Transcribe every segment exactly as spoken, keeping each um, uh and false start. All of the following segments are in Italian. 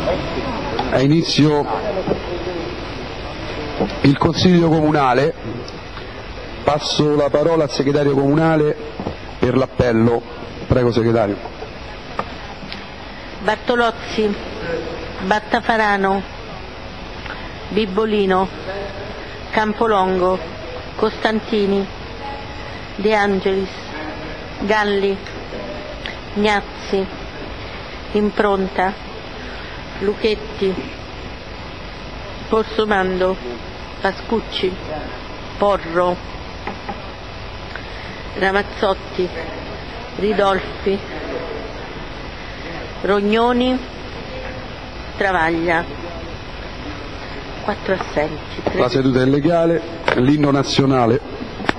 A inizio il Consiglio Comunale, passo la parola al Segretario Comunale per l'appello. Prego Segretario. Bartolozzi, Battafarano, Bibolino, Campolongo, Costantini, De Angelis, Galli, Gnazzi, Impronta, Luchetti, Porsomando, Pascucci, Porro, Ramazzotti, Ridolfi, Rognoni, Travaglia. Quattro assenti. Tre. La seduta è legale. L'inno nazionale.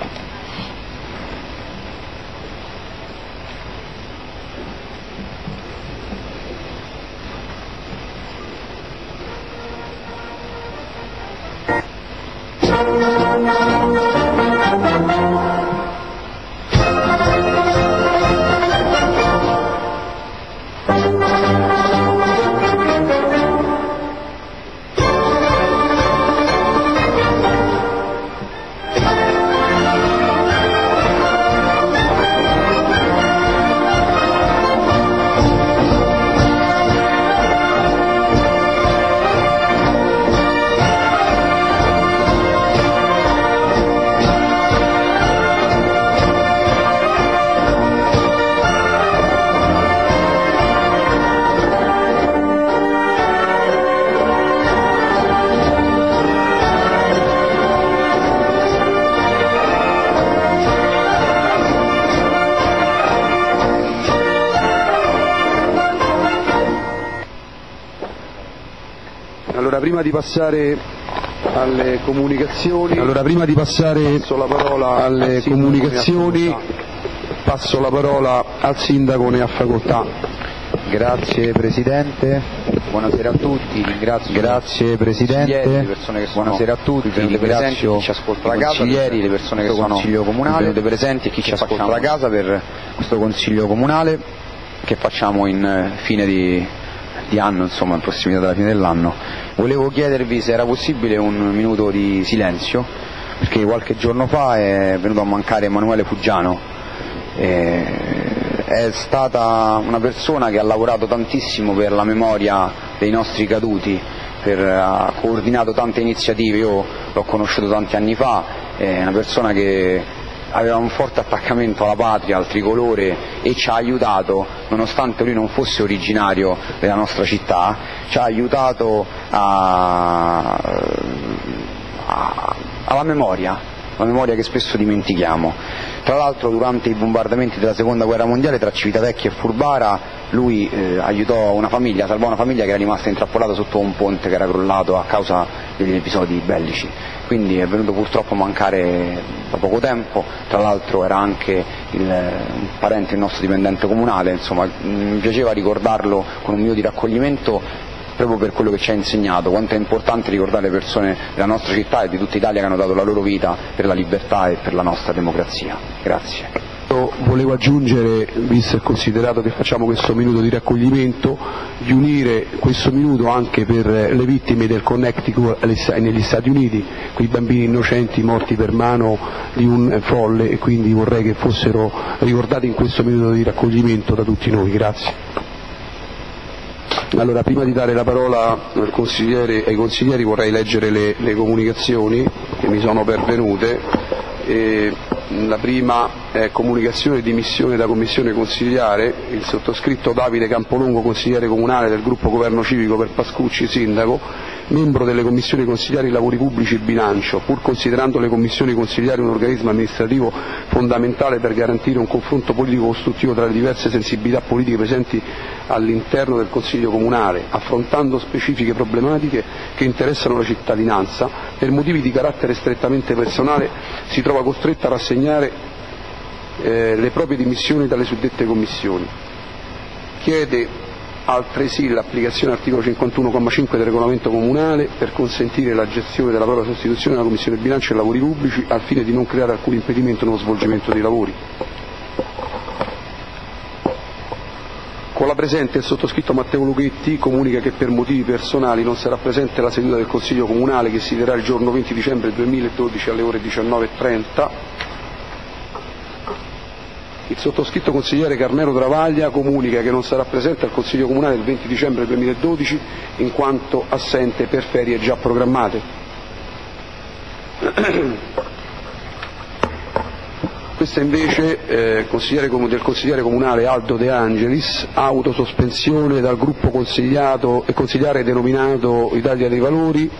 Allora prima di passare alle comunicazioni, allora, prima di passare passo la parola alle comunicazioni, passo la parola al Sindaco, ne ha facoltà. Grazie Presidente, buonasera a tutti, ringrazio Grazie Presidente, le persone che sono buonasera a tutti, ringrazio chi ci ascolta la casa, consiglieri, le persone che sono Consiglio Comunale, presenti e chi ci ascolta la casa per questo Consiglio Comunale che facciamo in fine di, di anno, insomma in prossimità della fine dell'anno. Volevo chiedervi se era possibile un minuto di silenzio, perché qualche giorno fa è venuto a mancare Emanuele Fuggiano. Eh, è stata una persona che ha lavorato tantissimo per la memoria dei nostri caduti, per, ha coordinato tante iniziative. Io l'ho conosciuto tanti anni fa, è una persona che aveva un forte attaccamento alla patria, al tricolore, e ci ha aiutato, nonostante lui non fosse originario della nostra città, ci ha aiutato a, a, alla memoria, la memoria che spesso dimentichiamo. Tra l'altro durante i bombardamenti della seconda guerra mondiale tra Civitavecchia e Furbara lui eh, aiutò una famiglia, salvò una famiglia che era rimasta intrappolata sotto un ponte che era crollato a causa degli episodi bellici, quindi è venuto purtroppo a mancare da poco tempo. Tra l'altro era anche il, un parente, il nostro dipendente comunale, insomma mi piaceva ricordarlo con un minuto di raccoglimento, proprio per quello che ci ha insegnato, quanto è importante ricordare le persone della nostra città e di tutta Italia che hanno dato la loro vita per la libertà e per la nostra democrazia. Grazie. Io volevo aggiungere, visto e considerato che facciamo questo minuto di raccoglimento, di unire questo minuto anche per le vittime del Connecticut negli Stati Uniti, quei bambini innocenti morti per mano di un folle, e quindi vorrei che fossero ricordati in questo minuto di raccoglimento da tutti noi. Grazie. Allora, prima di dare la parola al consigliere, ai consiglieri, vorrei leggere le, le comunicazioni che mi sono pervenute. E la prima è comunicazione di missione da commissione consigliare. Il sottoscritto Davide Campolongo, consigliere comunale del gruppo Governo Civico per Pascucci, sindaco, membro delle commissioni consigliari lavori pubblici e bilancio, pur considerando le commissioni consigliari un organismo amministrativo fondamentale per garantire un confronto politico costruttivo tra le diverse sensibilità politiche presenti all'interno del Consiglio Comunale, affrontando specifiche problematiche che interessano la cittadinanza, per motivi di carattere strettamente personale si trova costretto a rassegnare eh, le proprie dimissioni dalle suddette commissioni. Chiede altresì l'applicazione dell'articolo cinquantuno comma cinque del regolamento comunale per consentire la gestione della propria sostituzione della Commissione Bilancio e Lavori Pubblici al fine di non creare alcun impedimento nello svolgimento dei lavori. Con la presente il sottoscritto Matteo Lughetti, comunica che per motivi personali non sarà presente alla seduta del Consiglio Comunale che si terrà il giorno venti dicembre duemiladodici alle ore diciannove e trenta. Il sottoscritto consigliere Carmelo Travaglia comunica che non sarà presente al Consiglio Comunale il venti dicembre duemiladodici in quanto assente per ferie già programmate. Questa invece eh, consigliere, del consigliere comunale Aldo De Angelis, autosospensione dal gruppo consigliato e consigliare denominato Italia dei Valori,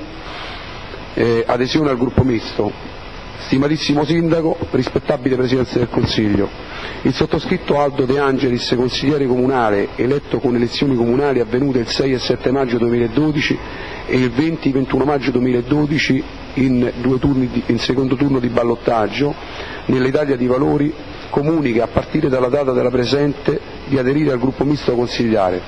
eh, adesione al gruppo misto. Stimatissimo Sindaco, rispettabile Presidenza del Consiglio, il sottoscritto Aldo De Angelis, consigliere comunale eletto con elezioni comunali avvenute il sei e sette maggio duemiladodici e il venti e ventuno maggio duemiladodici in, due turni di, in secondo turno di ballottaggio nell'Italia dei Valori, comunica a partire dalla data della presente di aderire al gruppo misto consigliare.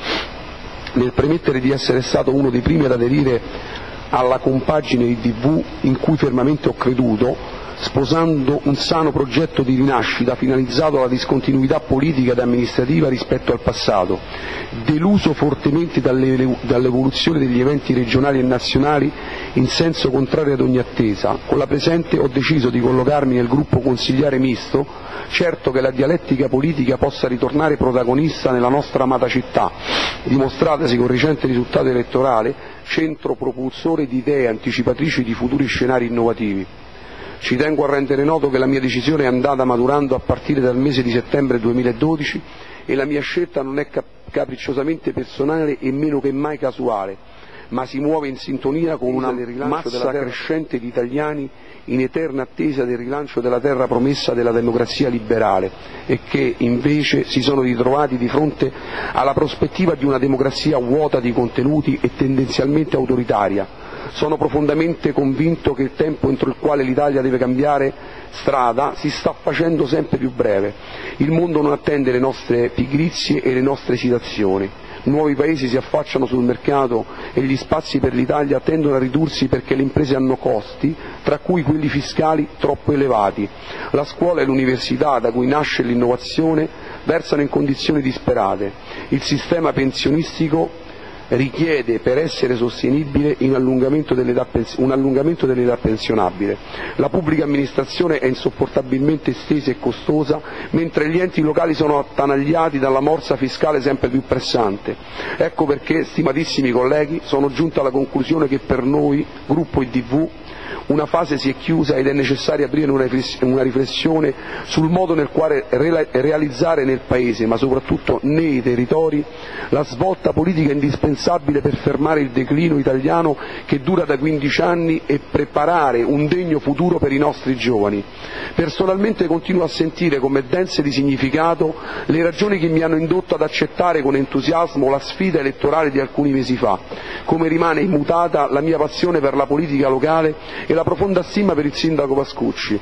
Nel premettere di essere stato uno dei primi ad aderire alla compagine I D V in cui fermamente ho creduto, sposando un sano progetto di rinascita finalizzato alla discontinuità politica ed amministrativa rispetto al passato, deluso fortemente dall'evoluzione degli eventi regionali e nazionali in senso contrario ad ogni attesa. Con la presente ho deciso di collocarmi nel gruppo consigliare misto, certo che la dialettica politica possa ritornare protagonista nella nostra amata città, dimostratasi con il recente risultato elettorale centro propulsore di idee anticipatrici di futuri scenari innovativi. Ci tengo a rendere noto che la mia decisione è andata maturando a partire dal mese di settembre duemiladodici e la mia scelta non è capricciosamente personale e meno che mai casuale, ma si muove in sintonia con una massa crescente di italiani in eterna attesa del rilancio della terra promessa della democrazia liberale e che invece si sono ritrovati di fronte alla prospettiva di una democrazia vuota di contenuti e tendenzialmente autoritaria. Sono profondamente convinto che il tempo entro il quale l'Italia deve cambiare strada si sta facendo sempre più breve. Il mondo non attende le nostre pigrizie e le nostre esitazioni. Nuovi paesi si affacciano sul mercato e gli spazi per l'Italia tendono a ridursi perché le imprese hanno costi, tra cui quelli fiscali, troppo elevati. La scuola e l'università, da cui nasce l'innovazione, versano in condizioni disperate. Il sistema pensionistico richiede, per essere sostenibile, un allungamento dell'età, un allungamento dell'età pensionabile. La pubblica amministrazione è insopportabilmente estesa e costosa, mentre gli enti locali sono attanagliati dalla morsa fiscale sempre più pressante. Ecco perché, stimatissimi colleghi, sono giunto alla conclusione che per noi, gruppo I D V, una fase si è chiusa ed è necessario aprire una riflessione sul modo nel quale realizzare nel Paese, ma soprattutto nei territori, la svolta politica indispensabile per fermare il declino italiano che dura da quindici anni e preparare un degno futuro per i nostri giovani. Personalmente continuo a sentire come dense di significato le ragioni che mi hanno indotto ad accettare con entusiasmo la sfida elettorale di alcuni mesi fa, come rimane immutata la mia passione per la politica locale e la profonda stima per il sindaco Pascucci.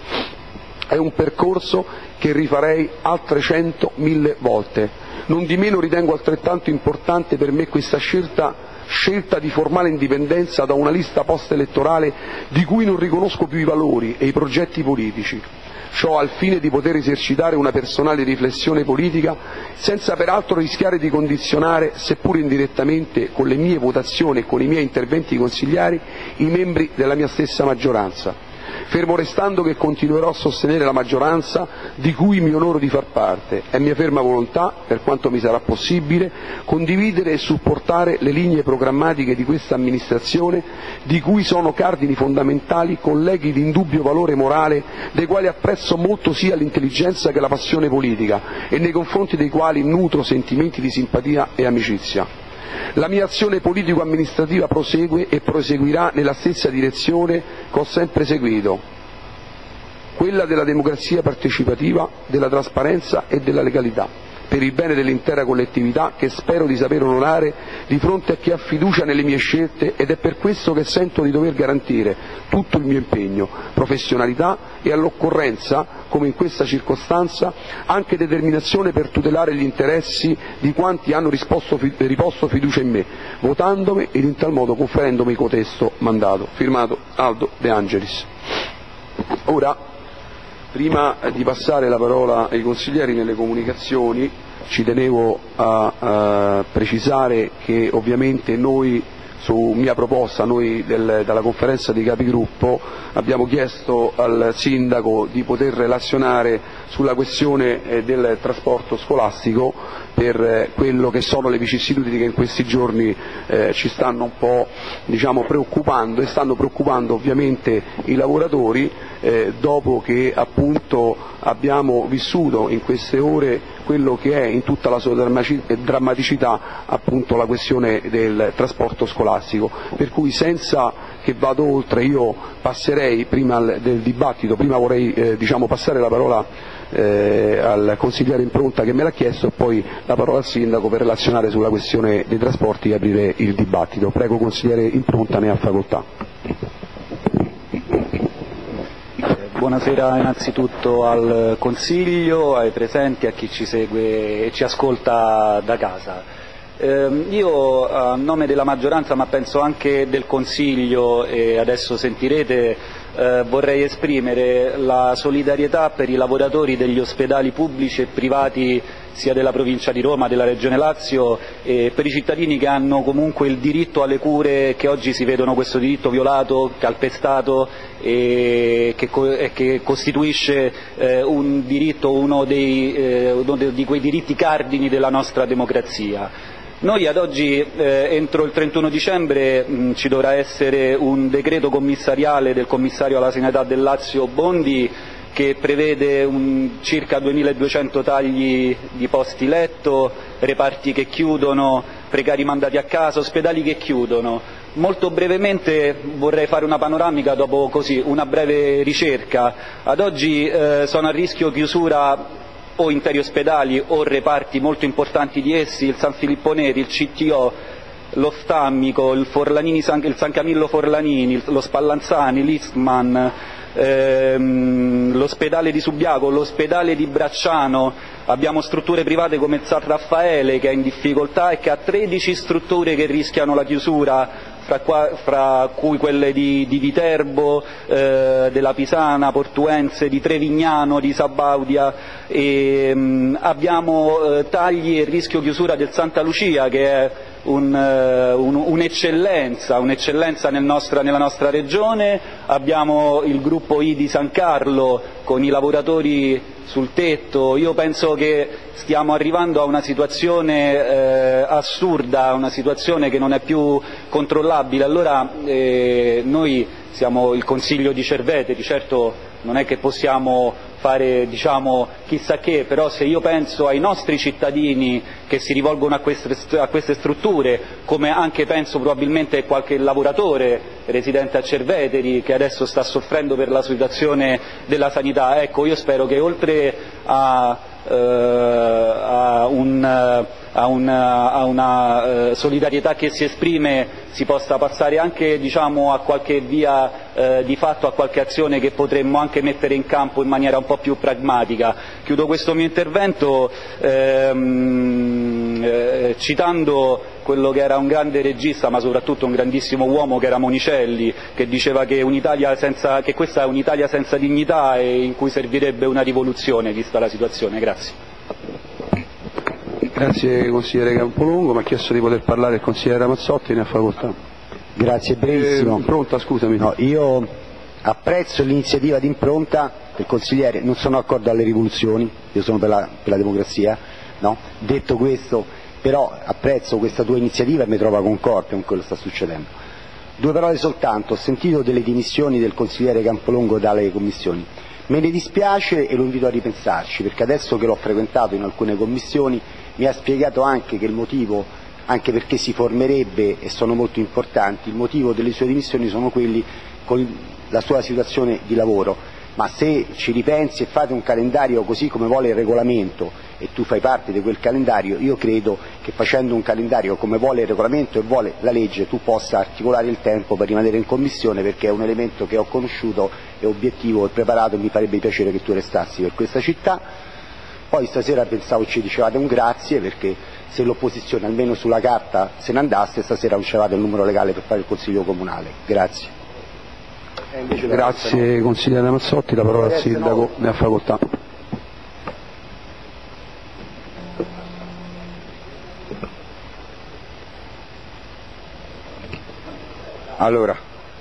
È un percorso che rifarei altre cento, mille volte. Non di meno ritengo altrettanto importante per me questa scelta, scelta di formale indipendenza da una lista post-elettorale di cui non riconosco più i valori e i progetti politici. Ciò al fine di poter esercitare una personale riflessione politica senza peraltro rischiare di condizionare, seppur indirettamente, con le mie votazioni e con i miei interventi consigliari, i membri della mia stessa maggioranza. Fermo restando che continuerò a sostenere la maggioranza di cui mi onoro di far parte. È mia ferma volontà, per quanto mi sarà possibile, condividere e supportare le linee programmatiche di questa amministrazione, di cui sono cardini fondamentali colleghi di indubbio valore morale, dei quali apprezzo molto sia l'intelligenza che la passione politica e nei confronti dei quali nutro sentimenti di simpatia e amicizia. La mia azione politico-amministrativa prosegue e proseguirà nella stessa direzione che ho sempre seguito, quella della democrazia partecipativa, della trasparenza e della legalità, per il bene dell'intera collettività che spero di saper onorare di fronte a chi ha fiducia nelle mie scelte, ed è per questo che sento di dover garantire tutto il mio impegno, professionalità e all'occorrenza, come in questa circostanza, anche determinazione per tutelare gli interessi di quanti hanno risposto, riposto fiducia in me, votandomi ed in tal modo conferendomi cotesto mandato. Firmato Aldo De Angelis. Ora, prima di passare la parola ai consiglieri nelle comunicazioni, ci tenevo a, a precisare che ovviamente noi, su mia proposta, noi del, dalla conferenza dei capigruppo abbiamo chiesto al sindaco di poter relazionare sulla questione eh, del trasporto scolastico per eh, quello che sono le vicissitudini che in questi giorni eh, ci stanno un po', diciamo, preoccupando e stanno preoccupando ovviamente i lavoratori eh, dopo che appunto abbiamo vissuto in queste ore quello che è in tutta la sua drammaticità appunto la questione del trasporto scolastico, per cui senza che vado oltre io passerei prima del dibattito, prima vorrei eh, diciamo, passare la parola eh, al consigliere Impronta che me l'ha chiesto e poi la parola al sindaco per relazionare sulla questione dei trasporti e aprire il dibattito. Prego consigliere Impronta, ne ha facoltà. Buonasera innanzitutto al Consiglio, ai presenti, a chi ci segue e ci ascolta da casa. Eh, io a nome della maggioranza, ma penso anche del Consiglio, e adesso sentirete, eh, vorrei esprimere la solidarietà per i lavoratori degli ospedali pubblici e privati sia della provincia di Roma, della Regione Lazio, e per i cittadini che hanno comunque il diritto alle cure, che oggi si vedono questo diritto violato, calpestato e che, e che costituisce eh, un diritto, uno, dei, eh, uno di quei diritti cardini della nostra democrazia. Noi ad oggi, eh, entro il trentuno dicembre, mh, ci dovrà essere un decreto commissariale del commissario alla sanità del Lazio Bondi, che prevede un, circa duemiladuecento tagli di posti letto, reparti che chiudono, precari mandati a casa, ospedali che chiudono. Molto brevemente vorrei fare una panoramica dopo così una breve ricerca. Ad oggi eh, sono a rischio chiusura o interi ospedali o reparti molto importanti di essi, il San Filippo Neri, il C T O, lo Stammico, il, Forlanini, il San Camillo Forlanini, lo Spallanzani, l'Eastman, ehm, l'ospedale di Subiaco, l'ospedale di Bracciano. Abbiamo strutture private come il San Raffaele che è in difficoltà e che ha tredici strutture che rischiano la chiusura, fra, qua, fra cui quelle di, di Viterbo, eh, della Pisana, Portuense, di Trevignano, di Sabaudia. E, mh, abbiamo eh, tagli e rischio chiusura del Santa Lucia, che è un, uh, un, un'eccellenza, un'eccellenza nel nostra, nella nostra regione. Abbiamo il gruppo I di San Carlo con i lavoratori sul tetto. Io penso che stiamo arrivando a una situazione eh, assurda, una situazione che non è più controllabile. Allora eh, noi siamo il Consiglio di Cerveteri, certo non è che possiamo fare, diciamo, chissà che, però se io penso ai nostri cittadini che si rivolgono a queste, a queste strutture, come anche penso probabilmente a qualche lavoratore residente a Cerveteri che adesso sta soffrendo per la situazione della sanità, ecco, io spero che oltre a, eh, a, un, a, una, a una eh, solidarietà che si esprime si possa passare anche, diciamo, a qualche via eh, di fatto, a qualche azione che potremmo anche mettere in campo in maniera un po' più pragmatica. Chiudo questo mio intervento ehm, eh, citando quello che era un grande regista, ma soprattutto un grandissimo uomo, che era Monicelli, che diceva che, un'Italia senza, che questa è un'Italia senza dignità e in cui servirebbe una rivoluzione, vista la situazione. Grazie. Grazie consigliere Campolongo, mi ha chiesto di poter parlare il consigliere Ramazzotti, ne ha facoltà. Grazie, brevissimo. Eh, Impronta, scusami. No, io apprezzo l'iniziativa di Impronta del consigliere, non sono d'accordo alle rivoluzioni, io sono per la, per la democrazia, no? Detto questo, però apprezzo questa tua iniziativa e mi trovo concorde con quello che sta succedendo. Due parole soltanto, ho sentito delle dimissioni del consigliere Campolongo dalle commissioni. Me ne dispiace e lo invito a ripensarci, perché adesso che l'ho frequentato in alcune commissioni mi ha spiegato anche che il motivo, anche perché si formerebbe, e sono molto importanti, il motivo delle sue dimissioni sono quelli con la sua situazione di lavoro. Ma se ci ripensi e fate un calendario così come vuole il regolamento e tu fai parte di quel calendario, io credo che facendo un calendario come vuole il regolamento e vuole la legge tu possa articolare il tempo per rimanere in commissione, perché è un elemento che ho conosciuto, è obiettivo e preparato e mi farebbe piacere che tu restassi per questa città. Poi stasera pensavo ci dicevate un grazie, perché se l'opposizione almeno sulla carta se ne andasse, stasera non c'avevate il numero legale per fare il consiglio comunale. Grazie. Grazie consigliere Ramazzotti, la parola al sindaco, ne ha facoltà. Allora,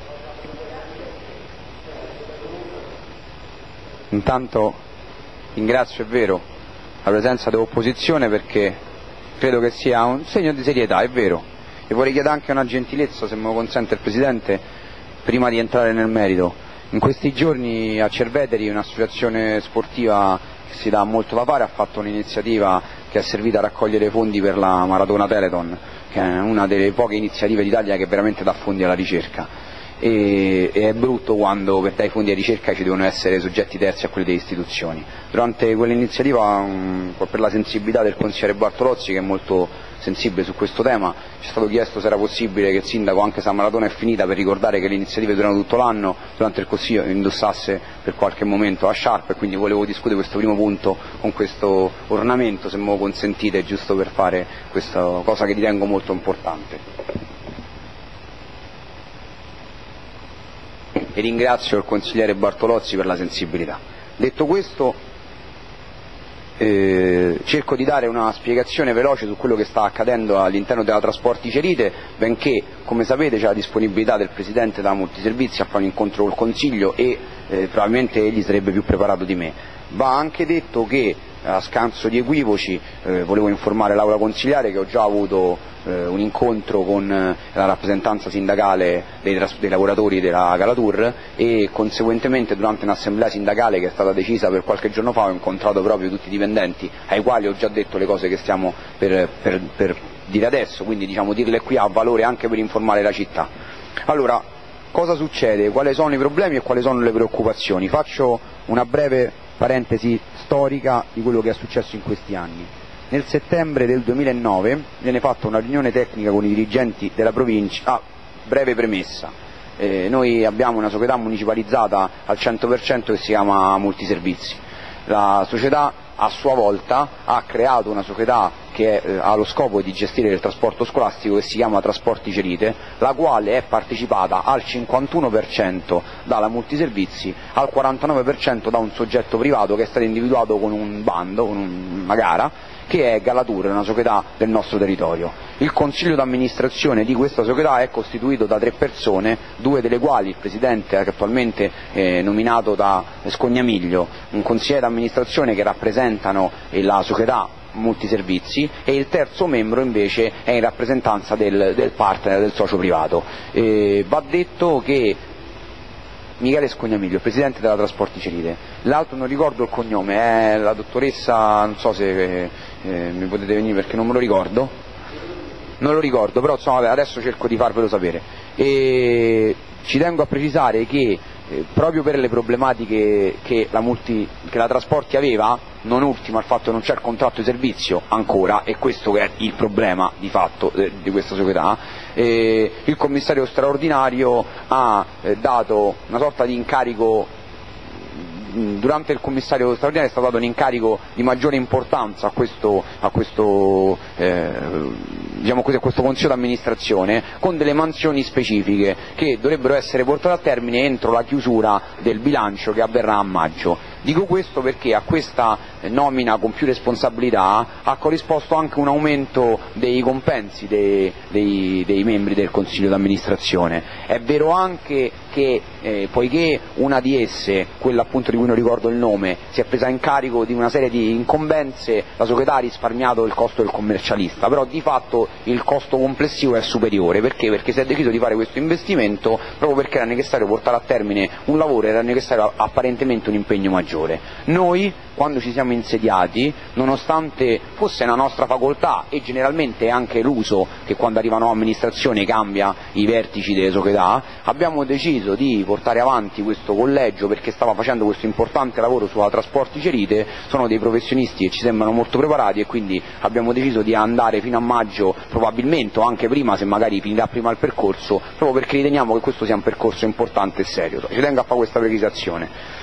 intanto ringrazio, è vero, la presenza dell'opposizione perché credo che sia un segno di serietà, è vero, e vorrei chiedere anche una gentilezza, se me lo consente il Presidente, prima di entrare nel merito. In questi giorni a Cerveteri un'associazione sportiva che si dà molto da fare ha fatto un'iniziativa che è servita a raccogliere fondi per la Maratona Telethon, che è una delle poche iniziative d'Italia che veramente dà fondi alla ricerca. E, e è brutto quando per dare fondi alla ricerca ci devono essere soggetti terzi a quelli delle istituzioni. Durante quell'iniziativa, um, per la sensibilità del consigliere Bartolozzi, che è molto sensibile su questo tema, ci è stato chiesto se era possibile che il sindaco, anche se la maratona è finita, per ricordare che le iniziative durano tutto l'anno, durante il consiglio indossasse per qualche momento la sciarpa, e quindi volevo discutere questo primo punto con questo ornamento, se me lo consentite, giusto per fare questa cosa che ritengo molto importante. E ringrazio il consigliere Bartolozzi per la sensibilità. Detto questo, eh, cerco di dare una spiegazione veloce su quello che sta accadendo all'interno della Trasporti Cerite, benché, come sapete, c'è la disponibilità del Presidente della Multiservizi a fare un incontro col Consiglio e eh, probabilmente egli sarebbe più preparato di me. Va anche detto che, a scanso di equivoci, eh, volevo informare l'Aula Consigliare che ho già avuto eh, un incontro con eh, la rappresentanza sindacale dei, dei lavoratori della Calatur e conseguentemente durante un'assemblea sindacale che è stata decisa per qualche giorno fa ho incontrato proprio tutti i dipendenti ai quali ho già detto le cose che stiamo per, per, per dire adesso, quindi diciamo dirle qui ha valore anche per informare la città. Allora, cosa succede? Quali sono i problemi e quali sono le preoccupazioni? Faccio una breve parentesi storica di quello che è successo in questi anni. Nel settembre del duemilanove viene fatta una riunione tecnica con i dirigenti della provincia. Ah, breve premessa. Eh, noi abbiamo una società municipalizzata al cento per cento che si chiama Multiservizi. La società a sua volta ha creato una società che eh, ha lo scopo di gestire il trasporto scolastico che si chiama Trasporti Cerite, la quale è partecipata al cinquantuno per cento dalla Multiservizi, al quarantanove per cento da un soggetto privato che è stato individuato con un bando, con un, una gara, che è Calatur, una società del nostro territorio. Il consiglio d'amministrazione di questa società è costituito da tre persone, due delle quali il presidente che attualmente è nominato da Scognamiglio, un consigliere d'amministrazione che rappresentano la società Multiservizi e il terzo membro invece è in rappresentanza del, del partner, del socio privato. Eh, va detto che Michele Scognamiglio, presidente della Trasporti Cerite, l'altro non ricordo il cognome, è la dottoressa, non so se eh, mi potete venire perché non me lo ricordo, non lo ricordo, però insomma adesso cerco di farvelo sapere. E ci tengo a precisare che eh, proprio per le problematiche che la, multi, che la Trasporti aveva, non ultima il fatto che non c'è il contratto di servizio ancora, e questo è il problema di fatto eh, di questa società, eh, il commissario straordinario ha eh, dato una sorta di incarico. Durante il commissario straordinario è stato dato un incarico di maggiore importanza a questo, a questo, eh, diciamo così, a questo consiglio d'amministrazione, con delle mansioni specifiche che dovrebbero essere portate a termine entro la chiusura del bilancio che avverrà a maggio. Dico questo perché a questa nomina con più responsabilità ha corrisposto anche un aumento dei compensi dei, dei, dei membri del consiglio d'amministrazione. È vero anche che eh, poiché una di esse, quella appunto di cui non ricordo il nome, si è presa in carico di una serie di incombenze, la società ha risparmiato il costo del commercialista, però di fatto il costo complessivo è superiore. Perché? Perché si è deciso di fare questo investimento proprio perché era necessario portare a termine un lavoro, era necessario apparentemente un impegno maggiore. Noi, quando ci siamo insediati, nonostante fosse una nostra facoltà e generalmente anche l'uso che quando arriva nuova amministrazione cambia i vertici delle società, abbiamo deciso di portare avanti questo collegio perché stava facendo questo importante lavoro sulla Trasporti Cerite, sono dei professionisti che ci sembrano molto preparati e quindi abbiamo deciso di andare fino a maggio, probabilmente o anche prima se magari finirà prima il percorso, proprio perché riteniamo che questo sia un percorso importante e serio. Ci tengo a fare questa precisazione.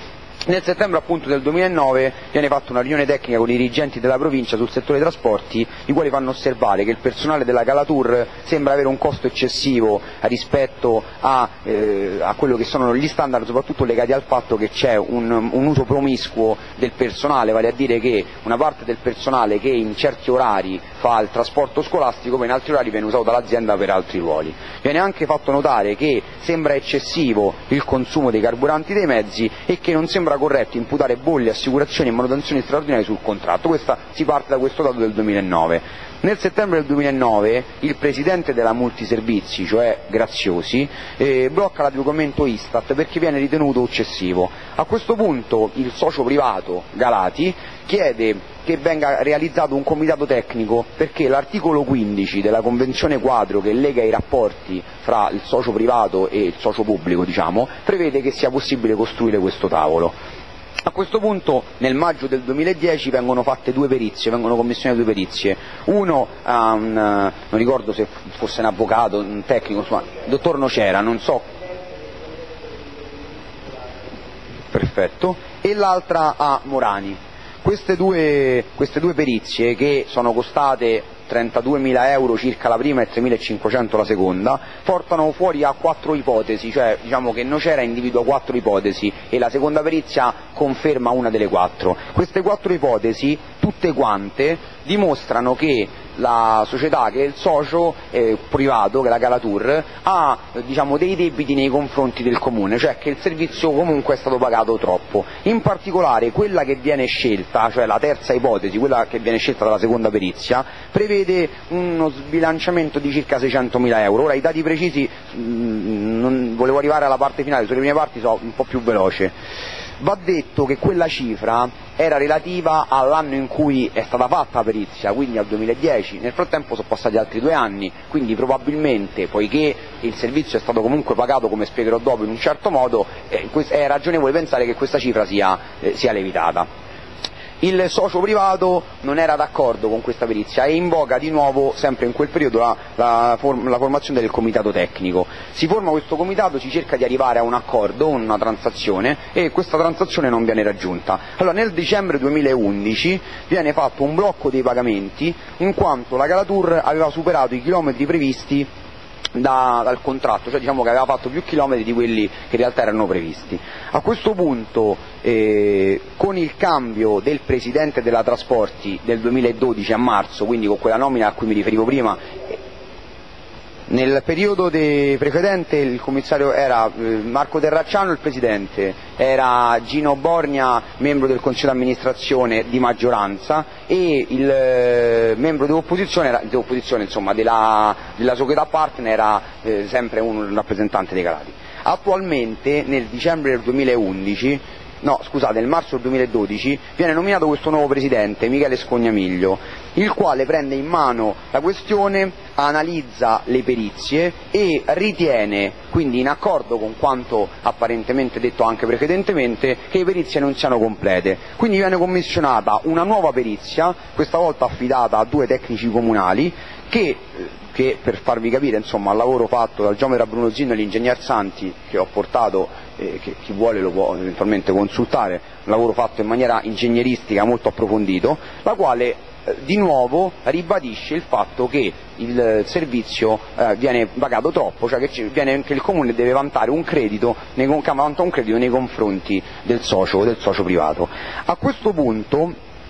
Nel settembre appunto del duemilanove viene fatta una riunione tecnica con i dirigenti della provincia sul settore trasporti, i quali fanno osservare che il personale della Calatur sembra avere un costo eccessivo rispetto a, eh, a quello che sono gli standard, soprattutto legati al fatto che c'è un, un uso promiscuo del personale, vale a dire che una parte del personale che in certi orari fa il trasporto scolastico, poi in altri orari viene usato dall'azienda per altri ruoli. Viene anche fatto notare che sembra eccessivo il consumo dei carburanti dei mezzi e che non sembra corretto imputare bolli, assicurazioni e manutenzioni straordinarie sul contratto. Questa, si parte da questo dato del duemilanove. Nel settembre del duemilanove il presidente della Multiservizi, cioè Graziosi, eh, blocca l'adeguamento Istat perché viene ritenuto eccessivo. A questo punto il socio privato Galati chiede che venga realizzato un comitato tecnico perché l'articolo quindici della convenzione quadro che lega i rapporti fra il socio privato e il socio pubblico, diciamo, prevede che sia possibile costruire questo tavolo. A questo punto nel maggio del duemiladieci vengono fatte due perizie, vengono commissionate due perizie, uno a un, non ricordo se fosse un avvocato, un tecnico, insomma, il dottor Nocera, non so, perfetto, e l'altra a Morani. Queste due, queste due perizie, che sono costate trentaduemila euro circa la prima e tremilacinquecento la seconda, portano fuori a quattro ipotesi, cioè diciamo che Nocera individua quattro ipotesi e la seconda perizia conferma una delle quattro. Queste quattro ipotesi, tutte quante, dimostrano che la società, che è il socio eh, privato, che è la Calatur, ha eh, diciamo, dei debiti nei confronti del comune, cioè che il servizio comunque è stato pagato troppo. In particolare quella che viene scelta, cioè la terza ipotesi, quella che viene scelta dalla seconda perizia, prevede uno sbilanciamento di circa seicentomila euro. Ora i dati precisi, mh, non volevo arrivare alla parte finale, sulle prime parti sono un po' più veloce. Va detto che quella cifra era relativa all'anno in cui è stata fatta la perizia, quindi al duemiladieci, nel frattempo sono passati altri due anni, quindi probabilmente, poiché il servizio è stato comunque pagato, come spiegherò dopo, in un certo modo, eh, è ragionevole pensare che questa cifra sia, eh, sia lievitata. Il socio privato non era d'accordo con questa perizia e invoca di nuovo, sempre in quel periodo, la, la, form, la formazione del comitato tecnico. Si forma questo comitato, si cerca di arrivare a un accordo, una transazione, e questa transazione non viene raggiunta. Allora nel dicembre duemilaundici viene fatto un blocco dei pagamenti, in quanto la Calatur aveva superato i chilometri previsti Da, dal contratto, cioè diciamo che aveva fatto più chilometri di quelli che in realtà erano previsti. A questo punto, eh, con il cambio del presidente della Trasporti del duemiladodici a marzo, quindi con quella nomina a cui mi riferivo prima, nel periodo precedente il commissario era eh, Marco Terracciano, il presidente, era Gino Borgna, membro del consiglio di amministrazione di maggioranza, e il eh, membro dell'opposizione, era, dell'opposizione insomma, della, della società partner era eh, sempre un rappresentante dei Calati. Attualmente nel dicembre del duemilaundici, no scusate, nel marzo del duemiladodici viene nominato questo nuovo presidente, Michele Scognamiglio, il quale prende in mano la questione, analizza le perizie e ritiene, quindi in accordo con quanto apparentemente detto anche precedentemente, che le perizie non siano complete. Quindi viene commissionata una nuova perizia, questa volta affidata a due tecnici comunali, che, che per farvi capire insomma il lavoro fatto dal geometra Bruno Zinno e l'ingegner Santi, che ho portato, eh, che chi vuole lo può eventualmente consultare, un lavoro fatto in maniera ingegneristica molto approfondito, la quale di nuovo ribadisce il fatto che il servizio eh, viene pagato troppo, cioè che, viene, che il comune deve vantare un credito, nei, vanta un credito nei confronti del socio, del socio privato. A questo punto,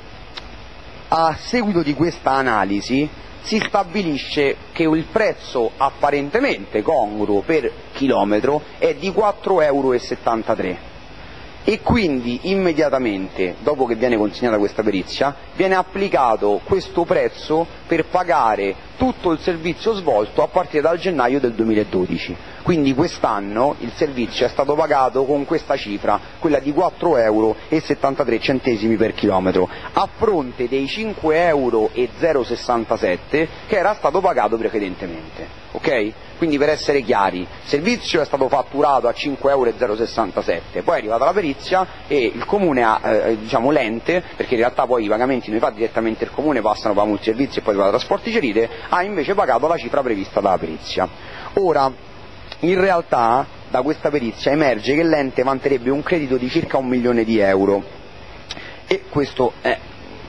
a seguito di questa analisi, si stabilisce che il prezzo apparentemente congruo per chilometro è di quattro virgola settantatré euro. E quindi immediatamente, dopo che viene consegnata questa perizia, viene applicato questo prezzo per pagare tutto il servizio svolto a partire dal gennaio del duemiladodici. Quindi quest'anno il servizio è stato pagato con questa cifra, quella di quattro virgola settantatré euro per chilometro, a fronte dei cinque virgola zero sessantasette euro che era stato pagato precedentemente. Ok? Quindi per essere chiari, il servizio è stato fatturato a cinque virgola zero sessantasette euro, poi è arrivata la perizia e il comune ha, eh, diciamo l'ente, perché in realtà poi i pagamenti non li fa direttamente il comune, passano per Multiservizi e poi per la Trasporti Cerite, ha invece pagato la cifra prevista dalla perizia. Ora, in realtà da questa perizia emerge che l'ente vanterebbe un credito di circa un milione di euro, e questo è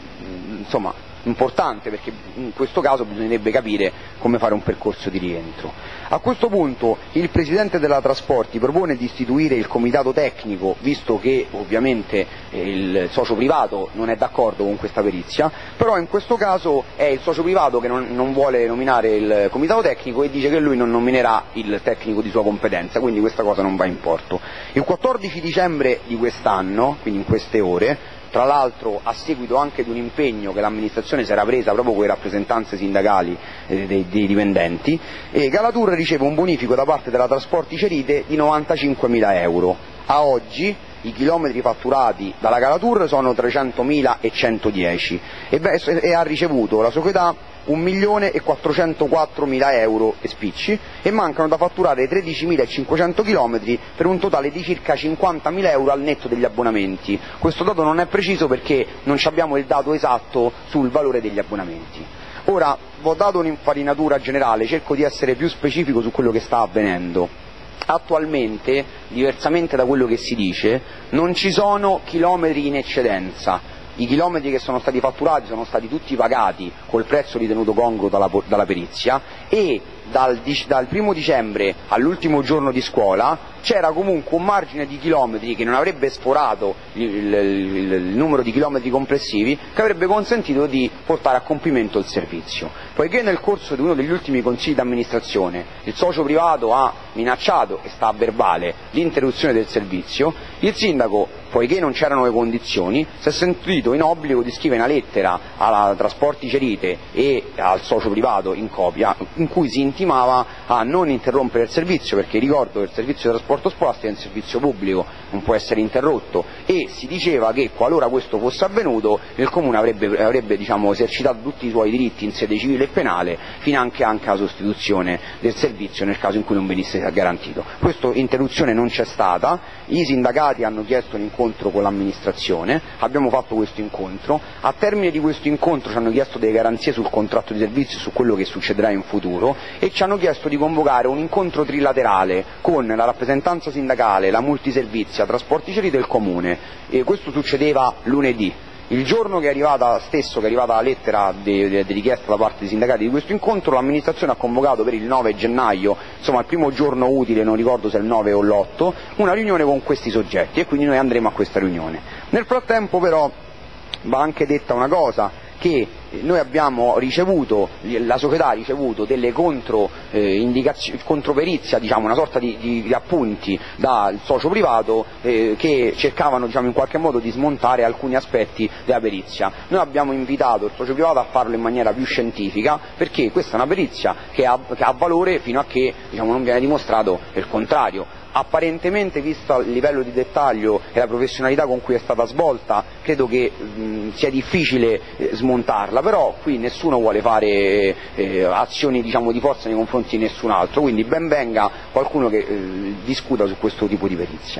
insomma importante, perché in questo caso bisognerebbe capire come fare un percorso di rientro. A questo punto il Presidente della Trasporti propone di istituire il comitato tecnico, visto che ovviamente il socio privato non è d'accordo con questa perizia, però in questo caso è il socio privato che non, non vuole nominare il comitato tecnico e dice che lui non nominerà il tecnico di sua competenza, quindi questa cosa non va in porto. Il quattordici dicembre di quest'anno, quindi in queste ore, tra l'altro a seguito anche di un impegno che l'amministrazione si era presa proprio con le rappresentanze sindacali eh, dei, dei dipendenti, e Galatur riceve un bonifico da parte della Trasporti Cerite di novantacinquemila euro. A oggi i chilometri fatturati dalla Galatur sono trecentomila e centodieci e, beh, e ha ricevuto la società un milione e quattrocentoquattromila euro e spicci, e mancano da fatturare tredicimilacinquecento chilometri per un totale di circa cinquantamila euro al netto degli abbonamenti. Questo dato non è preciso perché non abbiamo il dato esatto sul valore degli abbonamenti. Ora, vi ho dato un'infarinatura generale, cerco di essere più specifico su quello che sta avvenendo. Attualmente, diversamente da quello che si dice, non ci sono chilometri in eccedenza. I chilometri che sono stati fatturati sono stati tutti pagati col prezzo ritenuto congruo dalla, dalla perizia, e dal, dal primo dicembre all'ultimo giorno di scuola c'era comunque un margine di chilometri che non avrebbe sforato il, il, il, il numero di chilometri complessivi, che avrebbe consentito di portare a compimento il servizio. Poiché nel corso di uno degli ultimi consigli d'amministrazione il socio privato ha minacciato, e sta a verbale, l'interruzione del servizio, il sindaco, poiché non c'erano le condizioni, si è sentito in obbligo di scrivere una lettera alla Trasporti Cerite e al socio privato in copia, in cui si intimava a non interrompere il servizio, perché ricordo che il servizio di trasporto scolastico è un servizio pubblico, non può essere interrotto, e si diceva che qualora questo fosse avvenuto il Comune avrebbe, avrebbe diciamo, esercitato tutti i suoi diritti in sede civile e penale, fino anche, anche alla sostituzione del servizio nel caso in cui non venisse garantito. Questa interruzione non c'è stata, i sindacati hanno chiesto un incontro con l'amministrazione, abbiamo fatto questo incontro, a termine di questo incontro ci hanno chiesto delle garanzie sul contratto di servizio, su quello che succederà in futuro, e ci hanno chiesto di convocare un incontro trilaterale con la rappresentanza sindacale, la multiservizia, Trasporti Cerite e il Comune, e questo succedeva lunedì. Il giorno che è arrivata stesso, che è arrivata la lettera di, di, di richiesta da parte dei sindacati di questo incontro, l'amministrazione ha convocato per il nove gennaio, insomma il primo giorno utile, non ricordo se è il nove o l'otto, una riunione con questi soggetti, e quindi noi andremo a questa riunione. Nel frattempo però va anche detta una cosa, che noi abbiamo ricevuto, la società ha ricevuto delle contro, eh, indicazioni, controperizia, diciamo, una sorta di, di, di appunti dal socio privato eh, che cercavano, diciamo, in qualche modo di smontare alcuni aspetti della perizia. Noi abbiamo invitato il socio privato a farlo in maniera più scientifica, perché questa è una perizia che ha, che ha valore fino a che, diciamo, non viene dimostrato il contrario. Apparentemente, visto il livello di dettaglio e la professionalità con cui è stata svolta, credo che mh, sia difficile eh, smontarla, però qui nessuno vuole fare eh, azioni, diciamo, di forza nei confronti di nessun altro, quindi ben venga qualcuno che eh, discuta su questo tipo di perizia.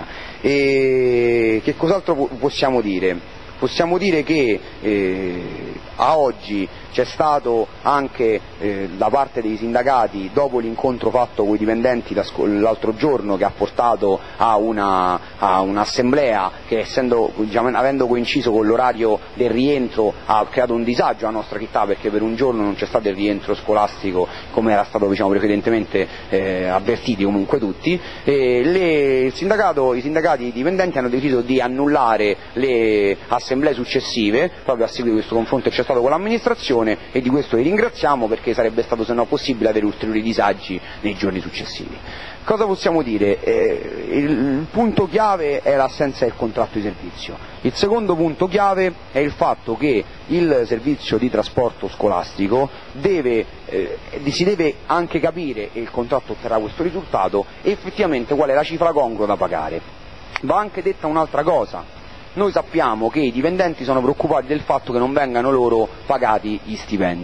E che cos'altro possiamo dire? Possiamo dire che eh, a oggi c'è stato anche eh, da parte dei sindacati, dopo l'incontro fatto con i dipendenti l'altro giorno, che ha portato a, una, a un'assemblea che, essendo, diciamo, avendo coinciso con l'orario del rientro, ha creato un disagio alla nostra città, perché per un giorno non c'è stato il rientro scolastico come era stato, diciamo, precedentemente eh, avvertiti comunque tutti. E le, il sindacato, i sindacati i dipendenti hanno deciso di annullare le assemblee successive, proprio a seguito di questo confronto che c'è stato con l'amministrazione, e di questo vi ringraziamo, perché sarebbe stato, se no, possibile avere ulteriori disagi nei giorni successivi. Cosa possiamo dire? Eh, il, il punto chiave è l'assenza del contratto di servizio. Il secondo punto chiave è il fatto che il servizio di trasporto scolastico deve, eh, si deve anche capire, e il contratto otterrà questo risultato, effettivamente qual è la cifra congrua da pagare. Va anche detta un'altra cosa. Noi sappiamo che i dipendenti sono preoccupati del fatto che non vengano loro pagati gli stipendi.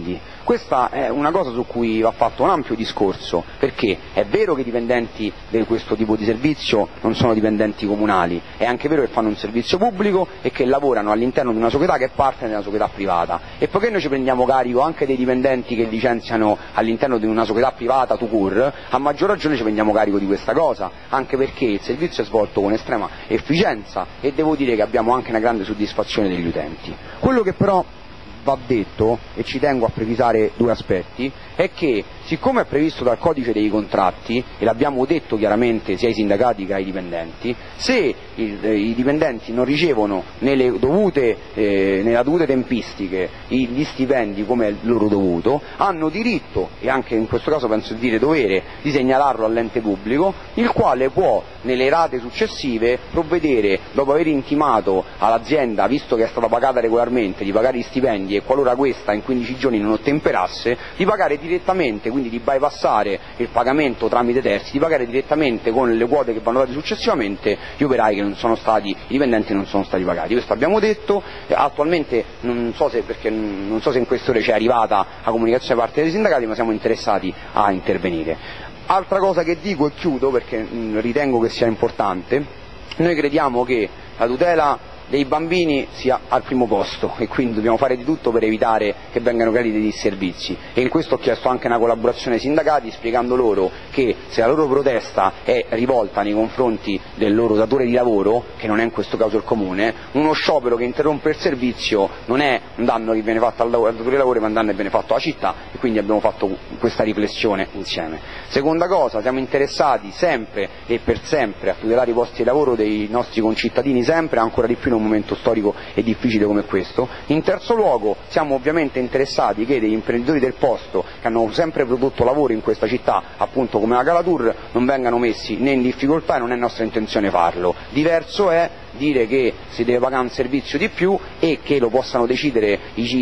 Questa è una cosa su cui va fatto un ampio discorso, perché è vero che i dipendenti di questo tipo di servizio non sono dipendenti comunali, è anche vero che fanno un servizio pubblico e che lavorano all'interno di una società che è parte della società privata, e poiché noi ci prendiamo carico anche dei dipendenti che licenziano all'interno di una società privata tout court, a maggior ragione ci prendiamo carico di questa cosa, anche perché il servizio è svolto con estrema efficienza e devo dire che abbiamo anche una grande soddisfazione degli utenti. Quello che però va detto, e ci tengo a precisare due aspetti, è che siccome è previsto dal codice dei contratti, e l'abbiamo detto chiaramente sia ai sindacati che ai dipendenti, se il, eh, i dipendenti non ricevono nelle dovute, eh, nella dovute tempistiche gli stipendi come è loro dovuto, hanno diritto, e anche in questo caso penso di dire dovere, di segnalarlo all'ente pubblico, il quale può nelle rate successive provvedere, dopo aver intimato all'azienda, visto che è stata pagata regolarmente, di pagare gli stipendi, e qualora questa in quindici giorni non ottemperasse, di pagare direttamente, quindi di bypassare il pagamento tramite terzi, di pagare direttamente con le quote che vanno date successivamente gli operai che non sono stati, i dipendenti non sono stati pagati. Questo abbiamo detto, eh, attualmente non so se, perché non so se in queste ore ci è arrivata la comunicazione da parte dei sindacati, ma siamo interessati a intervenire. Altra cosa che dico e chiudo, perché mh, ritengo che sia importante: noi crediamo che la tutela dei bambini sia al primo posto e quindi dobbiamo fare di tutto per evitare che vengano creati dei disservizi, e in questo ho chiesto anche una collaborazione ai sindacati, spiegando loro che se la loro protesta è rivolta nei confronti del loro datore di lavoro, che non è in questo caso il comune, uno sciopero che interrompe il servizio non è un danno che viene fatto al datore di lavoro, ma un danno che viene fatto alla città, e quindi abbiamo fatto questa riflessione insieme. Seconda cosa, siamo interessati sempre e per sempre a tutelare i posti di lavoro dei nostri concittadini, sempre, ancora di più in un momento storico e difficile come questo. In terzo luogo siamo ovviamente interessati che degli imprenditori del posto, che hanno sempre prodotto lavoro in questa città, appunto come la Calatur, non vengano messi né in difficoltà, e non è nostra intenzione farlo. Diverso è dire che si deve pagare un servizio di più e che lo possano decidere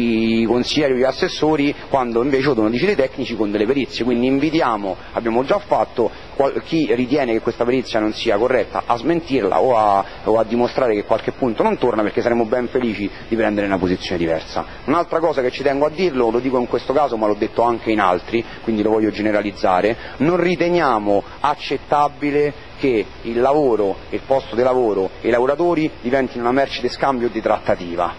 i consiglieri o gli assessori, quando invece lo devono decidere i tecnici con delle perizie. Quindi invitiamo, abbiamo già fatto, chi ritiene che questa perizia non sia corretta a smentirla o a, o a dimostrare che qualche punto non torna, perché saremo ben felici di prendere una posizione diversa. Un'altra cosa che ci tengo a dirlo, lo dico in questo caso ma l'ho detto anche in altri, quindi lo voglio generalizzare: non riteniamo accettabile che il lavoro, il posto di lavoro e i lavoratori diventino una merce di scambio o di trattativa.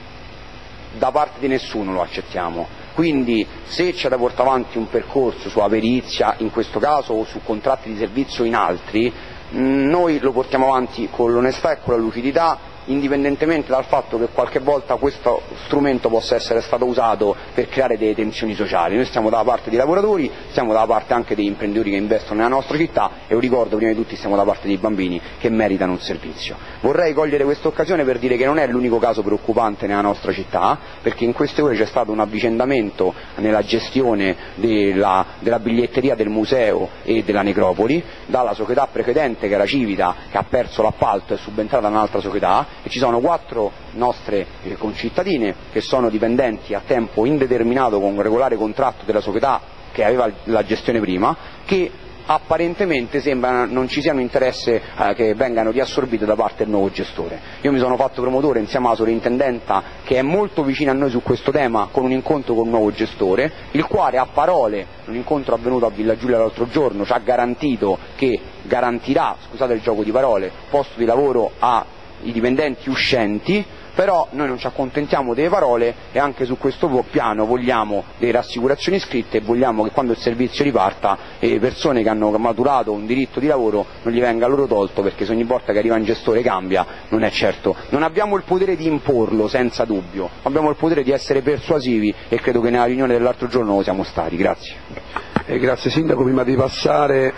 Da parte di nessuno lo accettiamo. Quindi se c'è da portare avanti un percorso sulla perizia in questo caso o su contratti di servizio in altri, noi lo portiamo avanti con l'onestà e con la lucidità, indipendentemente dal fatto che qualche volta questo strumento possa essere stato usato per creare delle tensioni sociali. Noi stiamo dalla parte dei lavoratori, stiamo dalla parte anche degli imprenditori che investono nella nostra città, e lo ricordo, prima di tutti stiamo dalla parte dei bambini che meritano un servizio. Vorrei cogliere questa occasione per dire che non è l'unico caso preoccupante nella nostra città, perché in queste ore c'è stato un avvicendamento nella gestione della, della biglietteria del museo e della necropoli, dalla società precedente che era Civita, che ha perso l'appalto e è subentrata un'altra società, e ci sono quattro nostre eh, concittadine che sono dipendenti a tempo indeterminato con un regolare contratto della società che aveva la gestione prima, che apparentemente sembra non ci sia un interesse eh, che vengano riassorbite da parte del nuovo gestore. Io mi sono fatto promotore insieme alla sovrintendenta, che è molto vicina a noi su questo tema, con un incontro con il nuovo gestore, il quale a parole, un incontro avvenuto a Villa Giulia l'altro giorno, ci ha garantito che garantirà, scusate il gioco di parole, posto di lavoro ai dipendenti uscenti. Però noi non ci accontentiamo delle parole, e anche su questo piano vogliamo delle rassicurazioni scritte, e vogliamo che quando il servizio riparta le persone che hanno maturato un diritto di lavoro non gli venga loro tolto, perché se ogni volta che arriva un gestore cambia, non è certo. Non abbiamo il potere di imporlo, senza dubbio, abbiamo il potere di essere persuasivi, e credo che nella riunione dell'altro giorno lo siamo stati. Grazie. Eh, grazie Sindaco. Prima di passare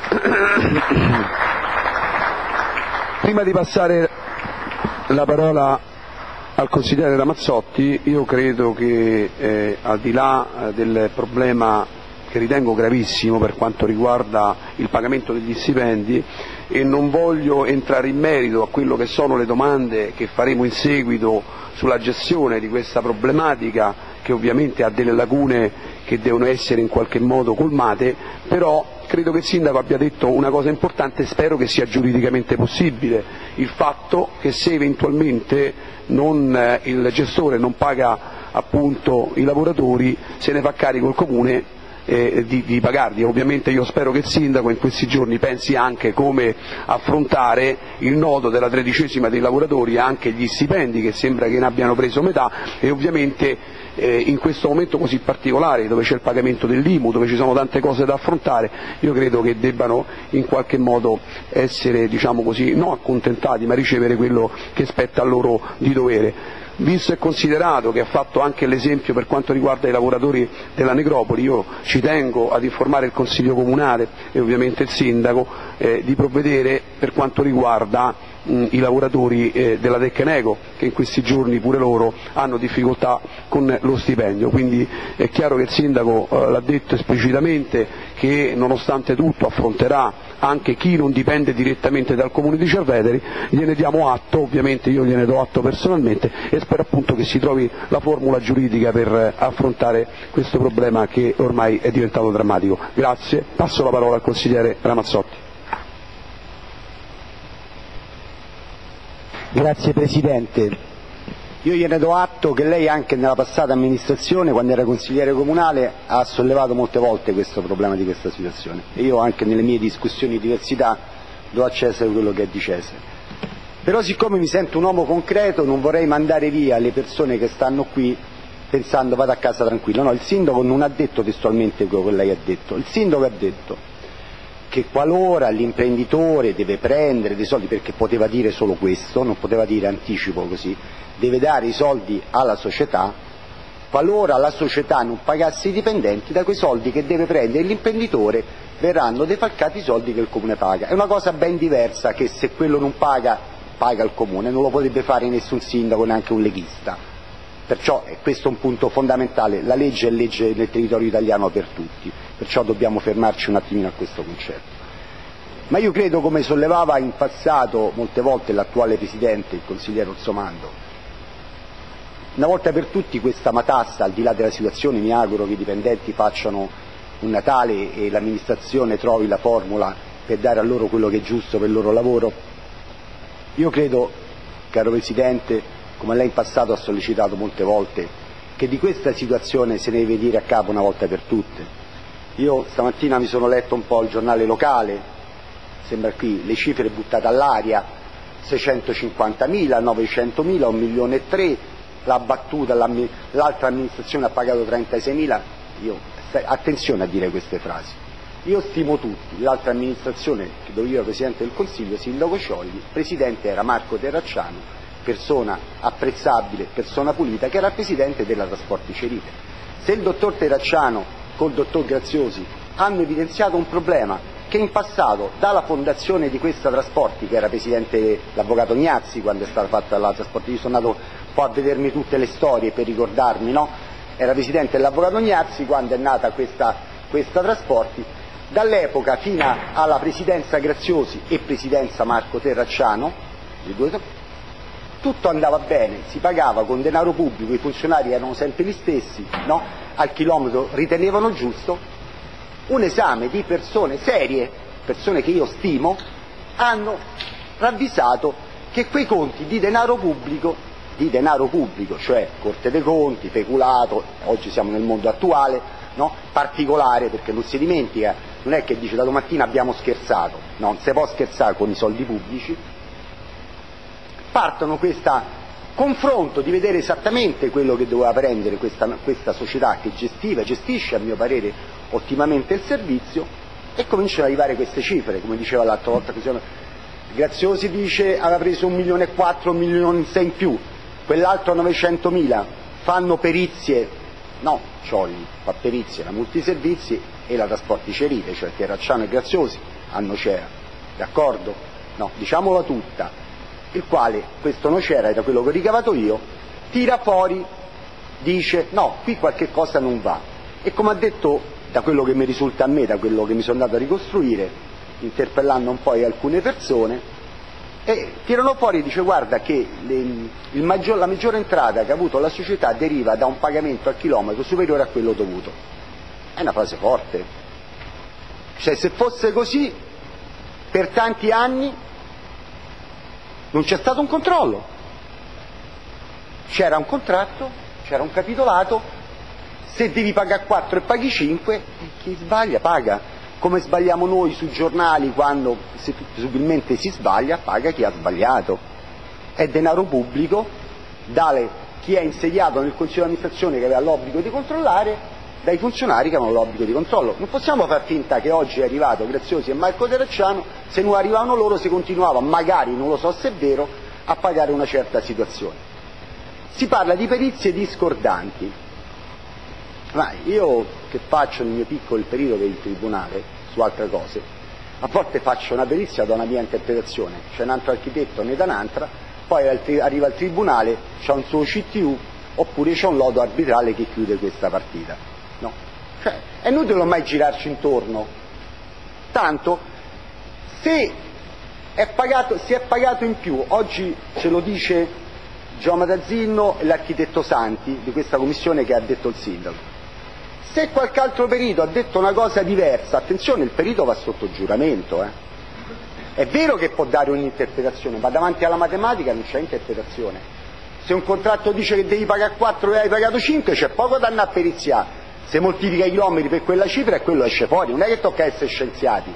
prima di passare la parola al consigliere Ramazzotti, io credo che eh, al di là eh, del problema che ritengo gravissimo per quanto riguarda il pagamento degli stipendi, e non voglio entrare in merito a quello che sono le domande che faremo in seguito sulla gestione di questa problematica, che ovviamente ha delle lacune che devono essere in qualche modo colmate, però credo che il Sindaco abbia detto una cosa importante, spero che sia giuridicamente possibile: il fatto che se eventualmente non, eh, il gestore non paga appunto i lavoratori se ne fa carico il Comune Eh, di, di pagarli. Ovviamente io spero che il Sindaco in questi giorni pensi anche come affrontare il nodo della tredicesima dei lavoratori, anche gli stipendi che sembra che ne abbiano preso metà, e ovviamente eh, in questo momento così particolare dove c'è il pagamento dell'I M U, dove ci sono tante cose da affrontare, io credo che debbano in qualche modo essere, diciamo così, non accontentati, ma ricevere quello che spetta a loro di dovere. Visto e considerato che ha fatto anche l'esempio per quanto riguarda i lavoratori della necropoli, io ci tengo ad informare il Consiglio Comunale e ovviamente il Sindaco eh, di provvedere per quanto riguarda mh, i lavoratori eh, della Tecneco, che in questi giorni pure loro hanno difficoltà con lo stipendio. Quindi è chiaro che il Sindaco eh, l'ha detto esplicitamente che nonostante tutto affronterà anche chi non dipende direttamente dal Comune di Cerveteri, gliene diamo atto, ovviamente io gliene do atto personalmente, e spero appunto che si trovi la formula giuridica per affrontare questo problema che ormai è diventato drammatico. Grazie, passo la parola al consigliere Ramazzotti. Grazie Presidente. Io gliene do atto che lei anche nella passata amministrazione, quando era consigliere comunale, ha sollevato molte volte questo problema di questa situazione, e io anche nelle mie discussioni di diversità do a Cesare quello che è di Cesare. Però siccome mi sento un uomo concreto non vorrei mandare via le persone che stanno qui pensando vado a casa tranquillo. No, il Sindaco non ha detto testualmente quello che lei ha detto. Il Sindaco ha detto che qualora l'imprenditore deve prendere dei soldi, perché poteva dire solo questo, non poteva dire anticipo così, deve dare i soldi alla società, qualora la società non pagasse i dipendenti, da quei soldi che deve prendere l'imprenditore verranno defalcati i soldi che il Comune paga. È una cosa ben diversa che se quello non paga, paga il Comune, non lo potrebbe fare nessun sindaco, neanche un leghista. Perciò è questo un punto fondamentale, la legge è legge nel territorio italiano per tutti, perciò dobbiamo fermarci un attimino a questo concetto. Ma io credo, come sollevava in passato molte volte l'attuale Presidente, il consigliere Orsomando, una volta per tutti questa matassa, al di là della situazione, mi auguro che i dipendenti facciano un Natale e l'amministrazione trovi la formula per dare a loro quello che è giusto per il loro lavoro. Io credo, caro Presidente, come lei in passato ha sollecitato molte volte, che di questa situazione se ne deve dire a capo una volta per tutte. Io stamattina mi sono letto un po' il giornale locale, sembra qui le cifre buttate all'aria, seicentocinquantamila, novecentomila, un milione e tre, la battuta, l'altra amministrazione ha pagato trentaseimila, io, attenzione a dire queste frasi. Io stimo tutti, l'altra amministrazione dove io ero Presidente del Consiglio, Sindaco Sciogli, Presidente era Marco Terracciano, persona apprezzabile, persona pulita, che era il Presidente della Trasporti Cerite. Se il dottor Terracciano col dottor Graziosi hanno evidenziato un problema che in passato dalla fondazione di questa Trasporti, che era Presidente l'Avvocato Gnazzi quando è stata fatta la Trasporti, io sono andato un po' a vedermi tutte le storie per ricordarmi, no? Era Presidente l'Avvocato Gnazzi quando è nata questa, questa Trasporti, dall'epoca fino alla Presidenza Graziosi e Presidenza Marco Terracciano, i due, tutto andava bene, si pagava con denaro pubblico, i funzionari erano sempre gli stessi, no? Al chilometro ritenevano giusto. Un esame di persone serie, persone che io stimo, hanno ravvisato che quei conti di denaro pubblico, di denaro pubblico, cioè Corte dei Conti, peculato, oggi siamo nel mondo attuale, no? Particolare, perché non si dimentica, non è che dice da domattina abbiamo scherzato, no, non si può scherzare con i soldi pubblici, partono questo confronto di vedere esattamente quello che doveva prendere questa, questa società che gestiva, gestisce a mio parere ottimamente il servizio, e cominciano ad arrivare queste cifre, come diceva l'altra volta, Graziosi dice aveva preso un milione e quattro, un milione e sei in più, quell'altro novecentomila, fanno perizie, no, Sciogli fa perizie, la Multiservizi e la Trasporti Cerite, cioè Terracciano e Graziosi hanno Nocera, d'accordo? No, diciamola tutta, il quale questo Nocera, da quello che ho ricavato io, tira fuori, dice no, qui qualche cosa non va, e come ha detto, da quello che mi risulta a me, da quello che mi sono andato a ricostruire, interpellando un po' alcune persone, e tirano fuori, dice guarda che le, il maggior, la maggiore entrata che ha avuto la società deriva da un pagamento al chilometro superiore a quello dovuto. È una frase forte, cioè se fosse così per tanti anni non c'è stato un controllo, c'era un contratto, c'era un capitolato, se devi pagare quattro e paghi cinque, chi sbaglia paga, come sbagliamo noi sui giornali quando se possibilmente si sbaglia, paga chi ha sbagliato. È denaro pubblico, dalle chi è insediato nel consiglio di amministrazione che aveva l'obbligo di controllare, dai funzionari che avevano l'obbligo di controllo. Non possiamo far finta che oggi è arrivato Graziosi e Marco Terracciano, se non arrivavano loro si continuava, magari non lo so se è vero, a pagare una certa situazione. Si parla di perizie discordanti, ma io che faccio nel mio piccolo periodo per il tribunale su altre cose, a volte faccio una perizia da una mia interpretazione, c'è un altro architetto ne da un'altra, poi arriva al tribunale, c'è un suo C T U, oppure c'è un lodo arbitrale che chiude questa partita. No, cioè, è inutile ormai girarci intorno, tanto se è pagato, si è pagato in più, oggi ce lo dice Gio Matazzino e l'architetto Santi di questa commissione che ha detto il sindaco, se qualche altro perito ha detto una cosa diversa, attenzione, il perito va sotto giuramento, eh. È vero che può dare un'interpretazione, ma davanti alla matematica non c'è interpretazione. Se un contratto dice che devi pagare quattro e hai pagato cinque, c'è poco da andare a periziare. Se moltiplica i chilometri per quella cifra e quello esce fuori, non è che tocca essere scienziati.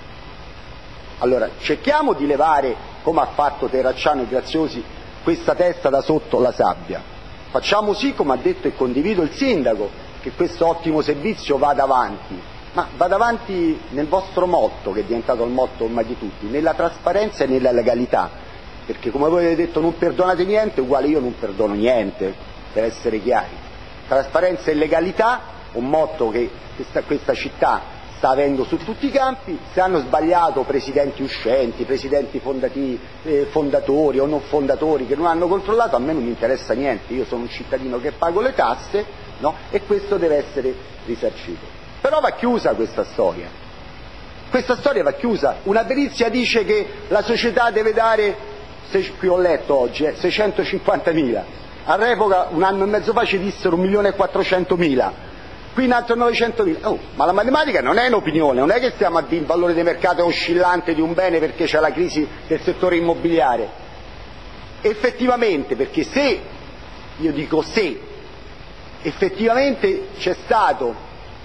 Allora cerchiamo di levare, come ha fatto Terracciano e Graziosi, questa testa da sotto la sabbia. Facciamo sì, come ha detto e condivido il sindaco, che questo ottimo servizio vada avanti, ma vada avanti nel vostro motto, che è diventato il motto ormai di tutti, nella trasparenza e nella legalità, perché come voi avete detto non perdonate niente, uguale io non perdono niente, per essere chiari. Trasparenza e legalità, un motto che questa, questa città sta avendo su tutti i campi. Se hanno sbagliato presidenti uscenti, presidenti fondati, eh, fondatori o non fondatori che non hanno controllato, a me non mi interessa niente, io sono un cittadino che pago le tasse, no? E questo deve essere risarcito. Però va chiusa questa storia, questa storia va chiusa. Una perizia dice che la società deve dare, se, qui ho letto oggi, eh, seicentocinquantamila, all'epoca un anno e mezzo fa ci dissero un milione e quattrocentomila, qui un altro novecentomila. Oh, ma la matematica non è un'opinione, non è che stiamo a dire il valore di mercato è oscillante di un bene perché c'è la crisi del settore immobiliare. Effettivamente, perché se, io dico se, effettivamente c'è stato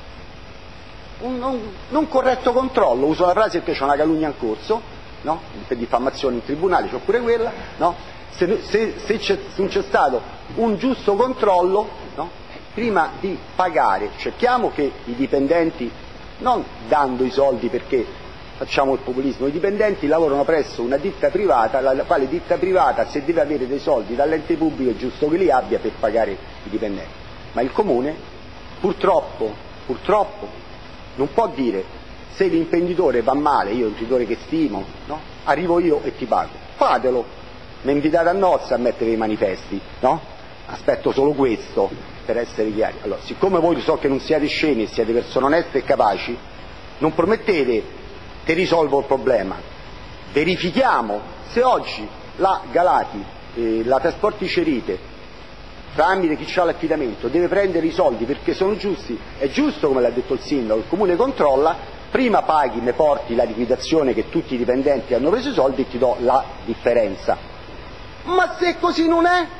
un non, non corretto controllo, uso la frase perché c'è una calunnia in corso, no? Per diffamazione in tribunale c'ho pure quella, no? Se, se, se c'è, non c'è stato un giusto controllo, no? Prima di pagare cerchiamo che i dipendenti, non dando i soldi perché facciamo il populismo, i dipendenti lavorano presso una ditta privata, la quale ditta privata se deve avere dei soldi dall'ente pubblico è giusto che li abbia per pagare i dipendenti, ma il comune purtroppo, purtroppo non può dire se l'imprenditore va male, io è un imprenditore che stimo, no? Arrivo io e ti pago, fatelo, mi invitate a nozze a mettere i manifesti, no? Aspetto solo questo, per essere chiari. Allora, siccome voi so che non siete scemi e siete persone oneste e capaci, non promettete che risolvo il problema, verifichiamo se oggi la Galati, eh, la Trasporti Cerite, tramite chi ha l'affidamento, deve prendere i soldi perché sono giusti, è giusto come l'ha detto il sindaco, il comune controlla, prima paghi, ne porti la liquidazione che tutti i dipendenti hanno preso i soldi e ti do la differenza. Ma se così non è?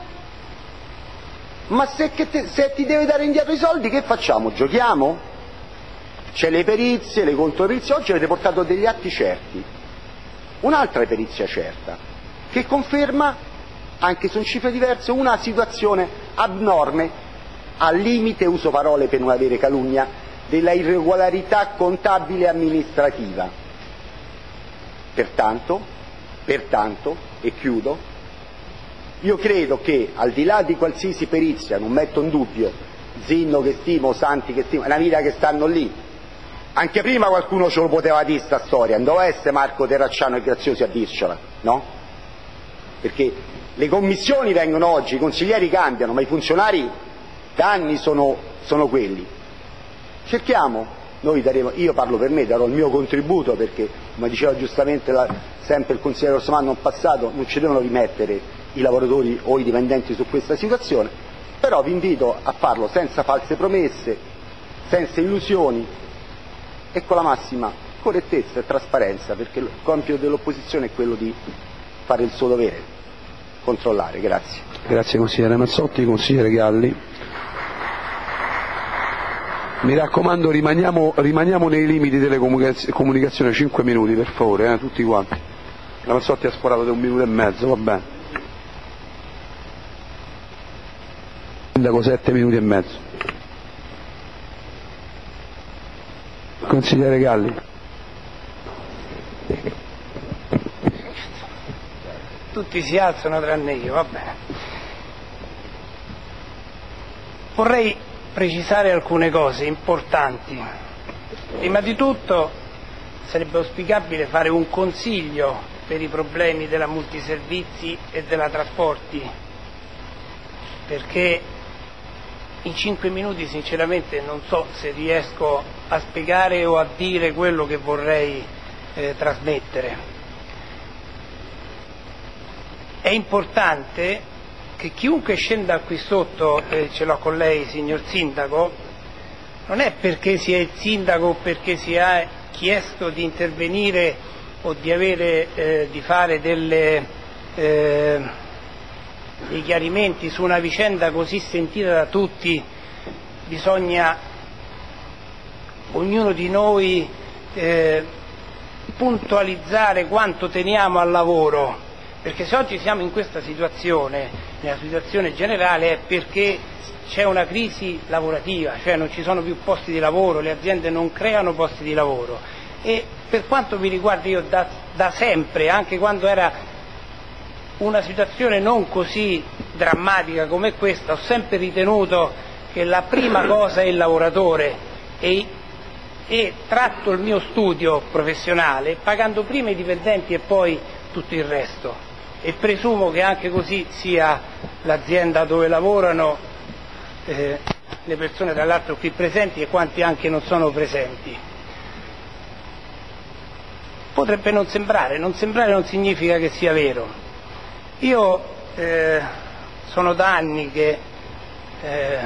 Ma se, che te, se ti deve dare indietro i soldi, che facciamo? Giochiamo? C'è le perizie, le controperizie, oggi avete portato degli atti certi. Un'altra perizia certa, che conferma, anche su cifre diverse, una situazione abnorme, al limite, uso parole per non avere calunnia, della irregolarità contabile e amministrativa. Pertanto, pertanto, e chiudo, io credo che al di là di qualsiasi perizia, non metto in dubbio Zinno che stimo, Santi che stimo, è una vita che stanno lì, anche prima qualcuno ce lo poteva dire sta storia, non doveva essere Marco Terracciano e Graziosi a dircela, no? Perché le commissioni vengono oggi, i consiglieri cambiano, ma i funzionari da anni sono, sono quelli. Cerchiamo, noi daremo, io parlo per me, darò il mio contributo perché, come diceva giustamente la, sempre il consigliere Rossomando in passato, non ci devono rimettere i lavoratori o i dipendenti su questa situazione, però vi invito a farlo senza false promesse, senza illusioni e con la massima correttezza e trasparenza, perché il compito dell'opposizione è quello di fare il suo dovere, controllare. Grazie. Grazie consigliere Mazzotti. Consigliere Galli. Mi raccomando, rimaniamo, rimaniamo nei limiti delle comunicazioni, cinque minuti per favore, eh, tutti quanti. La Mazzotti ha sporato di un minuto e mezzo, va bene. Sindaco sette minuti e mezzo. Consigliere Galli. Tutti si alzano tranne io, va bene. Vorrei precisare alcune cose importanti. Prima di tutto sarebbe auspicabile fare un consiglio per i problemi della multiservizi e della trasporti, perché in cinque minuti sinceramente non so se riesco a spiegare o a dire quello che vorrei eh, trasmettere. È importante che chiunque scenda qui sotto, eh, ce l'ho con lei signor Sindaco, non è perché sia il Sindaco o perché si è chiesto di intervenire o di, avere, eh, di fare delle, eh, dei chiarimenti su una vicenda così sentita da tutti, bisogna ognuno di noi eh, puntualizzare quanto teniamo al lavoro. Perché se oggi siamo in questa situazione, nella situazione generale, è perché c'è una crisi lavorativa, cioè non ci sono più posti di lavoro, le aziende non creano posti di lavoro. E per quanto mi riguarda io da, da sempre, anche quando era una situazione non così drammatica come questa, ho sempre ritenuto che la prima cosa è il lavoratore e, e tratto il mio studio professionale pagando prima i dipendenti e poi tutto il resto. E presumo che anche così sia l'azienda dove lavorano eh, le persone tra l'altro qui presenti e quanti anche non sono presenti. Potrebbe non sembrare, non sembrare non significa che sia vero. Io eh, sono da anni che, eh,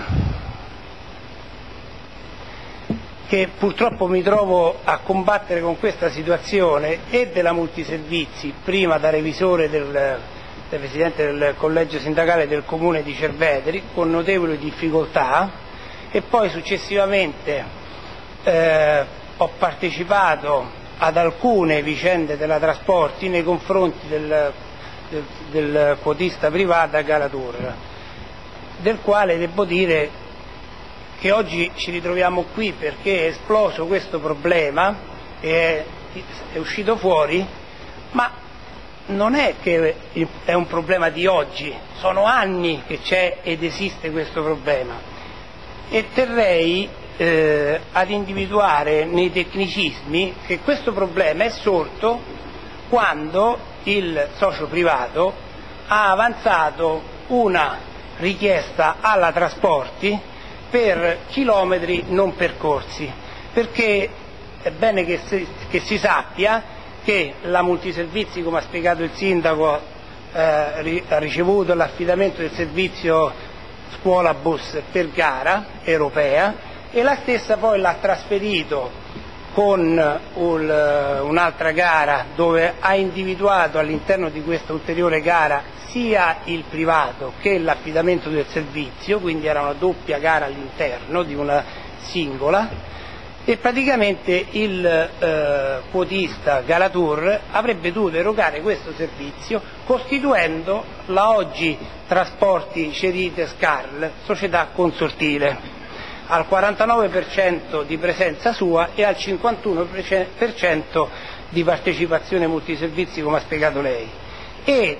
che purtroppo mi trovo a combattere con questa situazione e della multiservizi, prima da revisore del, del Presidente del Collegio Sindacale del Comune di Cerveteri, con notevoli difficoltà, e poi successivamente eh, ho partecipato ad alcune vicende della Trasporti nei confronti del, del, del quotista privata Galatur, del quale devo dire che oggi ci ritroviamo qui perché è esploso questo problema, è, è uscito fuori, ma non è che è un problema di oggi, sono anni che c'è ed esiste questo problema. E terrei eh, ad individuare nei tecnicismi che questo problema è sorto quando il socio privato ha avanzato una richiesta alla Trasporti per chilometri non percorsi, perché è bene che si, che si sappia che la multiservizi, come ha spiegato il Sindaco, eh, ha ricevuto l'affidamento del servizio scuola bus per gara europea e la stessa poi l'ha trasferito con un, un'altra gara dove ha individuato all'interno di questa ulteriore gara sia il privato che l'affidamento del servizio, quindi era una doppia gara all'interno di una singola, e praticamente il eh, quotista Galatur avrebbe dovuto erogare questo servizio costituendo la oggi Trasporti Cerite Scarl, società consortile, al quarantanove per cento di presenza sua e al cinquantuno per cento di partecipazione multiservizi, come ha spiegato lei. E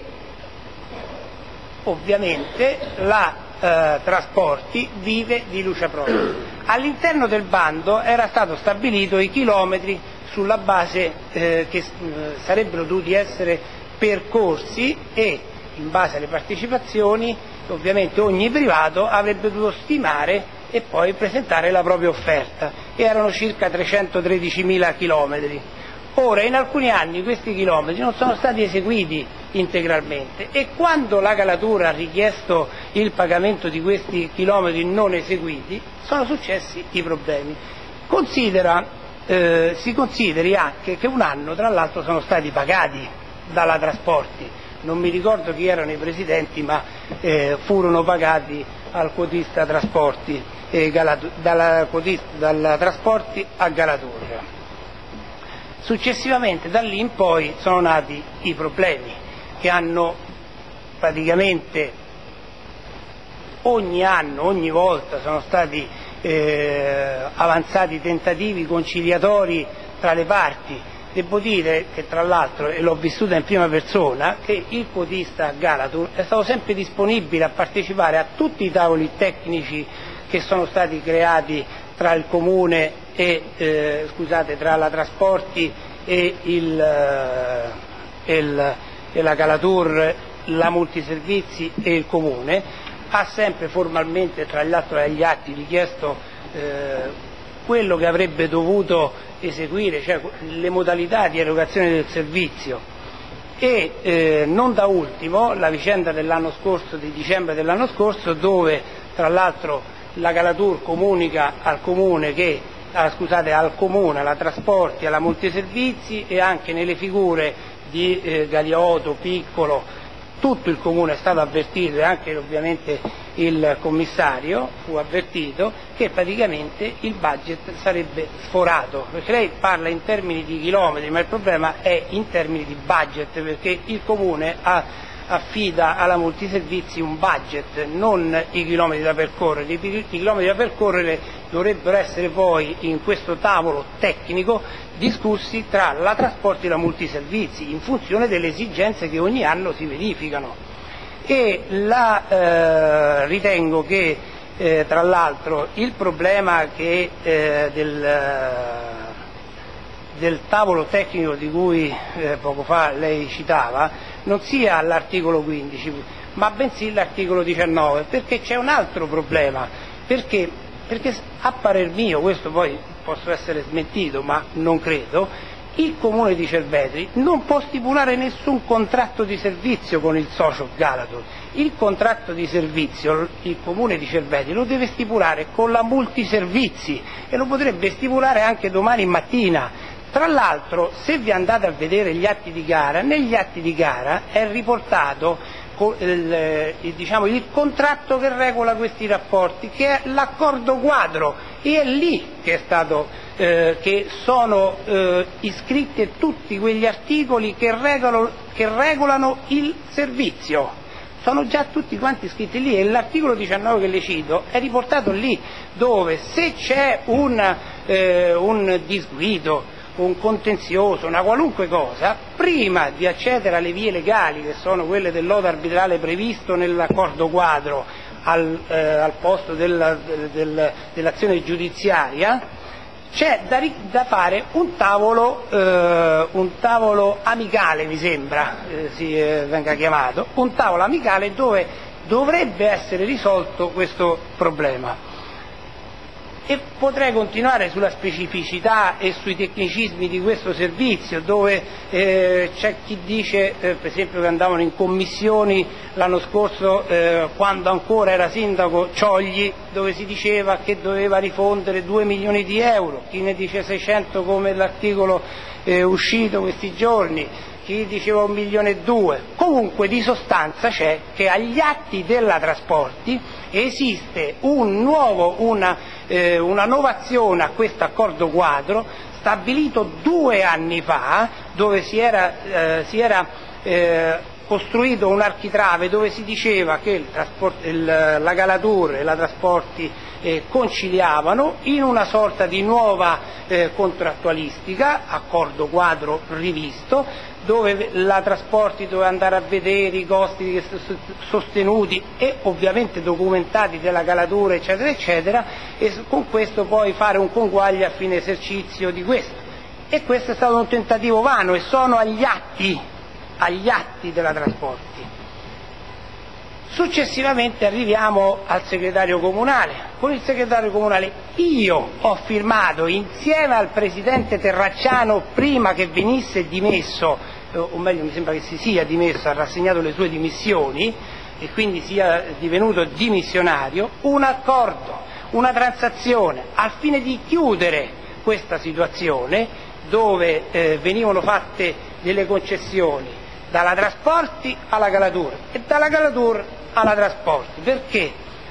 ovviamente la eh, Trasporti vive di luce propria. All'interno del bando era stato stabilito i chilometri sulla base eh, che eh, sarebbero dovuti essere percorsi e in base alle partecipazioni ovviamente ogni privato avrebbe dovuto stimare e poi presentare la propria offerta, e erano circa trecentotredicimila chilometri. Ora, in alcuni anni questi chilometri non sono stati eseguiti integralmente e quando la Galatur ha richiesto il pagamento di questi chilometri non eseguiti sono successi i problemi. Considera, eh, si consideri anche che un anno tra l'altro sono stati pagati dalla Trasporti, non mi ricordo chi erano i presidenti, ma eh, furono pagati al quotista Trasporti eh, Galatur, dalla, dalla Trasporti a Galatur. Successivamente da lì in poi sono nati i problemi che hanno praticamente ogni anno, ogni volta sono stati eh, avanzati tentativi conciliatori tra le parti. Devo dire che tra l'altro, e l'ho vissuta in prima persona, che il quotista Galatur è stato sempre disponibile a partecipare a tutti i tavoli tecnici che sono stati creati tra il Comune e eh, scusate, tra la Trasporti e, il, eh, il, e la Galatur, la Multiservizi e il Comune. Ha sempre formalmente, tra l'altro agli atti, richiesto eh, quello che avrebbe dovuto eseguire, cioè le modalità di erogazione del servizio. E eh, non da ultimo la vicenda dell'anno scorso, di dicembre dell'anno scorso, dove tra l'altro la Galatur comunica al Comune che, ah, scusate, al Comune, alla Trasporti, alla Multiservizi, e anche nelle figure di eh, Galiotto, Piccolo, tutto il Comune è stato avvertito, e anche ovviamente il commissario fu avvertito, che praticamente il budget sarebbe sforato, perché lei parla in termini di chilometri, ma il problema è in termini di budget, perché il Comune ha, affida alla Multiservizi un budget, non i chilometri da percorrere. I, i chilometri da percorrere dovrebbero essere poi in questo tavolo tecnico discussi tra la Trasporti e la Multiservizi in funzione delle esigenze che ogni anno si verificano. E la, eh, ritengo che eh, tra l'altro il problema che, eh, del, del tavolo tecnico di cui eh, poco fa lei citava non sia l'articolo quindici, ma bensì l'articolo diciannove, perché c'è un altro problema, perché, perché a parer mio, questo poi posso essere smentito ma non credo, il Comune di Cerveteri non può stipulare nessun contratto di servizio con il socio Galatur. Il contratto di servizio il Comune di Cerveteri lo deve stipulare con la Multiservizi, e lo potrebbe stipulare anche domani mattina. Tra l'altro, se vi andate a vedere gli atti di gara, negli atti di gara è riportato il, il, diciamo, il contratto che regola questi rapporti, che è l'accordo quadro, e è lì che, è stato, eh, che sono eh, iscritti tutti quegli articoli che regolano, che regolano il servizio. Sono già tutti quanti scritti lì, e l'articolo diciannove che le cito è riportato lì, dove se c'è un, eh, un disguido, un contenzioso, una qualunque cosa, prima di accedere alle vie legali, che sono quelle del lodo arbitrale previsto nell'accordo quadro al, eh, al posto della, del, dell'azione giudiziaria, c'è da, da fare un tavolo, eh, un tavolo amicale, mi sembra eh, si eh, venga chiamato, un tavolo amicale dove dovrebbe essere risolto questo problema. E potrei continuare sulla specificità e sui tecnicismi di questo servizio, dove eh, c'è chi dice, eh, per esempio, che andavano in commissioni l'anno scorso, eh, quando ancora era sindaco Ciogli, dove si diceva che doveva rifondere due milioni di euro, chi ne dice seicento come l'articolo eh, uscito questi giorni, chi diceva un milione e due. Comunque di sostanza c'è che agli atti della Trasporti esiste un nuovo, una, eh, una novazione a questo accordo quadro stabilito due anni fa, dove si era, eh, si era eh, costruito un architrave dove si diceva che il trasport, il, la Galatur e la Trasporti eh, conciliavano in una sorta di nuova eh, contrattualistica, accordo quadro rivisto, dove la Trasporti doveva andare a vedere i costi sostenuti e ovviamente documentati della Galatur, eccetera eccetera, e con questo poi fare un conguaglio a fine esercizio di questo. E questo è stato un tentativo vano, e sono agli atti, agli atti della Trasporti. Successivamente arriviamo al segretario comunale. Con il segretario comunale io ho firmato insieme al presidente Terracciano, prima che venisse dimesso, o meglio mi sembra che si sia dimesso, ha rassegnato le sue dimissioni e quindi sia divenuto dimissionario, un accordo, una transazione al fine di chiudere questa situazione, dove eh, venivano fatte delle concessioni dalla Trasporti alla Galatur e dalla Galatur alla Trasporti. Perché?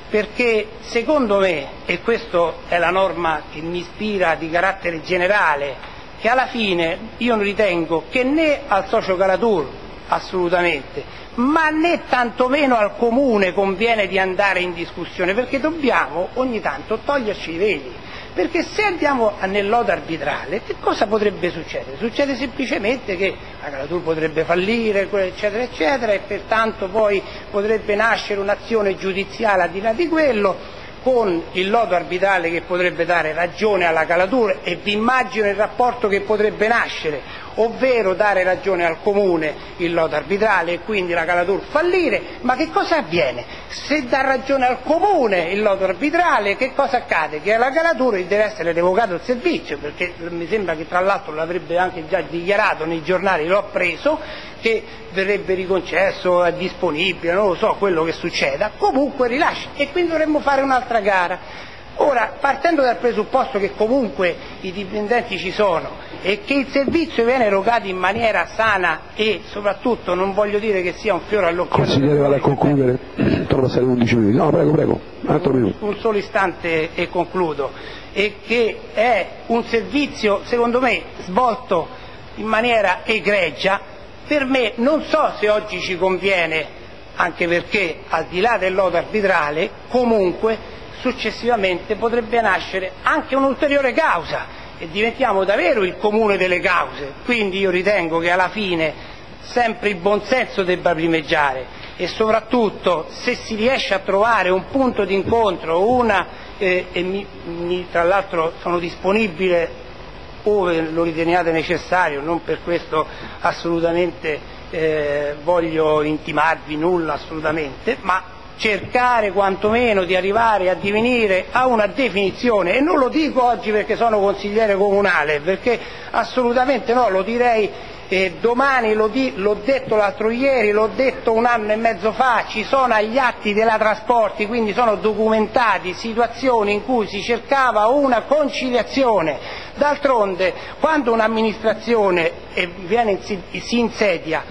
perché secondo me, e questa è la norma che mi ispira di carattere generale, che alla fine io non ritengo che né al socio Calatur assolutamente, ma né tantomeno al Comune conviene di andare in discussione, perché dobbiamo ogni tanto toglierci i veli, perché se andiamo nel lodo arbitrale che cosa potrebbe succedere? Succede semplicemente che la Calatur potrebbe fallire, eccetera eccetera, e pertanto poi potrebbe nascere un'azione giudiziale al di là di quello, con il lodo arbitrale che potrebbe dare ragione alla Calatur, e vi immagino il rapporto che potrebbe nascere, ovvero dare ragione al Comune il lodo arbitrale e quindi la Calatur fallire. Ma che cosa avviene? Se dà ragione al Comune il lodo arbitrale, che cosa accade? Che alla Calatur deve essere revocato il servizio, perché mi sembra che tra l'altro l'avrebbe anche già dichiarato nei giornali, l'ho preso, che verrebbe riconcesso, è disponibile, non lo so quello che succeda, comunque rilascia, e quindi dovremmo fare un'altra gara. Ora, partendo dal presupposto che comunque i dipendenti ci sono e che il servizio viene erogato in maniera sana, e soprattutto non voglio dire che sia un fiore all'occhiello. Consigliere, vale a concludere, torno a stare undici minuti. No, prego, prego, un altro minuto. Un solo istante e concludo. E che è un servizio, secondo me, svolto in maniera egregia. Per me non so se oggi ci conviene, anche perché al di là del lodo arbitrale, comunque successivamente potrebbe nascere anche un'ulteriore causa e diventiamo davvero il comune delle cause. Quindi io ritengo che alla fine sempre il buonsenso debba primeggiare, e soprattutto se si riesce a trovare un punto d'incontro, una eh, e mi, mi, tra l'altro sono disponibile ove lo riteniate necessario, non per questo assolutamente eh, voglio intimarvi nulla assolutamente, ma cercare quantomeno di arrivare a divenire a una definizione, e non lo dico oggi perché sono consigliere comunale, perché assolutamente no, lo direi eh, domani, l'ho di, detto l'altro ieri, l'ho detto un anno e mezzo fa, ci sono agli atti della Trasporti, quindi sono documentati situazioni in cui si cercava una conciliazione. D'altronde quando un'amministrazione eh, viene, si, si insedia,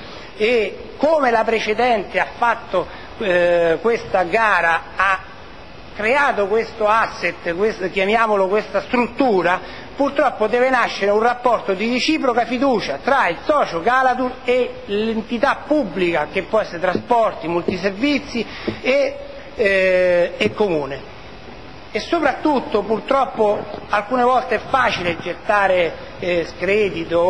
e come la precedente ha fatto eh, questa gara, ha creato questo asset, questo, chiamiamolo questa struttura, purtroppo deve nascere un rapporto di reciproca fiducia tra il socio Calatur e l'entità pubblica, che può essere Trasporti, Multiservizi e, eh, e Comune. E soprattutto purtroppo alcune volte è facile gettare eh, scredito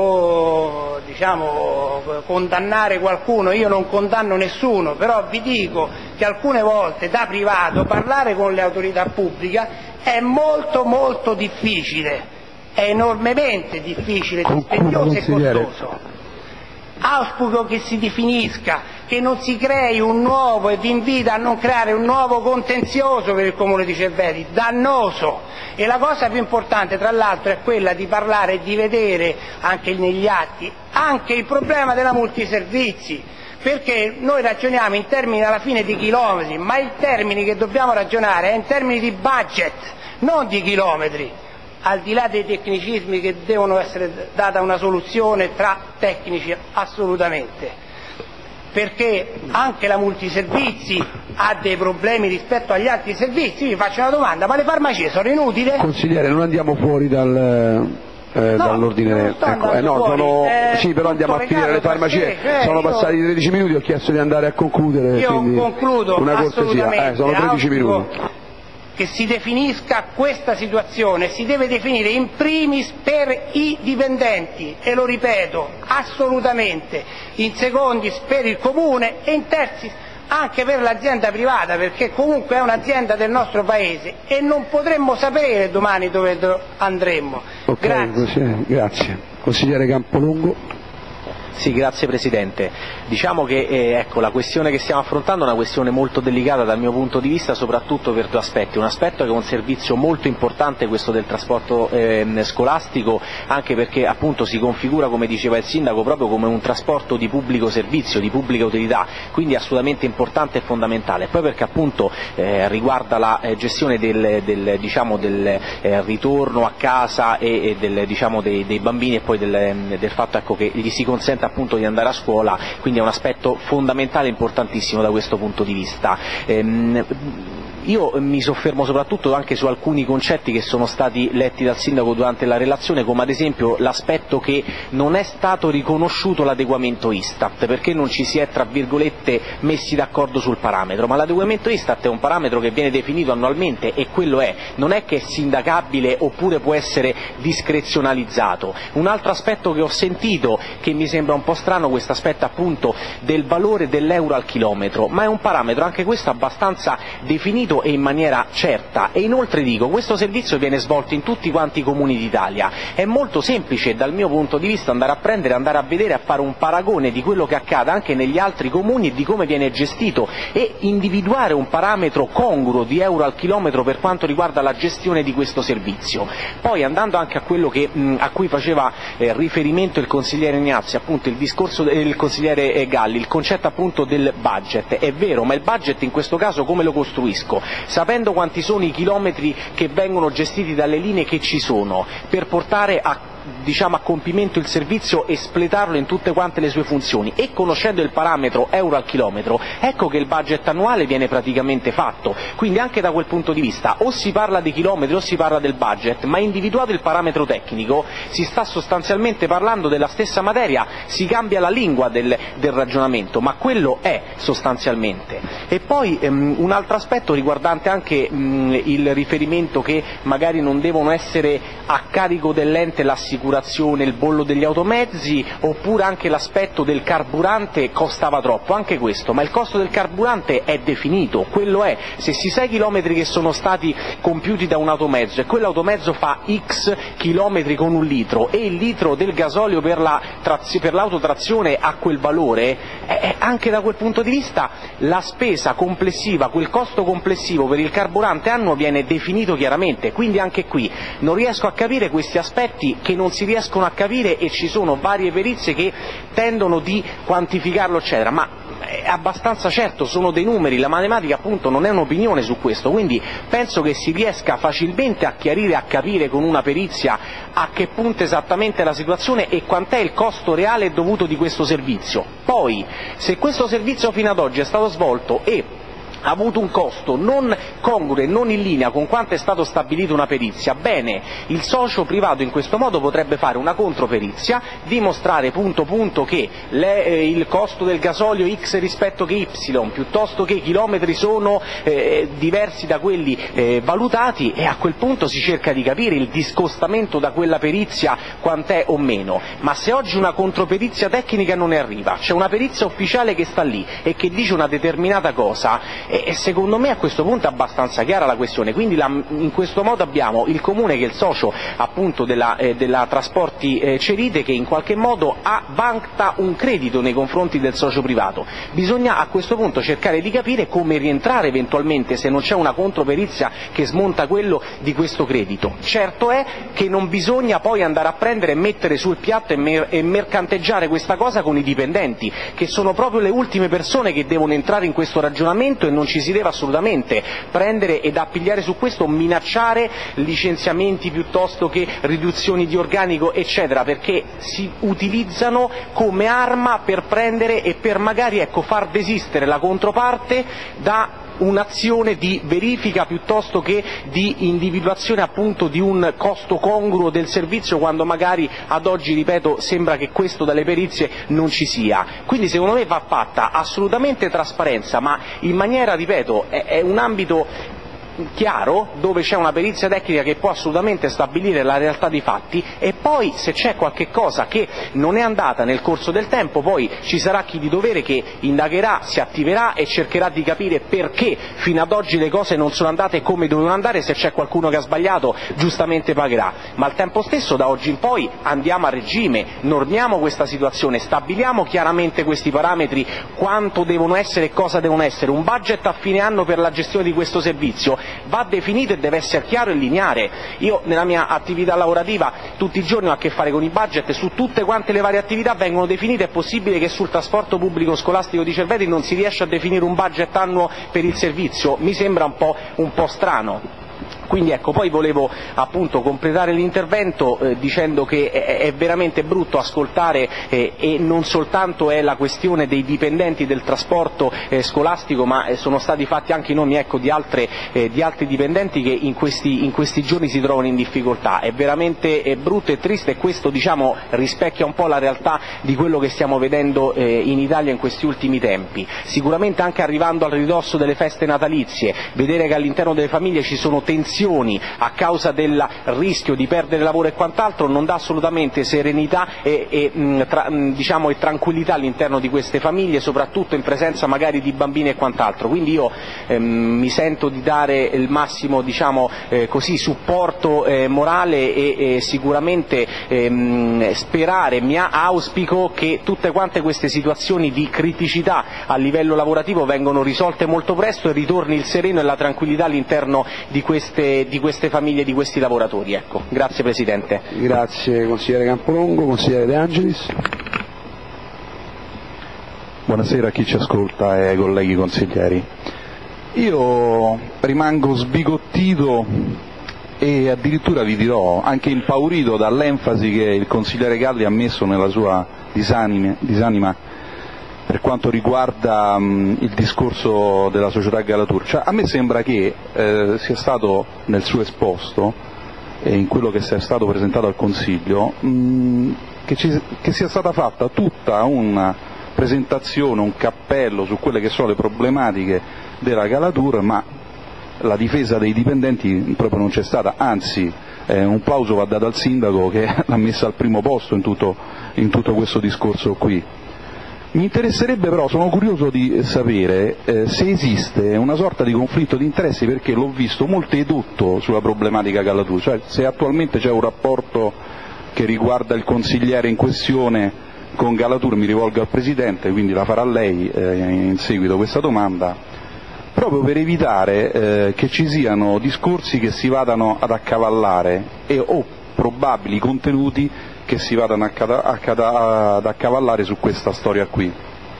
o diciamo condannare qualcuno. Io non condanno nessuno, però vi dico che alcune volte da privato parlare con le autorità pubbliche è molto molto difficile, è enormemente difficile, dispendioso e costoso. Auspico che si definisca, che non si crei un nuovo, e vi invito a non creare un nuovo contenzioso per il Comune di Cerveteri, dannoso. E la cosa più importante, tra l'altro, è quella di parlare e di vedere anche negli atti anche il problema della multiservizi, perché noi ragioniamo in termini alla fine di chilometri, ma il termine che dobbiamo ragionare è in termini di budget, non di chilometri, al di là dei tecnicismi che devono essere data una soluzione tra tecnici assolutamente, perché anche la multiservizi ha dei problemi rispetto agli altri servizi. Io vi faccio una domanda: ma le farmacie sono inutili? Consigliere, non andiamo fuori dal... Eh, no, dall'ordine, ecco, eh, no, sono, eh, sì, però andiamo a finire le farmacie, cioè, sono io, passati tredici minuti, ho chiesto di andare a concludere. Io quindi concludo una cortesia, eh, sono tredici minuti. Che si definisca questa situazione, si deve definire in primis per i dipendenti, e lo ripeto assolutamente, in secondis per il Comune e in terzi anche per l'azienda privata, perché comunque è un'azienda del nostro paese e non potremmo sapere domani dove andremo. Okay, grazie. Grazie. Consigliere Campolongo. Sì, grazie Presidente. Diciamo che eh, ecco, la questione che stiamo affrontando è una questione molto delicata dal mio punto di vista, soprattutto per due aspetti. Un aspetto è che è un servizio molto importante, questo del trasporto eh, scolastico, anche perché appunto si configura, come diceva il Sindaco, proprio come un trasporto di pubblico servizio, di pubblica utilità, quindi assolutamente importante e fondamentale. Poi perché appunto eh, riguarda la eh, gestione del, del, diciamo, del eh, ritorno a casa e, e del, diciamo, dei, dei bambini, e poi del, del fatto, ecco, che gli si consente appunto di andare a scuola, quindi è un aspetto fondamentale e importantissimo da questo punto di vista. Ehm, Io mi soffermo soprattutto anche su alcuni concetti che sono stati letti dal Sindaco durante la relazione, come ad esempio l'aspetto che non è stato riconosciuto l'adeguamento Istat, perché non ci si è, tra virgolette, messi d'accordo sul parametro, ma l'adeguamento Istat è un parametro che viene definito annualmente e quello è, non è che è sindacabile oppure può essere discrezionalizzato. Un altro aspetto che ho sentito, che mi sembra un po' strano, questo aspetto appunto del valore dell'euro al chilometro, ma è un parametro anche questo abbastanza definito e in maniera certa, e inoltre dico, questo servizio viene svolto in tutti quanti i comuni d'Italia, è molto semplice dal mio punto di vista andare a prendere, andare a vedere, a fare un paragone di quello che accade anche negli altri comuni e di come viene gestito e individuare un parametro congruo di euro al chilometro per quanto riguarda la gestione di questo servizio. Poi andando anche a quello che, mh, a cui faceva eh, riferimento il consigliere Ignazzi, appunto il discorso del consigliere eh, Galli, il concetto appunto del budget, è vero, ma il budget in questo caso come lo costruisco? Sapendo quanti sono i chilometri che vengono gestiti dalle linee che ci sono, per portare a diciamo a compimento il servizio e spletarlo in tutte quante le sue funzioni, e conoscendo il parametro euro al chilometro, ecco che il budget annuale viene praticamente fatto. Quindi anche da quel punto di vista o si parla di chilometri o si parla del budget, ma individuato il parametro tecnico si sta sostanzialmente parlando della stessa materia, si cambia la lingua del, del ragionamento, ma quello è sostanzialmente. E poi um, un altro aspetto riguardante anche um, il riferimento che magari non devono essere a carico dell'ente l'assicurazione, il bollo degli automezzi, oppure anche l'aspetto del carburante costava troppo, anche questo, ma il costo del carburante è definito, quello è, se si sa i chilometri che sono stati compiuti da un automezzo e quell'automezzo fa X chilometri con un litro e il litro del gasolio per, la traz- per l'autotrazione ha quel valore, eh, anche da quel punto di vista la spesa complessiva, quel costo complessivo per il carburante annuo viene definito chiaramente, quindi anche qui non riesco a capire questi aspetti che non si riescono a capire e ci sono varie perizie che tendono di quantificarlo eccetera, ma è abbastanza certo, sono dei numeri, la matematica appunto non è un'opinione su questo, quindi penso che si riesca facilmente a chiarire, a capire con una perizia a che punto esattamente è la situazione e quant'è il costo reale e dovuto di questo servizio. Poi, se questo servizio fino ad oggi è stato svolto e ha avuto un costo non congruo e non in linea con quanto è stato stabilito una perizia, bene, il socio privato in questo modo potrebbe fare una controperizia, dimostrare punto punto che le, eh, il costo del gasolio X rispetto che Y, piuttosto che i chilometri sono eh, diversi da quelli eh, valutati, e a quel punto si cerca di capire il discostamento da quella perizia quant'è o meno. Ma se oggi una controperizia tecnica non ne arriva, c'è una perizia ufficiale che sta lì e che dice una determinata cosa, e secondo me a questo punto è abbastanza chiara la questione, quindi la, in questo modo abbiamo il comune che è il socio appunto della, eh, della Trasporti eh, Ceride, che in qualche modo ha, vanta un credito nei confronti del socio privato. Bisogna a questo punto cercare di capire come rientrare eventualmente se non c'è una controperizia che smonta quello di questo credito. Certo è che non bisogna poi andare a prendere e mettere sul piatto e, mer- e mercanteggiare questa cosa con i dipendenti, che sono proprio le ultime persone che devono entrare in questo ragionamento, e non ci si deve assolutamente prendere ed appigliare su questo, minacciare licenziamenti piuttosto che riduzioni di organico eccetera, perché si utilizzano come arma per prendere e per magari ecco far desistere la controparte da un'azione di verifica piuttosto che di individuazione appunto di un costo congruo del servizio, quando magari ad oggi, ripeto, sembra che questo dalle perizie non ci sia. Quindi secondo me va fatta assolutamente trasparenza, ma in maniera, ripeto, è, è un ambito chiaro, dove c'è una perizia tecnica che può assolutamente stabilire la realtà dei fatti, e poi se c'è qualche cosa che non è andata nel corso del tempo, poi ci sarà chi di dovere che indagherà, si attiverà e cercherà di capire perché fino ad oggi le cose non sono andate come dovevano andare. Se c'è qualcuno che ha sbagliato, giustamente pagherà, ma al tempo stesso da oggi in poi andiamo a regime, normiamo questa situazione, stabiliamo chiaramente questi parametri, quanto devono essere e cosa devono essere. Un budget a fine anno per la gestione di questo servizio va definito e deve essere chiaro e lineare. Io nella mia attività lavorativa tutti i giorni ho a che fare con i budget, su tutte quante le varie attività vengono definite. È possibile che sul trasporto pubblico scolastico di Cerveteri non si riesce a definire un budget annuo per il servizio? Mi sembra un po', un po' strano. Quindi ecco, poi volevo appunto completare l'intervento eh, dicendo che è, è veramente brutto ascoltare eh, e non soltanto è la questione dei dipendenti del trasporto eh, scolastico, ma eh, sono stati fatti anche i nomi ecco, di, altre, eh, di altri dipendenti che in questi, in questi giorni si trovano in difficoltà. È veramente è brutto e triste, e questo diciamo, rispecchia un po' la realtà di quello che stiamo vedendo eh, in Italia in questi ultimi tempi. Sicuramente anche arrivando al ridosso delle feste natalizie, vedere che all'interno delle famiglie ci sono tensioni a causa del rischio di perdere lavoro e quant'altro non dà assolutamente serenità e, e, mh, tra, mh, diciamo, e tranquillità all'interno di queste famiglie, soprattutto in presenza magari di bambini e quant'altro. Quindi io ehm, mi sento di dare il massimo diciamo, eh, così, supporto eh, morale e, e sicuramente ehm, sperare, mi auspico che tutte quante queste situazioni di criticità a livello lavorativo vengano risolte molto presto e ritorni il sereno e la tranquillità all'interno di queste, di queste famiglie e di questi lavoratori. Ecco. Grazie Presidente. Grazie consigliere Campolongo. Consigliere De Angelis. Buonasera a chi ci ascolta e ai colleghi consiglieri. Io rimango sbigottito e addirittura vi dirò anche impaurito dall'enfasi che il consigliere Galli ha messo nella sua disanima, disanima per quanto riguarda um, il discorso della società Galatur. Cioè, a me sembra che eh, sia stato nel suo esposto e in quello che sia stato presentato al Consiglio mh, che, ci, che sia stata fatta tutta una presentazione, un cappello su quelle che sono le problematiche della Galatur, ma la difesa dei dipendenti proprio non c'è stata, anzi eh, un plauso va dato al sindaco che l'ha messa al primo posto in tutto, in tutto questo discorso qui. Mi interesserebbe però, sono curioso di sapere eh, se esiste una sorta di conflitto di interessi, perché l'ho visto molto edotto sulla problematica Galatur, cioè se attualmente c'è un rapporto che riguarda il consigliere in questione con Galatur, mi rivolgo al Presidente, quindi la farà lei eh, in seguito a questa domanda, proprio per evitare eh, che ci siano discorsi che si vadano ad accavallare e o probabili contenuti che si vadano ad accavallare su questa storia qui.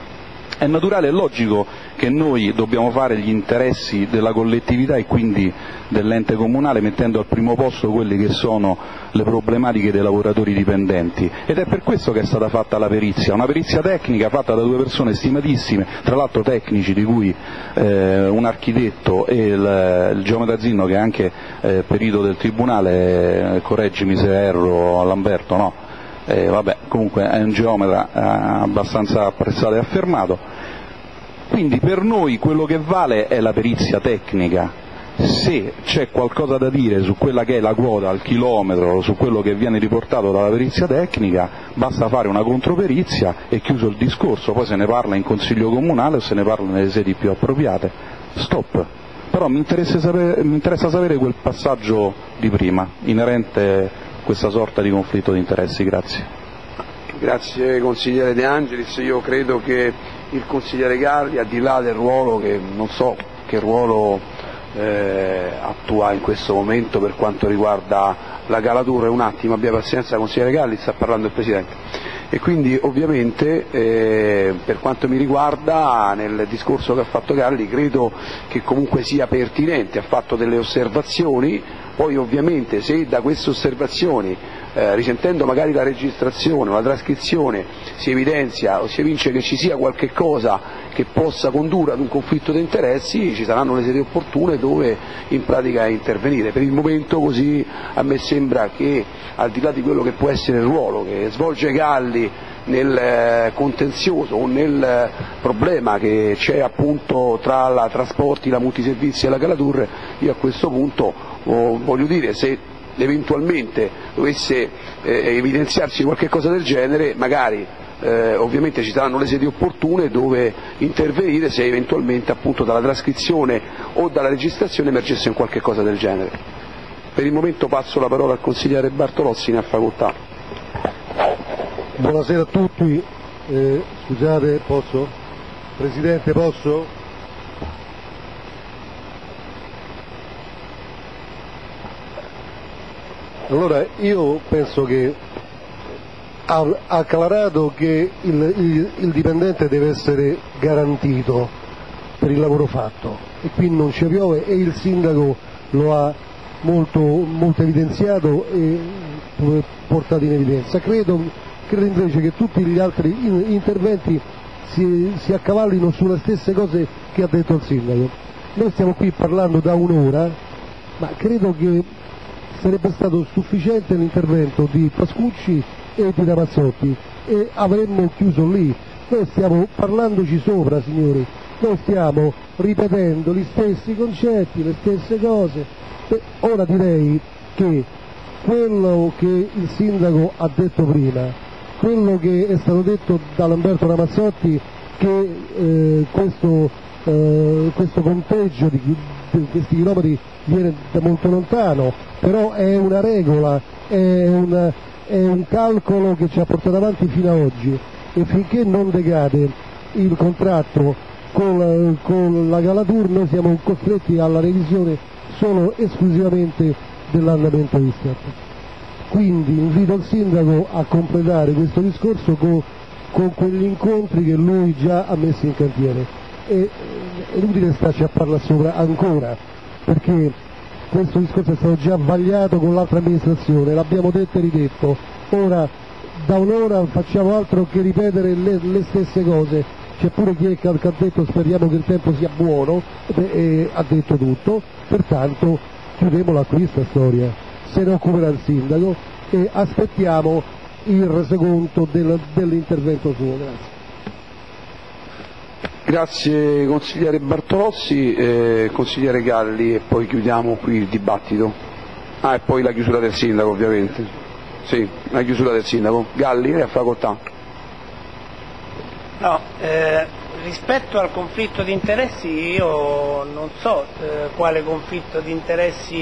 È naturale e logico che noi dobbiamo fare gli interessi della collettività e quindi dell'ente comunale, mettendo al primo posto quelle che sono le problematiche dei lavoratori dipendenti, ed è per questo che è stata fatta la perizia, una perizia tecnica fatta da due persone stimatissime, tra l'altro tecnici, di cui eh, un architetto e il, il geometra Zinno, che è anche eh, perito del tribunale, eh, correggimi se erro Lamberto, no? Eh, vabbè, comunque è un geometra eh, abbastanza apprezzato e affermato. Quindi per noi quello che vale è la perizia tecnica. Se c'è qualcosa da dire su quella che è la quota al chilometro, su quello che viene riportato dalla perizia tecnica, basta fare una controperizia e chiuso il discorso, poi se ne parla in consiglio comunale o se ne parla nelle sedi più appropriate. Stop. Però mi interessa sapere, mi interessa sapere quel passaggio di prima, inerente a questa sorta di conflitto di interessi. Grazie. Grazie consigliere De Angelis. Io credo che il consigliere Galli, al di là del ruolo che non so che ruolo eh, attua in questo momento per quanto riguarda la Galatur, un attimo abbia pazienza, consigliere Galli, sta parlando il Presidente. E quindi ovviamente eh, per quanto mi riguarda, nel discorso che ha fatto Galli, credo che comunque sia pertinente, ha fatto delle osservazioni, poi ovviamente se da queste osservazioni, eh, risentendo magari la registrazione o la trascrizione, si evidenzia o si evince che ci sia qualche cosa che possa condurre ad un conflitto di interessi, ci saranno le sedi opportune dove in pratica intervenire. Per il momento così a me sembra che, al di là di quello che può essere il ruolo che svolge Galli nel contenzioso o nel problema che c'è appunto tra la Trasporti, la Multiservizi e la Galatur, io a questo punto oh, voglio dire, se eventualmente dovesse eh, evidenziarsi qualche cosa del genere, magari eh, ovviamente ci saranno le sedi opportune dove intervenire se eventualmente appunto dalla trascrizione o dalla registrazione emergesse un qualche cosa del genere. Per il momento passo la parola al consigliere Bartolozzi, ne ha facoltà. Buonasera a tutti, eh, scusate, posso? Presidente, posso? Allora, io penso che ha acclarato che il, il, il dipendente deve essere garantito per il lavoro fatto, e qui non ci piove, e il sindaco lo ha molto, molto evidenziato e portato in evidenza. Credo, credo invece che tutti gli altri interventi si, si accavallino sulle stesse cose che ha detto il Sindaco. Noi stiamo qui parlando da un'ora, ma credo che sarebbe stato sufficiente l'intervento di Pascucci e di Ramazzotti e avremmo chiuso lì. Noi stiamo parlandoci sopra, signori, noi stiamo ripetendo gli stessi concetti, le stesse cose. E ora direi che quello che il Sindaco ha detto prima, quello che è stato detto da Lamberto Ramazzotti, che eh, questo, eh, questo conteggio di, di questi chilometri viene da molto lontano, però è una regola, è, una, è un calcolo che ci ha portato avanti fino ad oggi, e finché non decade il contratto con, con la Galatur noi siamo costretti alla revisione solo esclusivamente dell'andamento Istat. Quindi invito il Sindaco a completare questo discorso con, con quegli incontri che lui già ha messo in cantiere. E è inutile starci a parlare sopra ancora, perché questo discorso è stato già vagliato con l'altra amministrazione, l'abbiamo detto e ridetto. Ora da un'ora facciamo altro che ripetere le, le stesse cose. C'è pure chi è che ha detto speriamo che il tempo sia buono, e, e ha detto tutto, pertanto chiudiamola qui sta storia, se ne occuperà il Sindaco e aspettiamo il resoconto del, dell'intervento suo. Grazie. Grazie consigliere Bartolozzi, eh, consigliere Galli, e poi chiudiamo qui il dibattito. Ah, e poi la chiusura del Sindaco ovviamente. Sì, la chiusura del Sindaco. Galli, è a facoltà. No, eh, rispetto al conflitto di interessi io non so eh, quale conflitto di interessi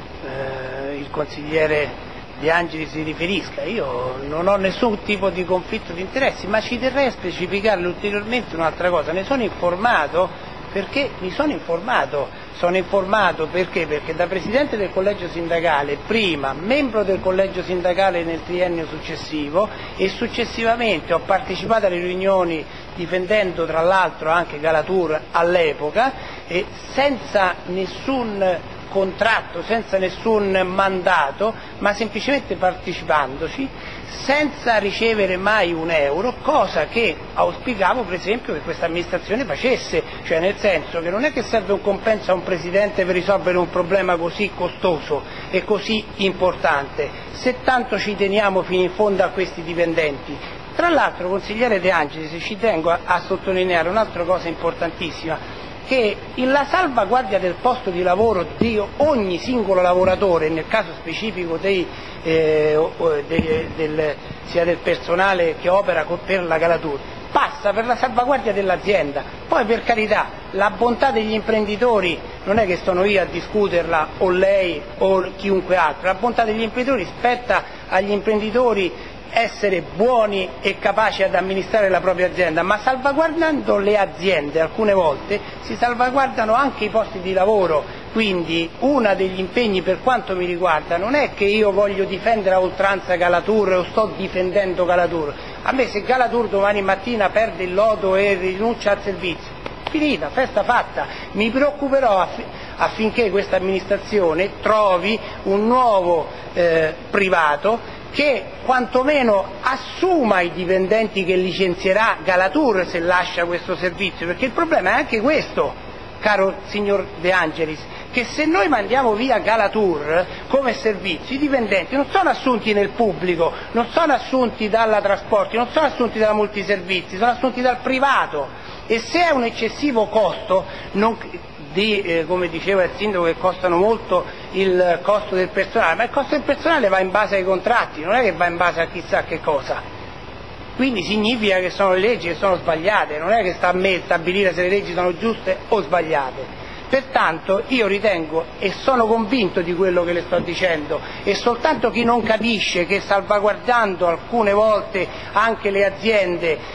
eh, il consigliere De Angeli si riferisca. Io non ho nessun tipo di conflitto di interessi, ma ci terrei a specificarle ulteriormente un'altra cosa. Ne sono informato perché mi sono informato. Sono informato perché? Perché da Presidente del Collegio Sindacale, prima membro del Collegio Sindacale nel triennio successivo e successivamente ho partecipato alle riunioni difendendo tra l'altro anche Galatur all'epoca e senza nessun contratto, senza nessun mandato, ma semplicemente partecipandoci, senza ricevere mai un euro, cosa che auspicavo per esempio che questa amministrazione facesse, cioè nel senso che non è che serve un compenso a un presidente per risolvere un problema così costoso e così importante, se tanto ci teniamo fino in fondo a questi dipendenti. Tra l'altro, consigliere De Angelis, ci tengo a, a sottolineare un'altra cosa importantissima, che la salvaguardia del posto di lavoro di ogni singolo lavoratore, nel caso specifico dei, eh, dei, del, sia del personale che opera per la Galatur, passa per la salvaguardia dell'azienda. Poi, per carità, la bontà degli imprenditori non è che sono io a discuterla o lei o chiunque altro, la bontà degli imprenditori spetta agli imprenditori essere buoni e capaci ad amministrare la propria azienda, ma salvaguardando le aziende alcune volte si salvaguardano anche i posti di lavoro. Quindi uno degli impegni per quanto mi riguarda non è che io voglio difendere a oltranza Galatur o sto difendendo Galatur. A me se Galatur domani mattina perde il lodo e rinuncia al servizio, finita, festa fatta. Mi preoccuperò affi- affinché questa amministrazione trovi un nuovo eh, privato che quantomeno assuma i dipendenti che licenzierà Galatur se lascia questo servizio, perché il problema è anche questo, caro signor De Angelis, che se noi mandiamo via Galatur come servizio, i dipendenti non sono assunti nel pubblico, non sono assunti dalla Trasporti, non sono assunti dalla Multiservizi, sono assunti dal privato, e se è un eccessivo costo non, di, eh, come diceva il sindaco, che costano molto il costo del personale, ma il costo del personale va in base ai contratti, non è che va in base a chissà che cosa. Quindi significa che sono le leggi che sono sbagliate, non è che sta a me stabilire se le leggi sono giuste o sbagliate. Pertanto io ritengo e sono convinto di quello che le sto dicendo, e soltanto chi non capisce che salvaguardando alcune volte anche le aziende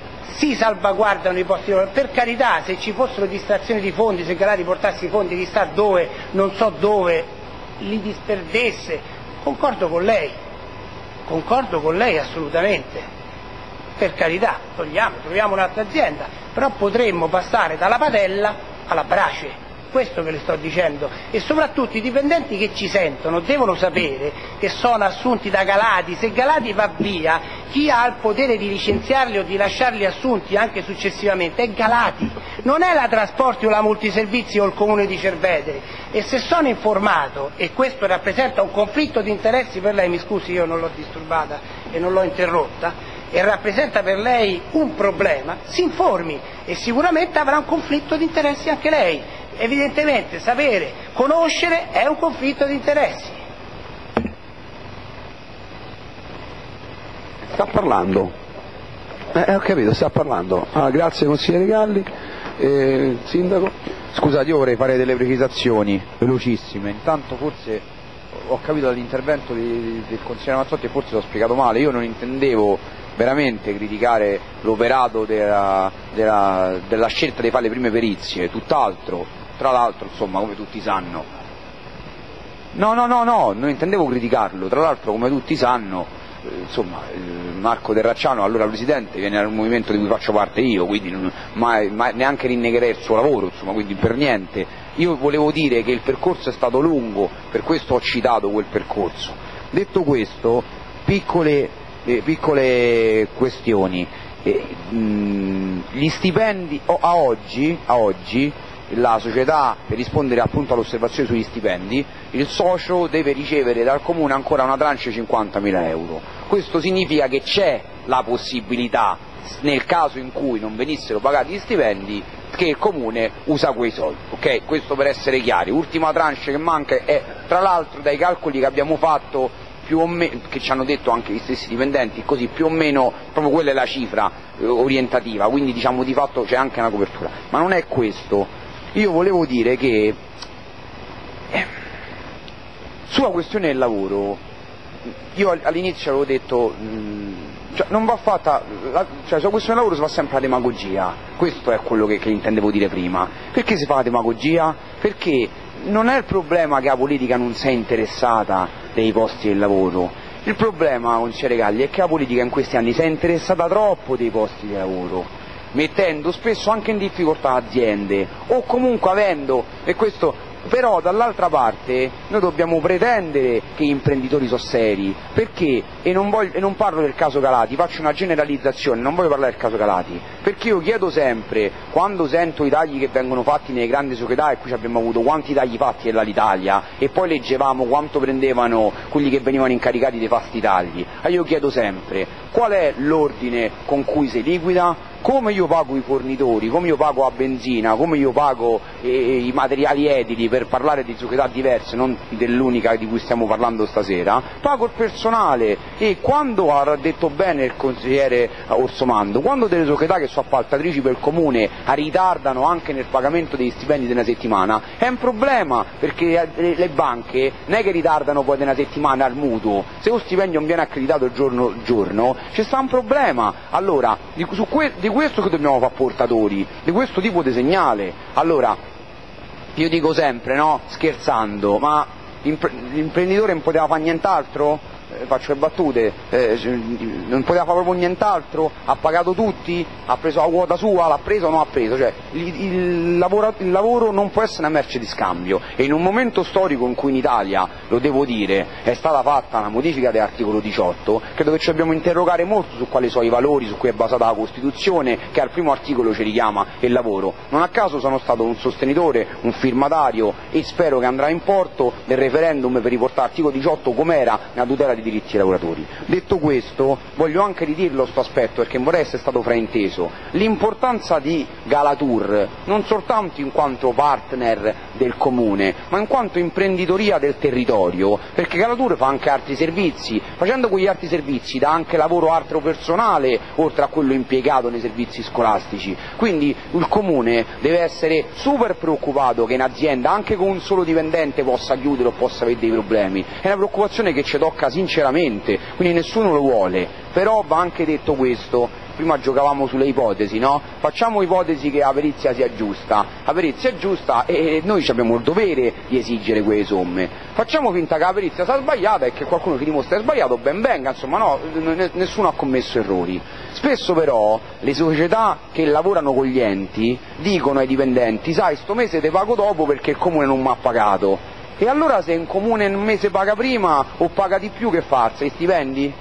si salvaguardano i posti di lavoro, per carità, se ci fossero distrazioni di fondi, se Galati portasse i fondi chissà dove, non so dove, li disperdesse, concordo con lei, concordo con lei assolutamente, per carità, togliamo, troviamo un'altra azienda, però potremmo passare dalla padella alla brace, questo che le sto dicendo, e soprattutto i dipendenti che ci sentono devono sapere che sono assunti da Galati. Se Galati va via, chi ha il potere di licenziarli o di lasciarli assunti anche successivamente è Galati, non è la Trasporti o la Multiservizi o il Comune di Cerveteri. E se sono informato, e questo rappresenta un conflitto di interessi per lei, mi scusi, io non l'ho disturbata e non l'ho interrotta, e rappresenta per lei un problema, si informi e sicuramente avrà un conflitto di interessi anche lei. Evidentemente sapere, conoscere è un conflitto di interessi. Sta parlando. Eh, ho capito, sta parlando. Ah, grazie consigliere Galli. Eh, sindaco? Scusate, io vorrei fare delle precisazioni velocissime. Intanto forse ho capito dall'intervento di, del consigliere Mazzotti e forse l'ho spiegato male. Io non intendevo veramente criticare l'operato della, della, della scelta di fare le prime perizie, tutt'altro, tra l'altro, insomma, come tutti sanno. No, no, no, no, non intendevo criticarlo, tra l'altro, come tutti sanno, eh, insomma, eh, Marco Terracciano, allora presidente, viene dal movimento di cui faccio parte io, quindi non, mai, mai, neanche rinnegherei il suo lavoro, insomma, quindi per niente. Io volevo dire che il percorso è stato lungo, per questo ho citato quel percorso. Detto questo, piccole Eh, piccole questioni. Eh, mh, gli stipendi oh, a, oggi, a oggi la società, per rispondere appunto all'osservazione sugli stipendi, il socio deve ricevere dal comune ancora una tranche di cinquantamila euro. Questo significa che c'è la possibilità, nel caso in cui non venissero pagati gli stipendi, che il comune usa quei soldi, ok? Questo per essere chiari. Ultima tranche che manca è, tra l'altro, dai calcoli che abbiamo fatto, più o meno, che ci hanno detto anche gli stessi dipendenti, così più o meno proprio quella è la cifra eh, orientativa, quindi diciamo di fatto c'è anche una copertura. Ma non è questo. Io volevo dire che eh, sulla questione del lavoro, io all'inizio avevo detto mh, cioè, non va fatta la, cioè sulla questione del lavoro si fa sempre la demagogia, questo è quello che, che intendevo dire prima. Perché si fa la demagogia? Perché non è il problema che la politica non sia interessata dei posti del lavoro, il problema, consigliere Galli, è che la politica in questi anni si è interessata troppo dei posti di lavoro, mettendo spesso anche in difficoltà aziende, o comunque avendo, e questo però dall'altra parte noi dobbiamo pretendere che gli imprenditori sono seri, perché, e non, voglio, e non parlo del caso Galati, faccio una generalizzazione, non voglio parlare del caso Galati, perché io chiedo sempre, quando sento i tagli che vengono fatti nelle grandi società, e qui abbiamo avuto quanti tagli fatti dall'Italia, e poi leggevamo quanto prendevano quelli che venivano incaricati dei fasti tagli, io chiedo sempre, qual è l'ordine con cui si liquida? Come io pago i fornitori, come io pago la benzina, come io pago eh, i materiali edili, per parlare di società diverse, non dell'unica di cui stiamo parlando stasera, pago il personale. E quando ha detto bene il consigliere Orsomando, quando delle società che sono appaltatrici per il comune ritardano anche nel pagamento degli stipendi di una settimana, è un problema, perché le banche non è che ritardano poi di una settimana al mutuo, se lo stipendio non viene accreditato il giorno giorno c'è sta un problema. Allora di, su que, di questo che dobbiamo fare portatori, di questo tipo di segnale. Allora io dico sempre, no, scherzando, ma l'imprenditore non poteva fare nient'altro? Eh, faccio le battute, eh, non poteva fare proprio nient'altro? Ha pagato tutti? Ha preso la quota sua? L'ha preso o non ha preso? Cioè, il, il, lavoro, il lavoro non può essere una merce di scambio, e in un momento storico in cui in Italia, lo devo dire, è stata fatta una modifica dell'articolo diciotto, credo che ci dobbiamo interrogare molto su quali sono i valori su cui è basata la Costituzione, che al primo articolo ci richiama il lavoro. Non a caso sono stato un sostenitore, un firmatario, e spero che andrà in porto del referendum per riportare l'articolo diciotto com'era nella tutela dei diritti dei lavoratori. Detto questo, voglio anche ridirlo sto aspetto, perché vorrei essere stato frainteso, l'importanza di Galatur non soltanto in quanto partner del comune, ma in quanto imprenditoria del territorio, perché Galatur fa anche altri servizi, facendo quegli altri servizi dà anche lavoro altro personale oltre a quello impiegato nei servizi scolastici. Quindi il comune deve essere super preoccupato che in azienda anche con un solo dipendente possa chiudere o possa avere dei problemi. È una preoccupazione che ci tocca sinceramente, quindi nessuno lo vuole. Però va anche detto questo, prima giocavamo sulle ipotesi, no? Facciamo ipotesi che la perizia sia giusta, la perizia è giusta e noi abbiamo il dovere di esigere quelle somme. Facciamo finta che la perizia sia sbagliata e che qualcuno che dimostra è sbagliato, ben venga, insomma no, nessuno ha commesso errori. Spesso però le società che lavorano con gli enti dicono ai dipendenti: sai, sto mese te pago dopo perché il comune non mi ha pagato. E allora se un comune un mese paga prima o paga di più, che fa? Se stipendi?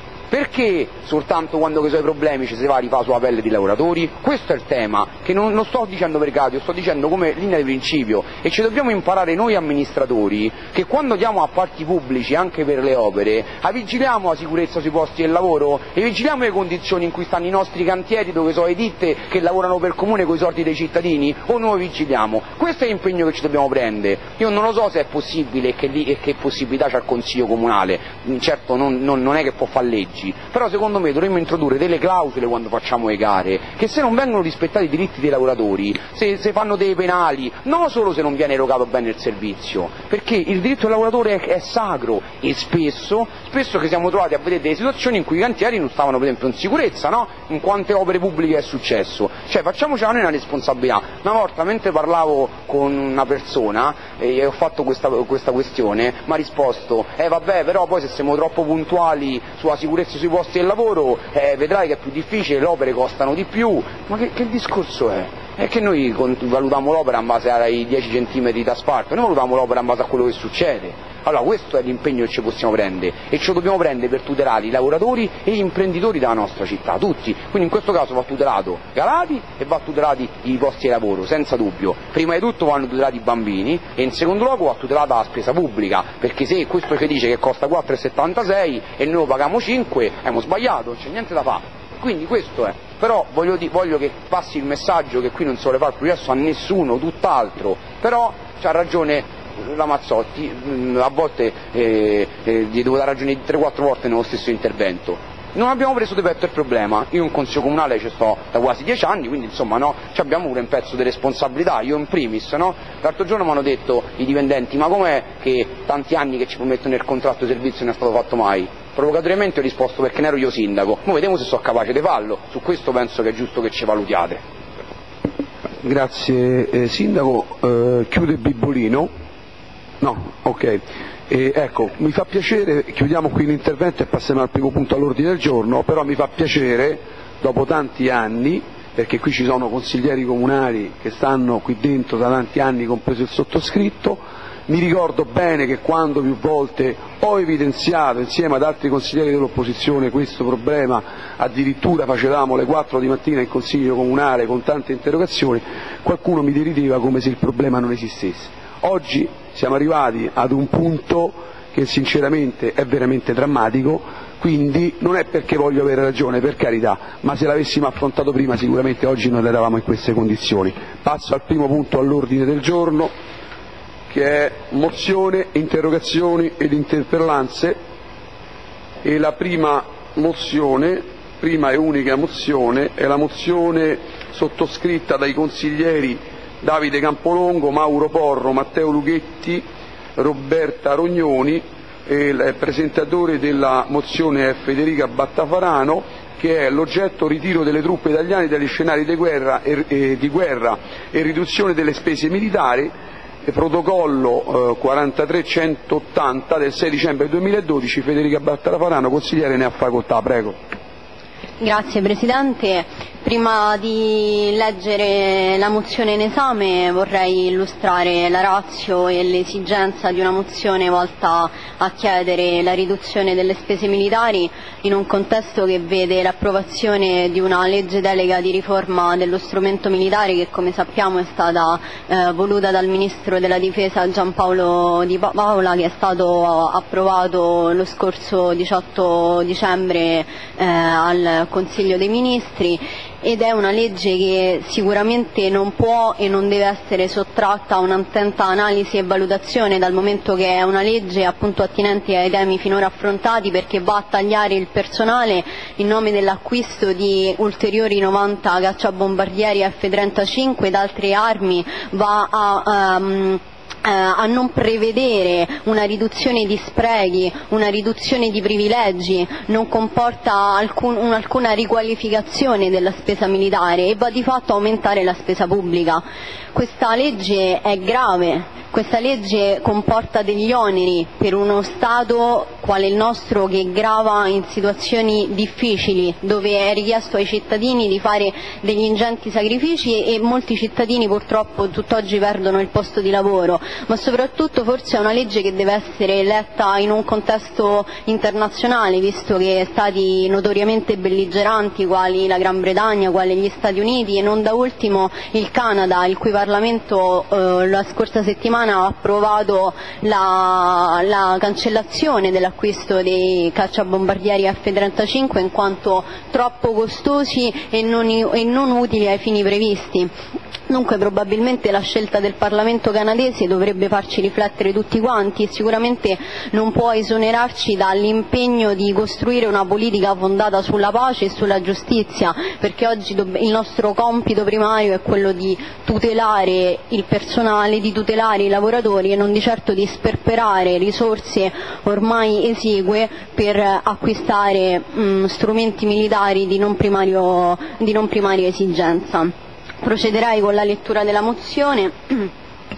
Perché soltanto quando che sono i problemi ci si va a rifare sulla pelle di lavoratori? Questo è il tema, che non, non sto dicendo per caso, sto dicendo come linea di principio, e ci dobbiamo imparare noi amministratori che quando diamo appalti pubblici anche per le opere, vigiliamo la sicurezza sui posti del lavoro e vigiliamo le condizioni in cui stanno i nostri cantieri dove sono le ditte che lavorano per il comune con i soldi dei cittadini, o noi vigiliamo? Questo è l'impegno che ci dobbiamo prendere. Io non lo so se è possibile e che, e che possibilità c'ha il Consiglio Comunale, certo non, non, non è che può fare leggi, però secondo me dovremmo introdurre delle clausole quando facciamo le gare, che se non vengono rispettati i diritti dei lavoratori, se, se fanno dei penali, non solo se non viene erogato bene il servizio, perché il diritto del lavoratore è, è sacro, e spesso, spesso che siamo trovati a vedere delle situazioni in cui i cantieri non stavano per esempio in sicurezza, no? In quante opere pubbliche è successo, cioè facciamocela noi una responsabilità. Una volta mentre parlavo con una persona e ho fatto questa, questa questione, mi ha risposto: eh vabbè, però poi se siamo troppo puntuali sulla sicurezza sui posti del lavoro, eh, vedrai che è più difficile, le opere costano di più. Ma che, che discorso è? È che noi valutiamo l'opera in base ai dieci centimetri di asfalto, noi valutiamo l'opera in base a quello che succede. Allora questo è l'impegno che ci possiamo prendere, e ce lo dobbiamo prendere per tutelare i lavoratori e gli imprenditori della nostra città, tutti. Quindi in questo caso va tutelato Galati e va tutelati i posti di lavoro, senza dubbio. Prima di tutto vanno tutelati i bambini e in secondo luogo va tutelata la spesa pubblica, perché se questo ci dice che costa quattro e settantasei e noi lo paghiamo cinque, abbiamo sbagliato, non c'è niente da fare. Quindi questo è, però voglio, di, voglio che passi il messaggio che qui non si vuole fare il processo a nessuno, tutt'altro, però c'ha ragione la Mazzotti, a volte eh, eh, gli devo dare ragione tre quattro volte nello stesso intervento. Non abbiamo preso di petto il problema, io in Consiglio Comunale ci sto da quasi dieci anni, quindi insomma no, abbiamo pure un pezzo di responsabilità, io in primis, no? L'altro giorno mi hanno detto i dipendenti: ma com'è che tanti anni che ci promettono nel contratto di servizio non è stato fatto mai? Provocatoriamente ho risposto: perché ne ero io sindaco, ora vediamo se sono capace di farlo, su questo penso che è giusto che ci valutiate. Grazie eh, Sindaco, eh, chiude Bibolino. No, ok. E ecco, mi fa piacere, chiudiamo qui l'intervento e passiamo al primo punto all'ordine del giorno, però mi fa piacere, dopo tanti anni, perché qui ci sono consiglieri comunali che stanno qui dentro da tanti anni, compreso il sottoscritto, mi ricordo bene che quando più volte ho evidenziato insieme ad altri consiglieri dell'opposizione questo problema, addirittura facevamo le quattro di mattina in Consiglio Comunale con tante interrogazioni, qualcuno mi derideva come se il problema non esistesse. Oggi siamo arrivati ad un punto che sinceramente è veramente drammatico, quindi non è perché voglio avere ragione, per carità, ma se l'avessimo affrontato prima sicuramente oggi non eravamo in queste condizioni. Passo al primo punto all'ordine del giorno, che è mozione, interrogazioni ed interpellanze, e la prima mozione, prima e unica mozione, è la mozione sottoscritta dai consiglieri Davide Campolongo, Mauro Porro, Matteo Lughetti, Roberta Rognoni, e il presentatore della mozione è Federica Battafarano, che è l'oggetto ritiro delle truppe italiane dagli scenari di guerra e, e, di guerra e riduzione delle spese militari, protocollo eh, quarantatré centottanta del sei dicembre duemiladodici. Federica Battafarano, consigliere, ne ha facoltà, prego. Grazie Presidente. Prima di leggere la mozione in esame vorrei illustrare la ratio e l'esigenza di una mozione volta a chiedere la riduzione delle spese militari in un contesto che vede l'approvazione di una legge delega di riforma dello strumento militare che, come sappiamo, è stata eh, voluta dal Ministro della Difesa Giampaolo Di Paola, che è stato approvato lo scorso diciotto dicembre eh, al Consiglio dei Ministri, ed è una legge che sicuramente non può e non deve essere sottratta a un'attenta analisi e valutazione, dal momento che è una legge appunto attinente ai temi finora affrontati, perché va a tagliare il personale in nome dell'acquisto di ulteriori novanta cacciabombardieri F trentacinque ed altre armi, va a um, a non prevedere una riduzione di sprechi, una riduzione di privilegi, non comporta alcun, alcuna riqualificazione della spesa militare e va di fatto a aumentare la spesa pubblica. Questa legge è grave, questa legge comporta degli oneri per uno Stato quale il nostro che grava in situazioni difficili, dove è richiesto ai cittadini di fare degli ingenti sacrifici e molti cittadini purtroppo tutt'oggi perdono il posto di lavoro, ma soprattutto forse è una legge che deve essere letta in un contesto internazionale, visto che stati notoriamente belligeranti quali la Gran Bretagna, quali gli Stati Uniti e non da ultimo il Canada, il cui Parlamento eh, la scorsa settimana ha approvato la, la cancellazione dell'acquisto dei cacciabombardieri F trentacinque in quanto troppo costosi e non, e non utili ai fini previsti. Dunque probabilmente la scelta del Parlamento canadese dovrebbe farci riflettere tutti quanti e sicuramente non può esonerarci dall'impegno di costruire una politica fondata sulla pace e sulla giustizia, perché oggi il nostro compito primario è quello di tutelare il personale, di tutelare i lavoratori e non di certo di sperperare risorse ormai esigue per acquistare mh, strumenti militari di non, primario, di non primaria esigenza. Procederei con la lettura della mozione.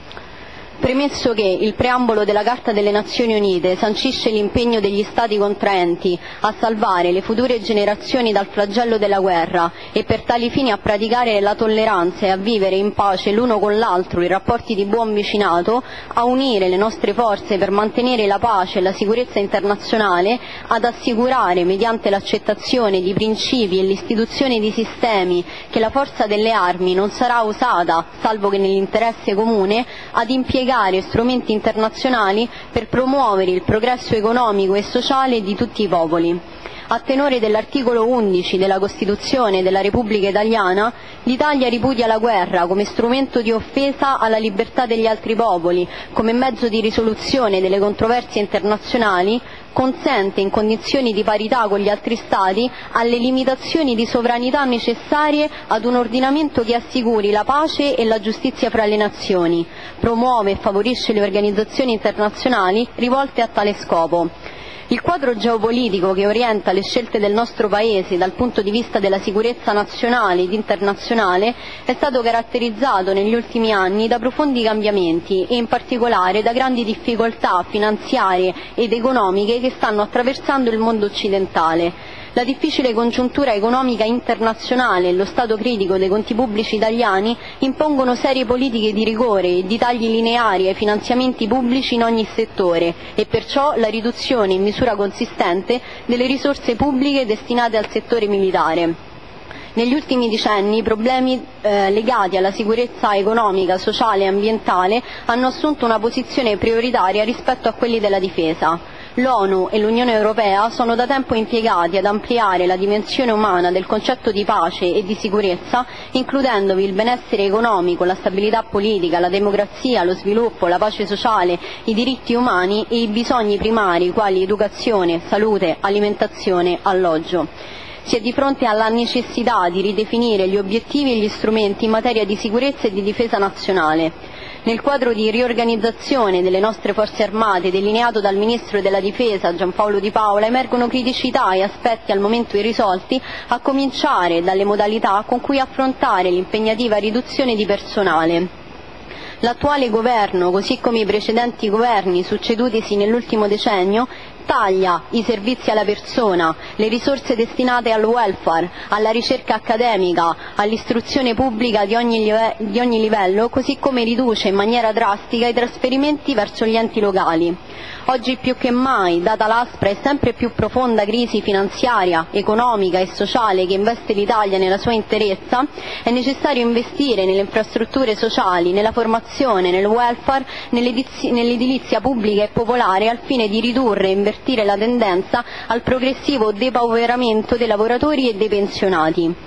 Premesso che il preambolo della Carta delle Nazioni Unite sancisce l'impegno degli Stati contraenti a salvare le future generazioni dal flagello della guerra e per tali fini a praticare la tolleranza e a vivere in pace l'uno con l'altro in rapporti di buon vicinato, a unire le nostre forze per mantenere la pace e la sicurezza internazionale, ad assicurare mediante l'accettazione di principi e l'istituzione di sistemi che la forza delle armi non sarà usata, salvo che nell'interesse comune, ad impiegare strumenti internazionali per promuovere il progresso economico e sociale di tutti i popoli. A tenore dell'articolo undici della Costituzione della Repubblica Italiana, l'Italia ripudia la guerra come strumento di offesa alla libertà degli altri popoli, come mezzo di risoluzione delle controversie internazionali, consente in condizioni di parità con gli altri Stati alle limitazioni di sovranità necessarie ad un ordinamento che assicuri la pace e la giustizia fra le nazioni, promuove e favorisce le organizzazioni internazionali rivolte a tale scopo. Il quadro geopolitico che orienta le scelte del nostro Paese dal punto di vista della sicurezza nazionale ed internazionale è stato caratterizzato negli ultimi anni da profondi cambiamenti e in particolare da grandi difficoltà finanziarie ed economiche che stanno attraversando il mondo occidentale. La difficile congiuntura economica internazionale e lo stato critico dei conti pubblici italiani impongono serie politiche di rigore e di tagli lineari ai finanziamenti pubblici in ogni settore e perciò la riduzione in misura consistente delle risorse pubbliche destinate al settore militare. Negli ultimi decenni i problemi eh, legati alla sicurezza economica, sociale e ambientale hanno assunto una posizione prioritaria rispetto a quelli della difesa. L'ONU e l'Unione Europea sono da tempo impiegati ad ampliare la dimensione umana del concetto di pace e di sicurezza, includendovi il benessere economico, la stabilità politica, la democrazia, lo sviluppo, la pace sociale, i diritti umani e i bisogni primari quali educazione, salute, alimentazione, alloggio. Si è di fronte alla necessità di ridefinire gli obiettivi e gli strumenti in materia di sicurezza e di difesa nazionale. Nel quadro di riorganizzazione delle nostre forze armate delineato dal Ministro della Difesa Giampaolo Di Paola emergono criticità e aspetti al momento irrisolti, a cominciare dalle modalità con cui affrontare l'impegnativa riduzione di personale. L'attuale governo, così come i precedenti governi succedutisi nell'ultimo decennio, taglia i servizi alla persona, le risorse destinate al welfare, alla ricerca accademica, all'istruzione pubblica di ogni, live- di ogni livello, così come riduce in maniera drastica i trasferimenti verso gli enti locali. Oggi più che mai, data l'aspra e sempre più profonda crisi finanziaria, economica e sociale che investe l'Italia nella sua interezza, è necessario investire nelle infrastrutture sociali, nella formazione, nel welfare, nell'edilizia pubblica e popolare al fine di ridurre e invertire la tendenza al progressivo depauperamento dei lavoratori e dei pensionati.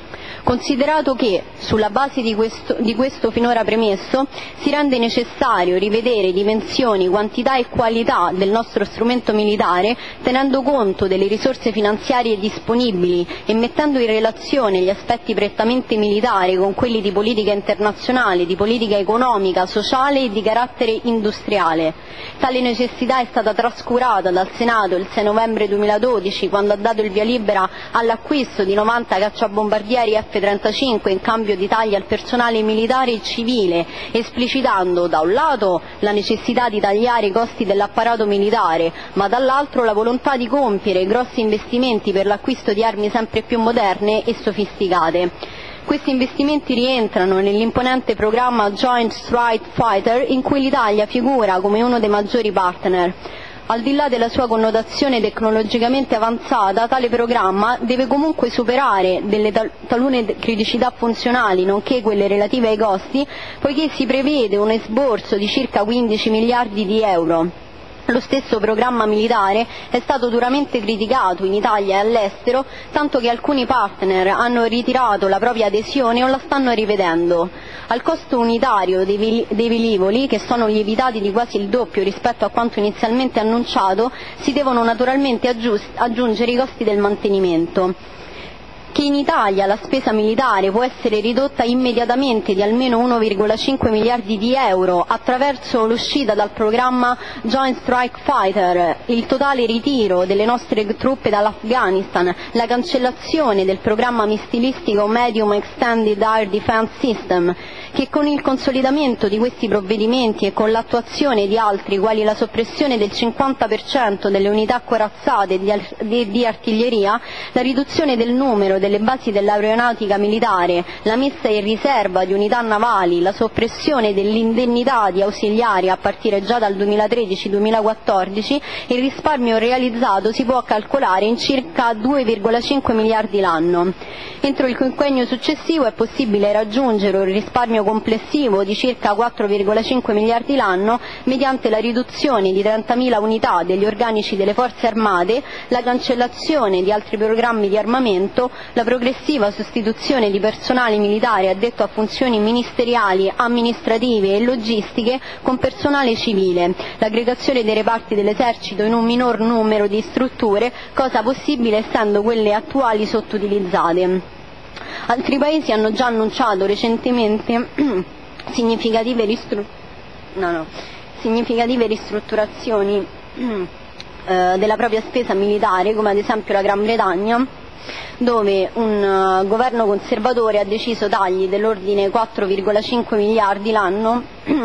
Considerato che, sulla base di questo, di questo finora premesso, si rende necessario rivedere dimensioni, quantità e qualità del nostro strumento militare, tenendo conto delle risorse finanziarie disponibili e mettendo in relazione gli aspetti prettamente militari con quelli di politica internazionale, di politica economica, sociale e di carattere industriale. Tale necessità è stata trascurata dal Senato il sei novembre duemiladodici, quando ha dato il via libera all'acquisto di novanta cacciabombardieri F trentacinque in cambio di tagli al personale militare e civile, esplicitando da un lato la necessità di tagliare i costi dell'apparato militare, ma dall'altro la volontà di compiere grossi investimenti per l'acquisto di armi sempre più moderne e sofisticate. Questi investimenti rientrano nell'imponente programma Joint Strike Fighter, in cui l'Italia figura come uno dei maggiori partner. Al di là della sua connotazione tecnologicamente avanzata, tale programma deve comunque superare delle tal- talune criticità funzionali, nonché quelle relative ai costi, poiché si prevede un esborso di circa quindici miliardi di euro. Lo stesso programma militare è stato duramente criticato in Italia e all'estero, tanto che alcuni partner hanno ritirato la propria adesione o la stanno rivedendo. Al costo unitario dei, vil- dei velivoli, che sono lievitati di quasi il doppio rispetto a quanto inizialmente annunciato, si devono naturalmente aggiust- aggiungere i costi del mantenimento. Che in Italia la spesa militare può essere ridotta immediatamente di almeno uno virgola cinque miliardi di euro attraverso l'uscita dal programma Joint Strike Fighter, il totale ritiro delle nostre truppe dall'Afghanistan, la cancellazione del programma missilistico Medium Extended Air Defense System, che con il consolidamento di questi provvedimenti e con l'attuazione di altri, quali la soppressione del cinquanta per cento delle unità corazzate di, di, di artiglieria, la riduzione del numero delle basi dell'aeronautica militare, la messa in riserva di unità navali, la soppressione dell'indennità di ausiliari a partire già dal duemilatredici duemilaquattordici, il risparmio realizzato si può calcolare in circa due virgola cinque miliardi l'anno. Entro il quinquennio successivo è possibile raggiungere un risparmio complessivo di circa quattro virgola cinque miliardi l'anno mediante la riduzione di trentamila unità degli organici delle forze armate, la cancellazione di altri programmi di armamento, la progressiva sostituzione di personale militare addetto a funzioni ministeriali, amministrative e logistiche con personale civile, l'aggregazione dei reparti dell'esercito in un minor numero di strutture, cosa possibile essendo quelle attuali sottoutilizzate. Altri paesi hanno già annunciato recentemente significative, ristru- no, no, significative ristrutturazioni eh, della propria spesa militare, come ad esempio la Gran Bretagna, dove un uh, governo conservatore ha deciso tagli dell'ordine quattro virgola cinque miliardi l'anno,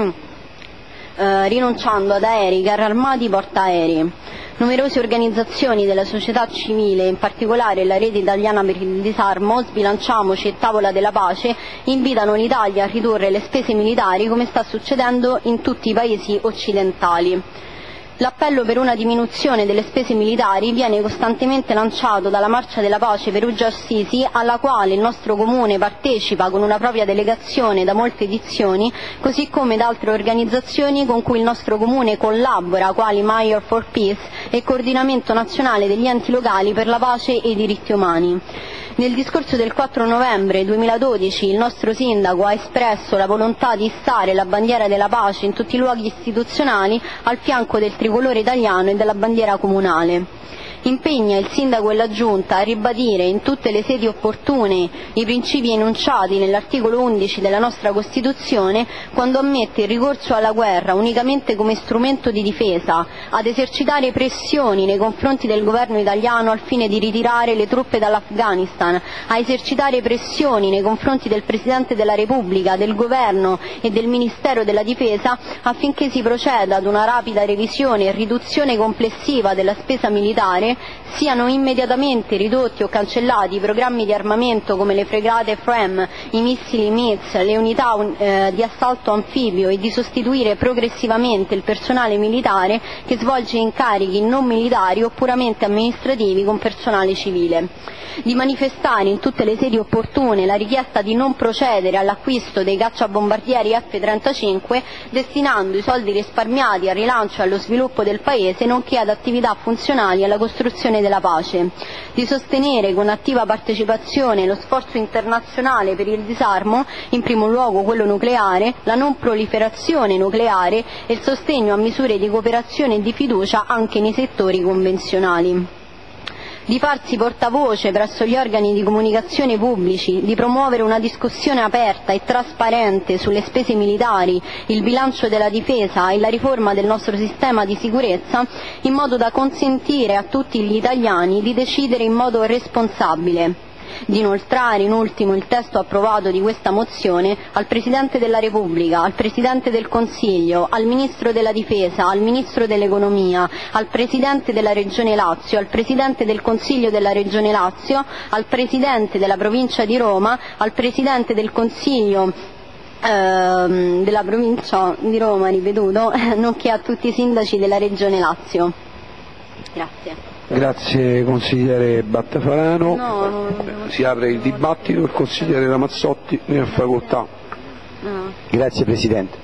eh, rinunciando ad aerei, carri armati, portaerei. Numerose organizzazioni della società civile, in particolare la Rete Italiana per il Disarmo, Sbilanciamoci e Tavola della Pace, invitano l'Italia a ridurre le spese militari come sta succedendo in tutti i paesi occidentali. L'appello per una diminuzione delle spese militari viene costantemente lanciato dalla Marcia della Pace Perugia-Assisi, alla quale il nostro comune partecipa con una propria delegazione da molte edizioni, così come da altre organizzazioni con cui il nostro comune collabora, quali Mayor for Peace e Coordinamento Nazionale degli Enti Locali per la Pace e i Diritti Umani. Nel discorso del quattro novembre duemiladodici il nostro sindaco ha espresso la volontà di issare la bandiera della pace in tutti i luoghi istituzionali al fianco del tricolore italiano e della bandiera comunale. Impegna il sindaco e la giunta a ribadire in tutte le sedi opportune i principi enunciati nell'articolo undici della nostra Costituzione quando ammette il ricorso alla guerra unicamente come strumento di difesa, ad esercitare pressioni nei confronti del governo italiano al fine di ritirare le truppe dall'Afghanistan, a esercitare pressioni nei confronti del Presidente della Repubblica, del governo e del Ministero della Difesa affinché si proceda ad una rapida revisione e riduzione complessiva della spesa militare, siano immediatamente ridotti o cancellati i programmi di armamento come le fregate F R E M, i missili M I Z, le unità eh, di assalto anfibio e di sostituire progressivamente il personale militare che svolge incarichi non militari o puramente amministrativi con personale civile. Di manifestare in tutte le sedi opportune la richiesta di non procedere all'acquisto dei cacciabombardieri F trentacinque, destinando i soldi risparmiati al rilancio e allo sviluppo del Paese, nonché ad attività funzionali alla costruzione costruzione della pace, di sostenere con attiva partecipazione lo sforzo internazionale per il disarmo, in primo luogo quello nucleare, la non proliferazione nucleare e il sostegno a misure di cooperazione e di fiducia anche nei settori convenzionali, di farsi portavoce presso gli organi di comunicazione pubblici, di promuovere una discussione aperta e trasparente sulle spese militari, il bilancio della difesa e la riforma del nostro sistema di sicurezza, in modo da consentire a tutti gli italiani di decidere in modo responsabile, di inoltrare in ultimo il testo approvato di questa mozione al Presidente della Repubblica, al Presidente del Consiglio, al Ministro della Difesa, al Ministro dell'Economia, al Presidente della Regione Lazio, al Presidente del Consiglio della Regione Lazio, al Presidente della Provincia di Roma, al Presidente del Consiglio ehm, della Provincia di Roma, ripetuto, nonché a tutti i sindaci della Regione Lazio. Grazie. Grazie consigliere Battafarano. No, no, no. Si apre il dibattito, il consigliere Ramazzotti ne ha facoltà. No. Grazie Presidente.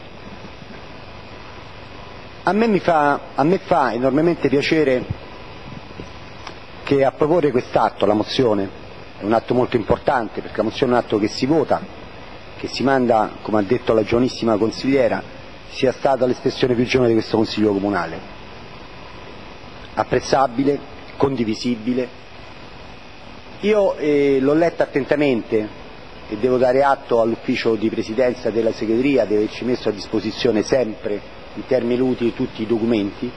A me, mi fa, a me fa enormemente piacere che a proporre quest'atto, la mozione, è un atto molto importante perché la mozione è un atto che si vota, che si manda, come ha detto la giovanissima consigliera, sia stata l'espressione più giovane di questo Consiglio Comunale. Apprezzabile, condivisibile. Io eh, l'ho letta attentamente e devo dare atto all'ufficio di presidenza della segreteria di averci messo a disposizione sempre in termini utili tutti i documenti,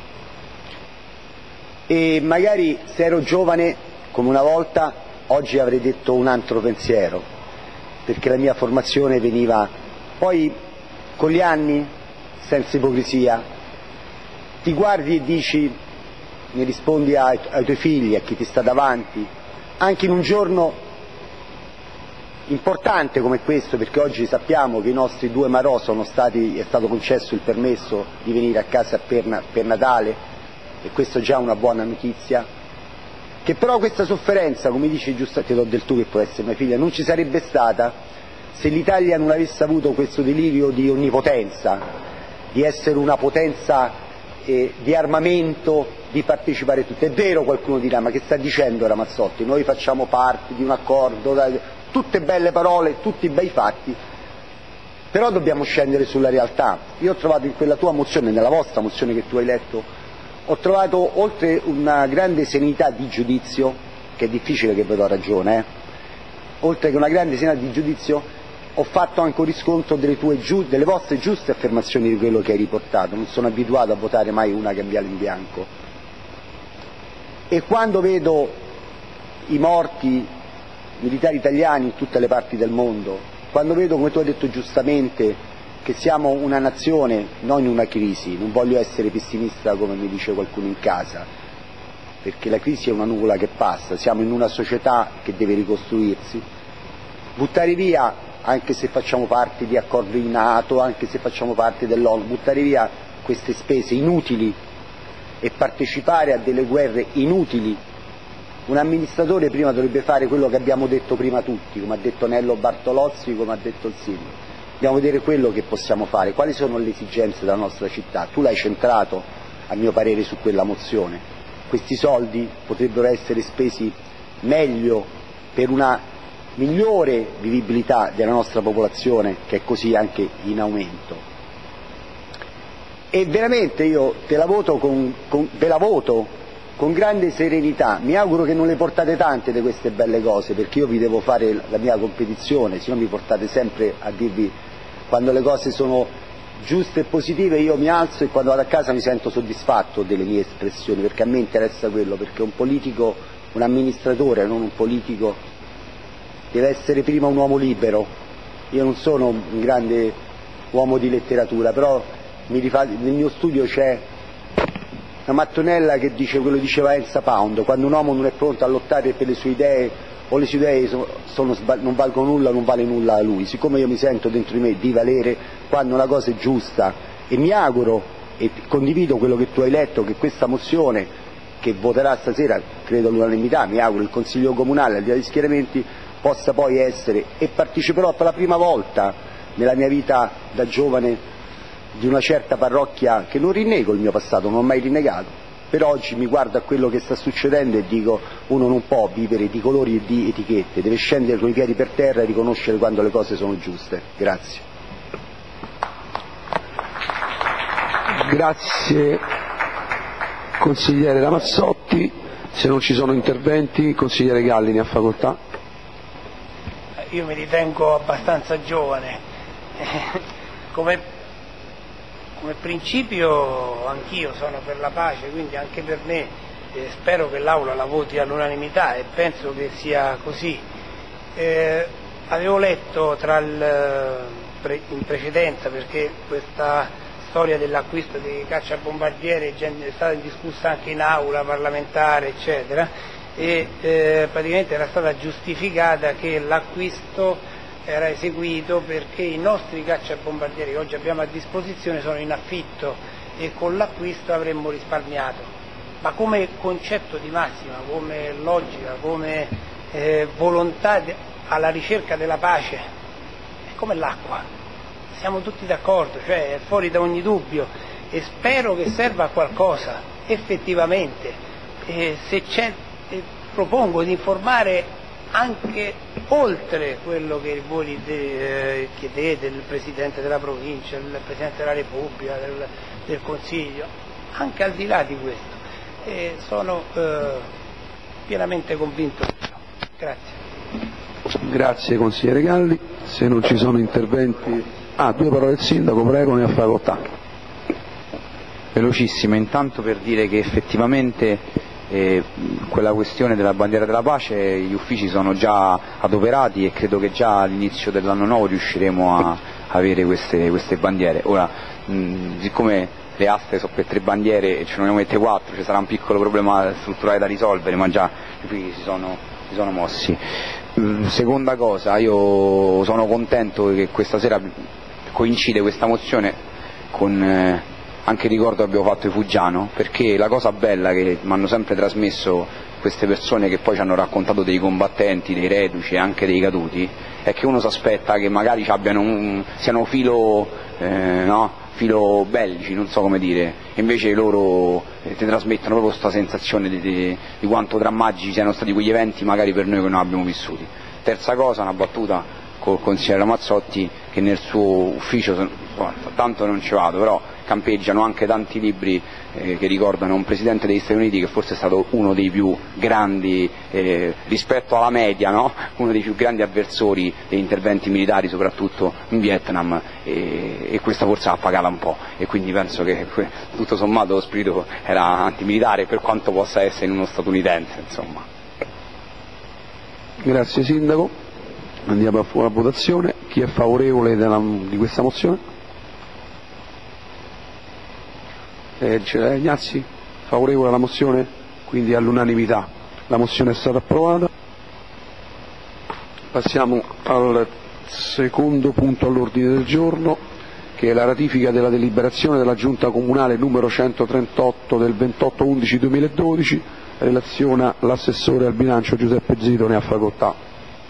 e magari se ero giovane come una volta oggi avrei detto un altro pensiero, perché la mia formazione veniva poi con gli anni, senza ipocrisia, ti guardi e dici, ne rispondi ai, ai tuoi figli, a chi ti sta davanti, anche in un giorno importante come questo, perché oggi sappiamo che i nostri due Marò sono stati, è stato concesso il permesso di venire a casa per, per Natale, e questo è già una buona notizia, che però questa sofferenza, come dici giustamente, te l'ho del tu che può essere mia figlia, non ci sarebbe stata se l'Italia non avesse avuto questo delirio di onnipotenza, di essere una potenza eh, di armamento, di partecipare tutti. È vero, qualcuno dirà, ma che sta dicendo Ramazzotti? Noi facciamo parte di un accordo, tutte belle parole, tutti bei fatti, però dobbiamo scendere sulla realtà. Io ho trovato in quella tua mozione, nella vostra mozione che tu hai letto, ho trovato, oltre una grande serenità di giudizio, che è difficile che vi do ragione, eh, oltre che una grande serenità di giudizio, ho fatto anche un riscontro delle, tue giu- delle vostre giuste affermazioni di quello che hai riportato. Non sono abituato a votare mai una cambiale in bianco. E quando vedo i morti militari italiani in tutte le parti del mondo, quando vedo, come tu hai detto giustamente, che siamo una nazione non in una crisi, non voglio essere pessimista come mi dice qualcuno in casa, perché la crisi è una nuvola che passa, siamo in una società che deve ricostruirsi, buttare via, anche se facciamo parte di accordi di NATO, anche se facciamo parte dell'ONU, buttare via queste spese inutili e partecipare a delle guerre inutili. Un amministratore prima dovrebbe fare quello che abbiamo detto prima tutti, come ha detto Nello Bartolozzi, come ha detto il sindaco. Dobbiamo vedere quello che possiamo fare, quali sono le esigenze della nostra città. Tu l'hai centrato, a mio parere, su quella mozione. Questi soldi potrebbero essere spesi meglio per una migliore vivibilità della nostra popolazione, che è così anche in aumento. E veramente io te la voto con, con, ve la voto con grande serenità. Mi auguro che non le portate tante di queste belle cose, perché io vi devo fare la mia competizione, se no mi portate sempre a dirvi quando le cose sono giuste e positive. Io mi alzo e quando vado a casa mi sento soddisfatto delle mie espressioni, perché a me interessa quello, perché un politico, un amministratore, non un politico, deve essere prima un uomo libero. Io non sono un grande uomo di letteratura, però mi rifà, nel mio studio c'è una mattonella che dice quello che diceva Elsa Pound: quando un uomo non è pronto a lottare per le sue idee, o le sue idee sono, sono, non valgono nulla, non vale nulla a lui. Siccome io mi sento dentro di me di valere quando una cosa è giusta, e mi auguro e condivido quello che tu hai letto, che questa mozione che voterà stasera, credo all'unanimità, mi auguro il Consiglio Comunale, al di là degli schieramenti, possa poi essere, e parteciperò per la prima volta nella mia vita da giovane di una certa parrocchia, che non rinnego il mio passato, non ho mai rinnegato, però oggi mi guardo a quello che sta succedendo e dico: uno non può vivere di colori e di etichette, deve scendere con i piedi per terra e riconoscere quando le cose sono giuste. Grazie. Grazie consigliere Ramazzotti. Se non ci sono interventi, consigliere Galli ne ha facoltà. Io mi ritengo abbastanza giovane, come, come principio anch'io sono per la pace, quindi anche per me eh, spero che l'Aula la voti all'unanimità e penso che sia così. Eh, avevo letto tra il, in precedenza, perché questa storia dell'acquisto dei cacciabombardieri è stata discussa anche in aula parlamentare, eccetera, e eh, praticamente era stata giustificata che l'acquisto era eseguito perché i nostri cacciabombardieri che oggi abbiamo a disposizione sono in affitto e con l'acquisto avremmo risparmiato. Ma come concetto di massima, come logica, come eh, volontà de- alla ricerca della pace, è come l'acqua. Siamo tutti d'accordo, cioè è fuori da ogni dubbio e spero che serva a qualcosa, effettivamente. E se c'è, eh, propongo di informare anche oltre quello che voi eh, chiedete, il Presidente della Provincia, il Presidente della Repubblica, del, del Consiglio, anche al di là di questo. E sono eh, pienamente convinto di ciò. Grazie. Grazie consigliere Galli. Se non ci sono interventi... Ah, due parole del sindaco, prego, ne ha facoltà. Velocissime, intanto per dire che effettivamente eh, quella questione della bandiera della pace, gli uffici sono già adoperati e credo che già all'inizio dell'anno nuovo riusciremo a avere queste, queste bandiere. Ora, mh, siccome le aste sono per tre bandiere e ce ne vogliamo mettere quattro, ci sarà un piccolo problema strutturale da risolvere, ma già gli uffici si sono, si sono mossi. Mh, seconda cosa, io sono contento che questa sera coincide questa mozione con eh, anche il ricordo che abbiamo fatto di Fuggiano, perché la cosa bella che mi hanno sempre trasmesso queste persone che poi ci hanno raccontato dei combattenti, dei reduci e anche dei caduti, è che uno si aspetta che magari abbiano un, siano filo, eh, no? filo bellici, non so come dire, e invece loro eh, ti trasmettono proprio questa sensazione di, di, di quanto drammatici siano stati quegli eventi magari per noi che non abbiamo vissuti. Terza cosa, una battuta col consigliere Ramazzotti, che nel suo ufficio, tanto non ci vado, però campeggiano anche tanti libri eh, che ricordano un presidente degli Stati Uniti che forse è stato uno dei più grandi eh, rispetto alla media, no? Uno dei più grandi avversori degli interventi militari soprattutto in Vietnam, e, e questa forse ha pagata un po', e quindi penso che tutto sommato lo spirito era antimilitare per quanto possa essere in uno statunitense, insomma. Grazie sindaco. Andiamo a fuori la votazione. Chi è favorevole della, di questa mozione? Eh, Ignazzi, favorevole alla mozione? Quindi all'unanimità. La mozione è stata approvata. Passiamo al secondo punto all'ordine del giorno, che è la ratifica della deliberazione della Giunta Comunale numero centotrentotto del ventotto undici duemiladodici. Relaziona l'assessore al bilancio Giuseppe Zito, ne ha facoltà.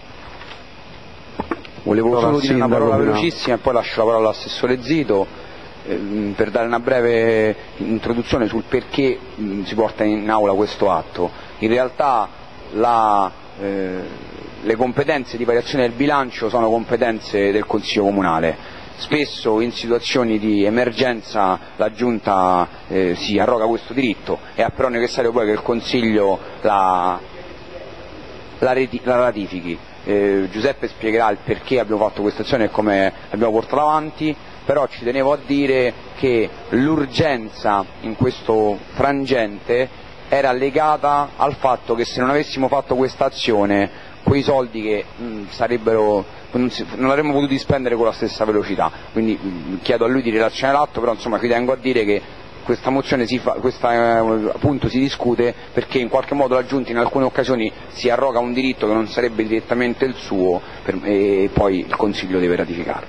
Volevo solo dire una parola velocissima e poi lascio la parola all'assessore Zito eh, per dare una breve introduzione sul perché mh, si porta in aula questo atto. In realtà la, eh, le competenze di variazione del bilancio sono competenze del Consiglio Comunale. Spesso in situazioni di emergenza la Giunta eh, si arroga questo diritto, è però necessario poi che il Consiglio la, la, reti, la ratifichi. Eh, Giuseppe spiegherà il perché abbiamo fatto questa azione e come l'abbiamo portata avanti, però ci tenevo a dire che l'urgenza in questo frangente era legata al fatto che se non avessimo fatto questa azione quei soldi che mh, sarebbero non, si, non avremmo potuti spendere con la stessa velocità, quindi mh, chiedo a lui di relazionare l'atto, però insomma ci tengo a dire che questa mozione si fa, questa, eh, appunto si discute perché in qualche modo la Giunta in alcune occasioni si arroga un diritto che non sarebbe direttamente il suo per, e poi il Consiglio deve ratificare.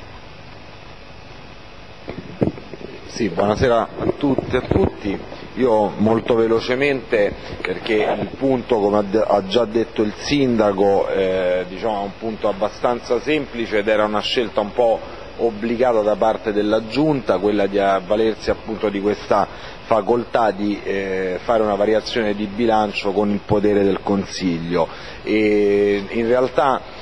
Sì, buonasera a tutti e a tutti. Io molto velocemente, perché il punto, come ha già detto il sindaco, eh, diciamo, è un punto abbastanza semplice ed era una scelta un po' obbligata da parte della Giunta, quella di avvalersi appunto di questa facoltà di eh, fare una variazione di bilancio con il potere del Consiglio. E in realtà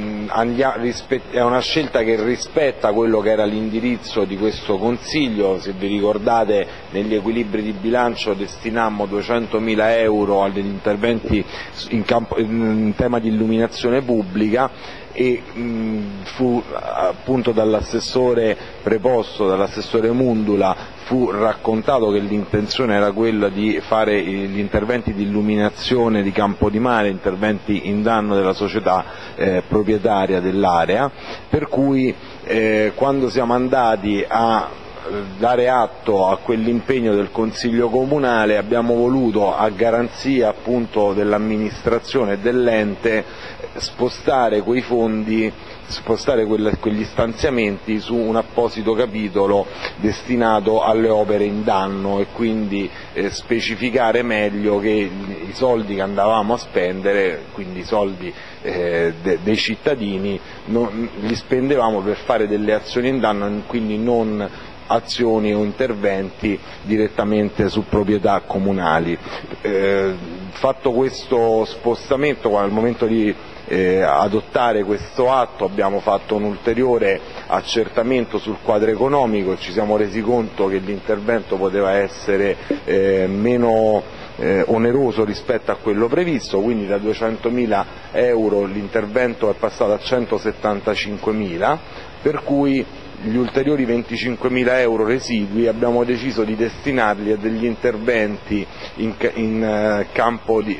è una scelta che rispetta quello che era l'indirizzo di questo Consiglio. Se vi ricordate, negli equilibri di bilancio destinammo duecentomila euro agli interventi in, campo, in tema di illuminazione pubblica e mh, fu appunto dall'assessore preposto, dall'assessore Mundula, fu raccontato che l'intenzione era quella di fare gli interventi di illuminazione di Campodimare, interventi in danno della società eh, proprietaria dell'area, per cui eh, quando siamo andati a dare atto a quell'impegno del Consiglio Comunale abbiamo voluto, a garanzia appunto dell'amministrazione e dell'ente, spostare quei fondi, spostare quelle, quegli stanziamenti su un apposito capitolo destinato alle opere in danno e quindi eh, specificare meglio che i soldi che andavamo a spendere, quindi i soldi eh, de, dei cittadini, non, li spendevamo per fare delle azioni in danno, quindi non azioni o interventi direttamente su proprietà comunali. Eh, fatto questo spostamento, al momento di eh, adottare questo atto abbiamo fatto un ulteriore accertamento sul quadro economico e ci siamo resi conto che l'intervento poteva essere eh, meno eh, oneroso rispetto a quello previsto, quindi da duecentomila euro l'intervento è passato a centosettantacinquemila, per cui gli ulteriori venticinquemila euro residui abbiamo deciso di destinarli a degli interventi in, in campo di,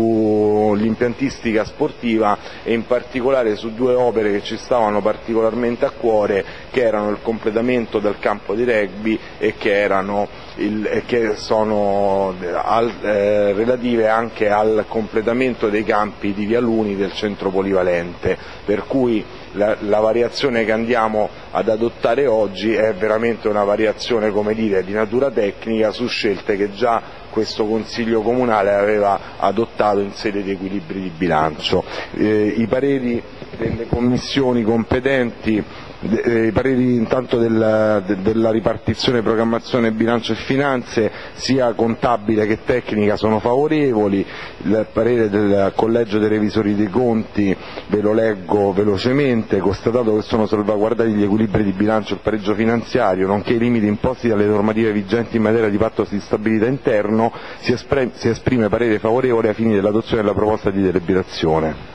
sull'impiantistica sportiva e in particolare su due opere che ci stavano particolarmente a cuore, che erano il completamento del campo di rugby e che, erano il, che sono al, eh, relative anche al completamento dei campi di Via Luni del centro polivalente, per cui La, la variazione che andiamo ad adottare oggi è veramente una variazione, come dire, di natura tecnica su scelte che già questo Consiglio Comunale aveva adottato in sede di equilibri di bilancio. Eh, I pareri delle commissioni competenti, eh, i pareri intanto della, de, della ripartizione programmazione bilancio e finanze, sia contabile che tecnica, sono favorevoli. Il parere del Collegio dei Revisori dei Conti ve lo leggo velocemente: constatato che sono salvaguardati gli equilibri di bilancio e il pareggio finanziario, nonché i limiti imposti dalle normative vigenti in materia di patto di stabilità interno, si, espre, si esprime parere favorevole ai fini dell'adozione della proposta di deliberazione.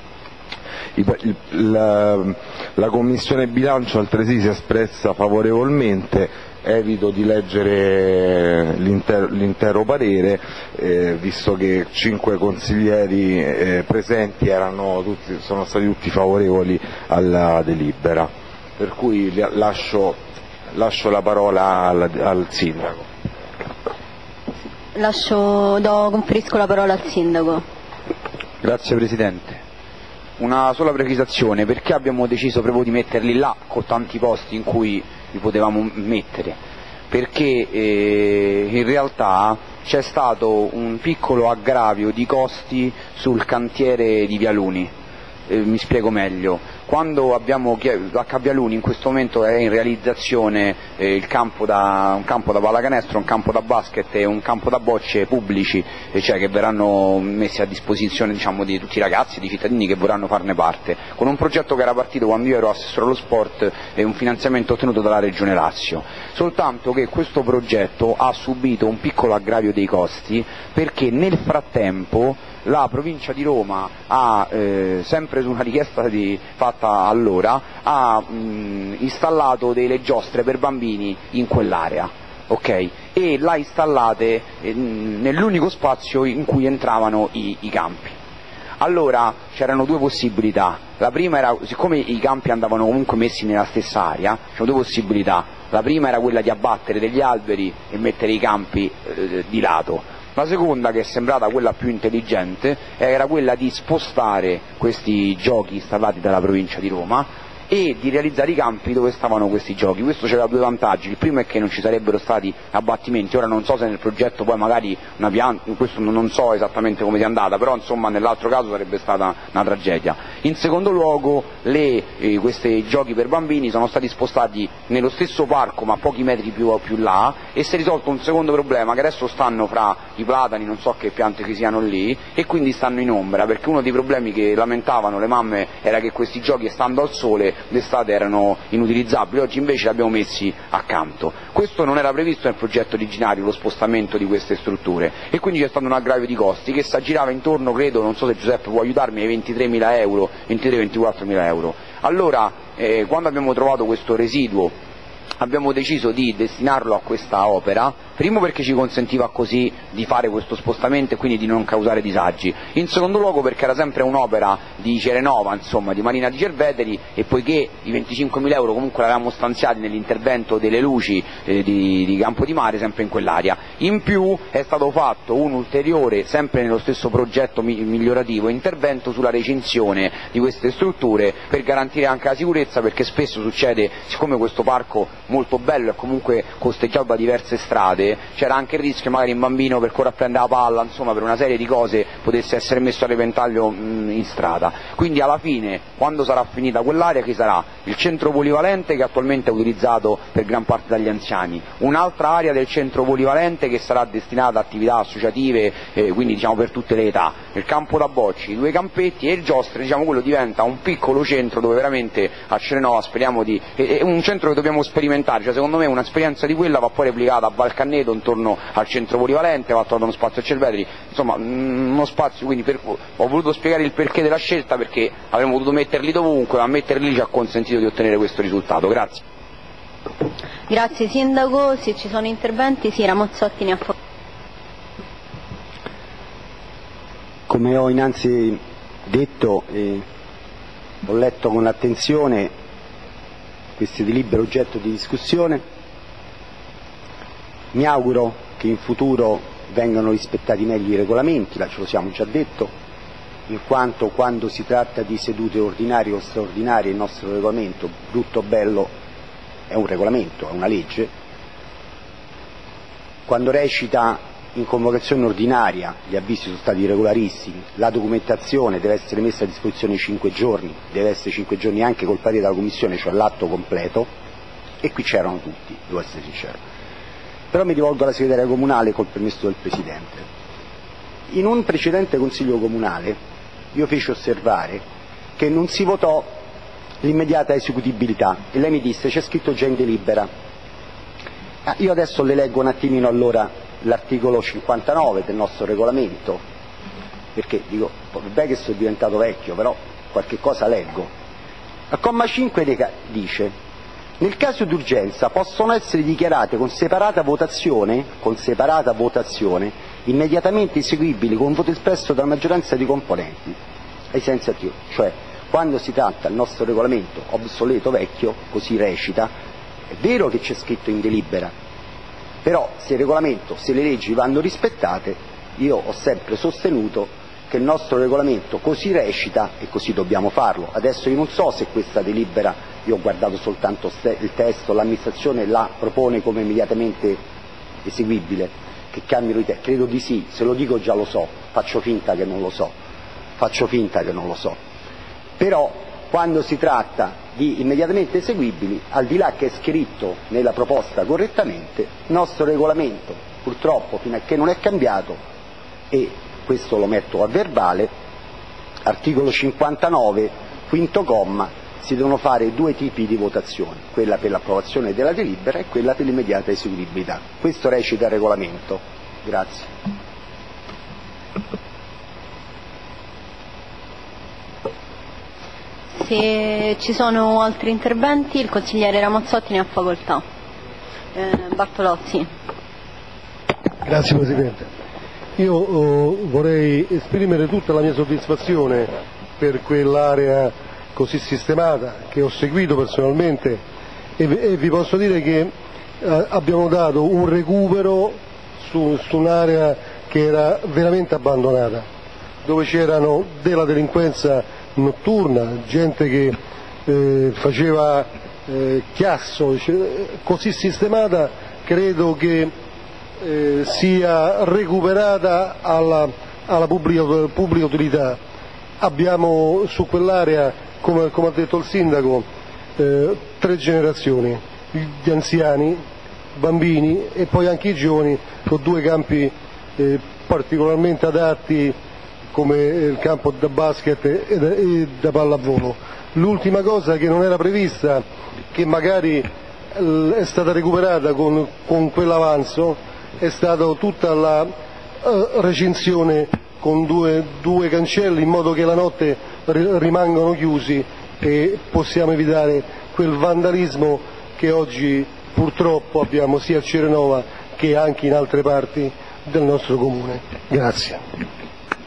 La, la Commissione Bilancio altresì si è espressa favorevolmente. Evito di leggere l'intero, l'intero parere, eh, visto che cinque consiglieri eh, presenti erano tutti, sono stati tutti favorevoli alla delibera, per cui lascio, lascio la parola al, al Sindaco. Lascio, do, conferisco la parola al Sindaco. Grazie Presidente. Una sola precisazione: perché abbiamo deciso proprio di metterli là con tanti posti in cui li potevamo mettere? Perché eh, in realtà c'è stato un piccolo aggravio di costi sul cantiere di Via Luni. Eh, mi spiego meglio. Quando abbiamo a Via Luni in questo momento è in realizzazione eh, il campo da, un campo da pallacanestro, un campo da basket e un campo da bocce pubblici, eh, cioè che verranno messi a disposizione, diciamo, di tutti i ragazzi, di cittadini che vorranno farne parte, con un progetto che era partito quando io ero assessore allo sport e un finanziamento ottenuto dalla Regione Lazio. Soltanto che questo progetto ha subito un piccolo aggravio dei costi, perché nel frattempo la provincia di Roma ha, eh, sempre su una richiesta di, fatta allora, ha mh, installato delle giostre per bambini in quell'area, ok? E l'ha installate eh, nell'unico spazio in cui entravano i, i campi. Allora c'erano due possibilità. La prima era, siccome i campi andavano comunque messi nella stessa area, c'erano due possibilità. La prima era quella di abbattere degli alberi e mettere i campi eh, di lato. La seconda, che è sembrata quella più intelligente, era quella di spostare questi giochi installati dalla provincia di Roma e di realizzare i campi dove stavano questi giochi. Questo c'era due vantaggi: il primo è che non ci sarebbero stati abbattimenti. Ora non so se nel progetto poi magari una pianta, questo non so esattamente come sia andata, però insomma nell'altro caso sarebbe stata una tragedia. In secondo luogo le, eh, questi giochi per bambini sono stati spostati nello stesso parco ma pochi metri più, più là, e si è risolto un secondo problema, che adesso stanno fra i platani, non so che piante ci siano lì, e quindi stanno in ombra, perché uno dei problemi che lamentavano le mamme era che questi giochi, stando al sole, d'estate erano inutilizzabili. Oggi invece li abbiamo messi accanto. Questo non era previsto nel progetto originario, lo spostamento di queste strutture, e quindi c'è stato un aggravio di costi che si aggirava intorno, credo, non so se Giuseppe può aiutarmi, ai ventitremila euro, ventitré ventiquattromila euro. Allora, eh, quando abbiamo trovato questo residuo, abbiamo deciso di destinarlo a questa opera, primo perché ci consentiva così di fare questo spostamento e quindi di non causare disagi, in secondo luogo perché era sempre un'opera di Cerenova, insomma di Marina di Cerveteri, e poiché i venticinquemila euro comunque l'avevamo stanziati nell'intervento delle luci eh, di, di Campo di Mare, sempre in quell'area. In più è stato fatto un ulteriore, sempre nello stesso progetto mi- migliorativo, intervento sulla recinzione di queste strutture per garantire anche la sicurezza, perché spesso succede, siccome questo parco molto bello e comunque costeggiato da diverse strade, c'era anche il rischio magari un bambino per correre a prendere la palla, insomma per una serie di cose potesse essere messo a repentaglio mh, in strada. Quindi alla fine, quando sarà finita quell'area, che sarà il centro polivalente, che attualmente è utilizzato per gran parte dagli anziani, un'altra area del centro polivalente che sarà destinata a attività associative, eh, quindi diciamo per tutte le età, il campo da bocci, i due campetti, e il Giostre, diciamo quello diventa un piccolo centro dove veramente a Cerenova speriamo di, è un centro che dobbiamo sperimentare, cioè secondo me un'esperienza di quella va poi replicata a Valcanneto intorno al centro polivalente, va trovato uno spazio a Cerveteri, insomma uno spazio, quindi per, ho voluto spiegare il perché della scelta, perché avremmo potuto metterli dovunque, ma metterli lì ci ha consentito di ottenere questo risultato. Grazie. Grazie Sindaco, se ci sono interventi, sì, Ramazzotti ne ha fatto. Come ho innanzi detto, eh, ho letto con attenzione questi delibere oggetto di discussione. Mi auguro che in futuro vengano rispettati meglio i regolamenti, ce lo siamo già detto, in quanto quando si tratta di sedute ordinarie o straordinarie il nostro regolamento, brutto o bello, è un regolamento, è una legge. Quando recita in convocazione ordinaria, gli avvisi sono stati regolarissimi, la documentazione deve essere messa a disposizione cinque giorni, deve essere cinque giorni anche col parere della Commissione, cioè l'atto completo, e qui c'erano tutti, devo essere sincero. Però mi rivolgo alla segretaria comunale col permesso del Presidente. In un precedente Consiglio comunale io feci osservare che non si votò l'immediata esecutibilità e lei mi disse c'è scritto già in delibera. Ah, io adesso le leggo un attimino allora l'articolo cinquantanove del nostro regolamento, perché dico, vabbè che sono diventato vecchio, però qualche cosa leggo. Al comma cinque dice: nel caso di urgenza possono essere dichiarate con separata votazione, con separata votazione immediatamente eseguibili con voto espresso dalla maggioranza di componenti, ai sensi attivi. Cioè, quando si tratta il nostro regolamento obsoleto, vecchio, così recita, è vero che c'è scritto in delibera, però se il regolamento, se le leggi vanno rispettate, io ho sempre sostenuto che il nostro regolamento così recita e così dobbiamo farlo. Adesso io non so se questa delibera, io ho guardato soltanto il testo, l'amministrazione la propone come immediatamente eseguibile, che cambino i testi, credo di sì, se lo dico già lo so, faccio finta che non lo so, faccio finta che non lo so. Però quando si tratta di immediatamente eseguibili, al di là che è scritto nella proposta correttamente, il nostro regolamento purtroppo fino a che non è cambiato, e questo lo metto a verbale, articolo cinquantanove, quinto comma, si devono fare due tipi di votazioni, quella per l'approvazione della delibera e quella per l'immediata eseguibilità. Questo recita il regolamento. Grazie. Se ci sono altri interventi, il consigliere Ramazzotti ne ha facoltà. Eh, Bartolozzi. Grazie Presidente. Io oh, vorrei esprimere tutta la mia soddisfazione per quell'area così sistemata che ho seguito personalmente e, e vi posso dire che eh, abbiamo dato un recupero su, su un'area che era veramente abbandonata, dove c'erano della delinquenza notturna, gente che eh, faceva eh, chiasso, cioè, così sistemata credo che eh, sia recuperata alla, alla pubblica, pubblica utilità abbiamo su quell'area, come, come ha detto il sindaco, eh, tre generazioni, gli anziani, bambini e poi anche i giovani, con due campi eh, particolarmente adatti come il campo da basket e da, e da pallavolo. L'ultima cosa che non era prevista, che magari eh, è stata recuperata con, con quell'avanzo, è stata tutta la eh, recinzione con due, due cancelli, in modo che la notte ri, rimangano chiusi e possiamo evitare quel vandalismo che oggi purtroppo abbiamo sia a Cerenova che anche in altre parti del nostro comune. Grazie.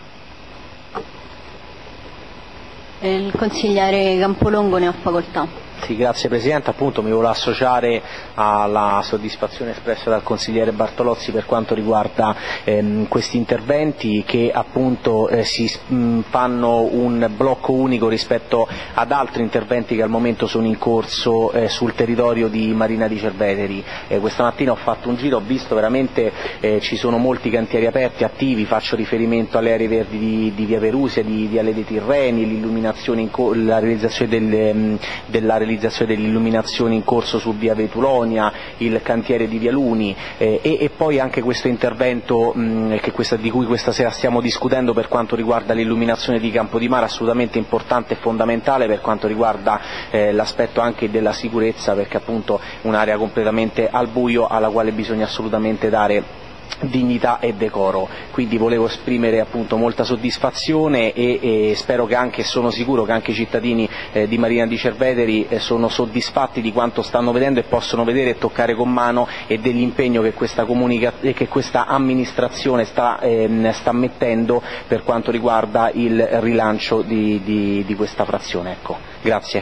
Il consigliere Campolongo ne ha facoltà. Sì, grazie Presidente, appunto mi volevo associare alla soddisfazione espressa dal consigliere Bartolozzi per quanto riguarda ehm, questi interventi che appunto eh, si mh, fanno un blocco unico rispetto ad altri interventi che al momento sono in corso eh, sul territorio di Marina di Cerveteri. Eh, questa mattina ho fatto un giro, ho visto veramente eh, ci sono molti cantieri aperti, attivi, faccio riferimento alle aree verdi di, di Via Perusia, di Viale dei Tirreni, l'illuminazione in co- la realizzazione del, mh, della realizzazione dell'illuminazione in corso su via Vetulonia, il cantiere di Via Luni eh, e, e poi anche questo intervento mh, che questa, di cui questa sera stiamo discutendo per quanto riguarda l'illuminazione di Campodimare, assolutamente importante e fondamentale per quanto riguarda eh, l'aspetto anche della sicurezza, perché appunto un'area completamente al buio alla quale bisogna assolutamente dare dignità e decoro. Quindi volevo esprimere appunto molta soddisfazione e, e spero che anche, sono sicuro che anche i cittadini eh, di Marina di Cerveteri eh, sono soddisfatti di quanto stanno vedendo e possono vedere e toccare con mano e dell'impegno che questa, comunica- che questa amministrazione sta, eh, sta mettendo per quanto riguarda il rilancio di, di, di questa frazione. Ecco. Grazie.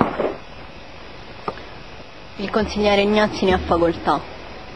Il consigliere Ignazzi ne ha facoltà.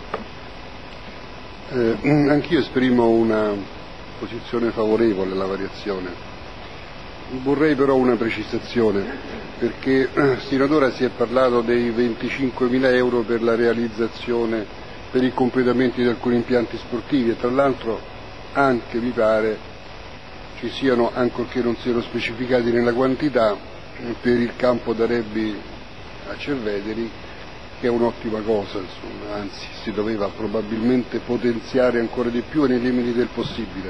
Eh, anch'io esprimo una posizione favorevole alla variazione. Vorrei però una precisazione, perché eh, sino ad ora si è parlato dei venticinquemila euro per la realizzazione, per il completamento di alcuni impianti sportivi e tra l'altro anche mi pare ci siano, ancorché non siano specificati nella quantità, per il campo da rugby a Cerveteri, che è un'ottima cosa, insomma, anzi si doveva probabilmente potenziare ancora di più nei limiti del possibile.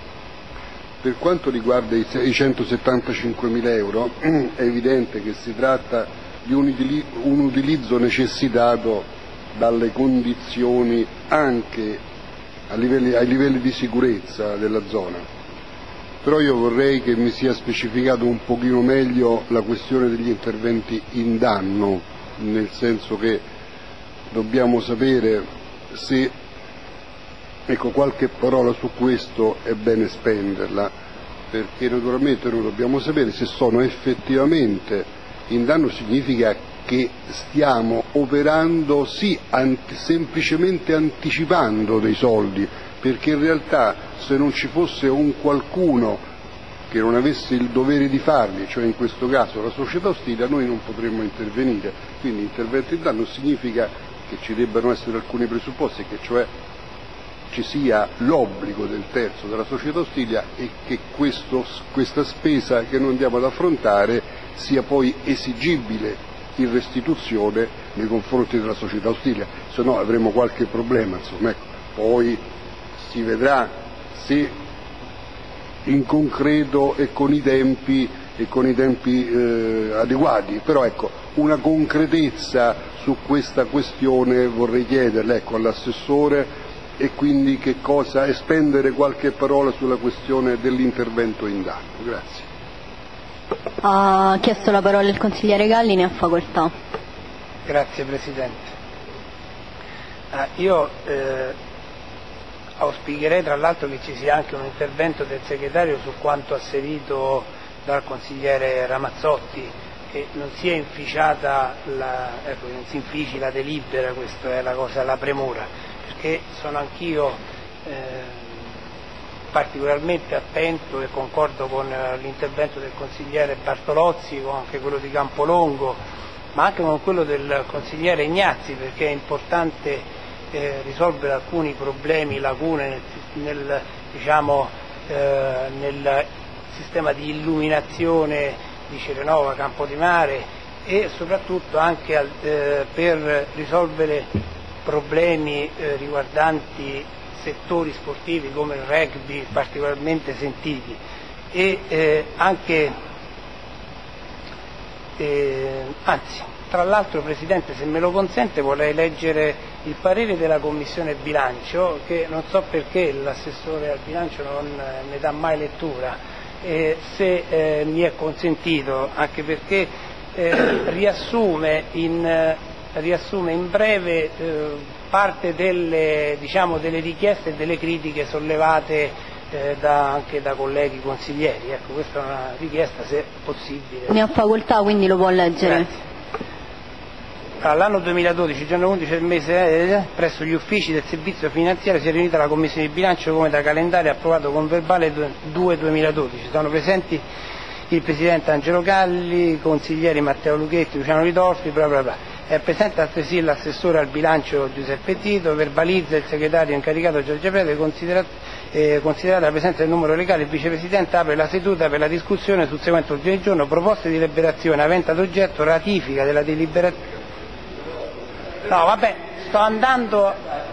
Per quanto riguarda i centosettantacinquemila euro, è evidente che si tratta di un utilizzo necessitato dalle condizioni anche a livelli, ai livelli di sicurezza della zona. Però io vorrei che mi sia specificato un pochino meglio la questione degli interventi in danno, nel senso che dobbiamo sapere se, ecco, qualche parola su questo è bene spenderla, perché naturalmente noi dobbiamo sapere se sono effettivamente in danno. Significa che stiamo operando, sì, anti, semplicemente anticipando dei soldi, perché in realtà se non ci fosse un qualcuno che non avesse il dovere di farli, cioè in questo caso la società Austilia, noi non potremmo intervenire. Quindi intervento in danno significa che ci debbano essere alcuni presupposti, che cioè ci sia l'obbligo del terzo della società Austilia e che questo, questa spesa che noi andiamo ad affrontare sia poi esigibile in restituzione nei confronti della società Austilia, se no avremo qualche problema, insomma, ecco. Poi si vedrà se in concreto e con i tempi e con i tempi eh, adeguati, però ecco, una concretezza su questa questione vorrei chiederle, ecco, all'assessore, e quindi che cosa, e spendere qualche parola sulla questione dell'intervento in danno. Grazie. Ha chiesto la parola il consigliere Galli, ne ha facoltà. Grazie Presidente. Ah, io eh, auspicherei tra l'altro che ci sia anche un intervento del segretario su quanto asserito dal consigliere Ramazzotti, che non sia inficiata la, ecco, non si infici la delibera, questa è la cosa, la premura, perché sono anch'io eh, particolarmente attento e concordo con l'intervento del consigliere Bartolozzi, con anche quello di Campolongo, ma anche con quello del consigliere Ignazzi, perché è importante Eh, risolvere alcuni problemi, lacune nel, nel, diciamo, eh, nel sistema di illuminazione di Cerenova, Campodimare e soprattutto anche al, eh, per risolvere problemi eh, riguardanti settori sportivi come il rugby particolarmente sentiti e eh, anche eh, anzi tra l'altro Presidente, se me lo consente vorrei leggere il parere della Commissione Bilancio, che non so perché l'assessore al bilancio non ne dà mai lettura, eh, se eh, mi è consentito, anche perché eh, riassume, in, eh, riassume in breve eh, parte delle, diciamo, delle richieste e delle critiche sollevate eh, da, anche da colleghi consiglieri. Ecco, questa è una richiesta, se possibile. Ne ha facoltà, quindi lo può leggere. Grazie. All'anno duemiladodici, giorno undici del mese, eh, presso gli uffici del servizio finanziario si è riunita la Commissione di Bilancio come da calendario approvato con verbale due duemiladodici. Sono presenti il Presidente Angelo Galli, i consiglieri Matteo Luchetti, Luciano Ridolfi, bla bla bla. È presente altresì l'assessore al bilancio Giuseppe Tito, verbalizza il segretario incaricato Giorgio Prete, considerato, eh, considerata la presenza del numero legale, il Vicepresidente apre la seduta per la discussione sul seguente ordine del giorno: proposte di deliberazione avente ad oggetto ratifica della deliberazione. No, vabbè, sto andando.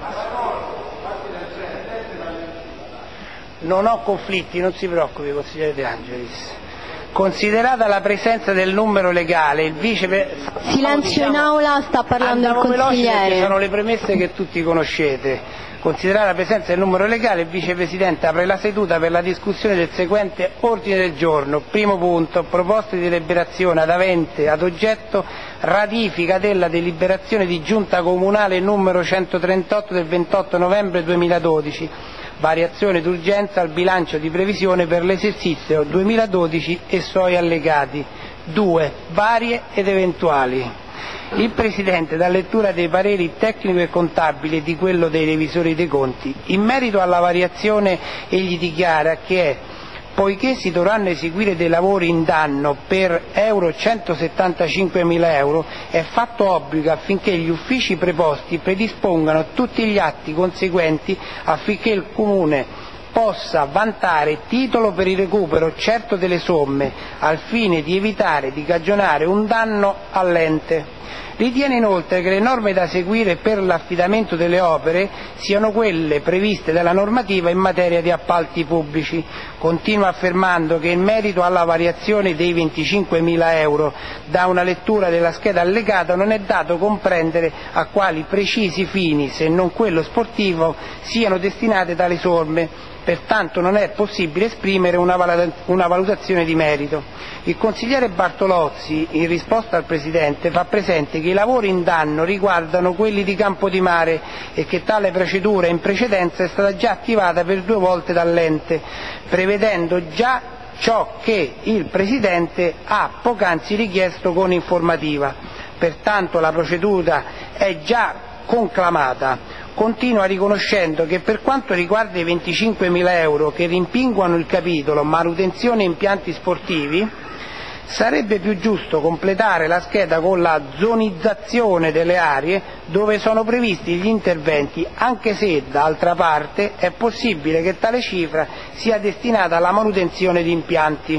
Non ho conflitti, non si preoccupi, consigliere De Angelis. Considerata la presenza del numero legale, il vice... Silenzio diciamo, in aula, sta parlando il consigliere. Sono le premesse che tutti conoscete. Considerata la presenza del numero legale, il Vicepresidente apre la seduta per la discussione del seguente ordine del giorno. Primo punto, proposte di deliberazione ad avente ad oggetto ratifica della deliberazione di Giunta Comunale numero centotrentotto del ventotto novembre duemiladodici, variazione d'urgenza al bilancio di previsione per l'esercizio duemiladodici e suoi allegati. due. Varie ed eventuali. Il Presidente dà lettura dei pareri tecnico e contabili e di quello dei revisori dei conti. In merito alla variazione egli dichiara che è: poiché si dovranno eseguire dei lavori in danno per euro centosettantacinquemila euro, è fatto obbligo affinché gli uffici preposti predispongano tutti gli atti conseguenti affinché il Comune possa vantare titolo per il recupero certo delle somme, al fine di evitare di cagionare un danno all'ente. Ritiene inoltre che le norme da seguire per l'affidamento delle opere siano quelle previste dalla normativa in materia di appalti pubblici. Continua affermando che in merito alla variazione dei venticinquemila euro, da una lettura della scheda allegata non è dato comprendere a quali precisi fini, se non quello sportivo, siano destinate tali somme. Pertanto non è possibile esprimere una valutazione di merito. Il consigliere Bartolozzi, in risposta al Presidente, fa presente che i lavori in danno riguardano quelli di Campodimare e che tale procedura in precedenza è stata già attivata per due volte dall'ente, prevedendo già ciò che il Presidente ha poc'anzi richiesto con informativa. Pertanto la procedura è già conclamata. Continua riconoscendo che per quanto riguarda i venticinquemila euro che rimpinguano il capitolo manutenzione impianti sportivi, sarebbe più giusto completare la scheda con la zonizzazione delle aree dove sono previsti gli interventi, anche se d'altra parte è possibile che tale cifra sia destinata alla manutenzione di impianti.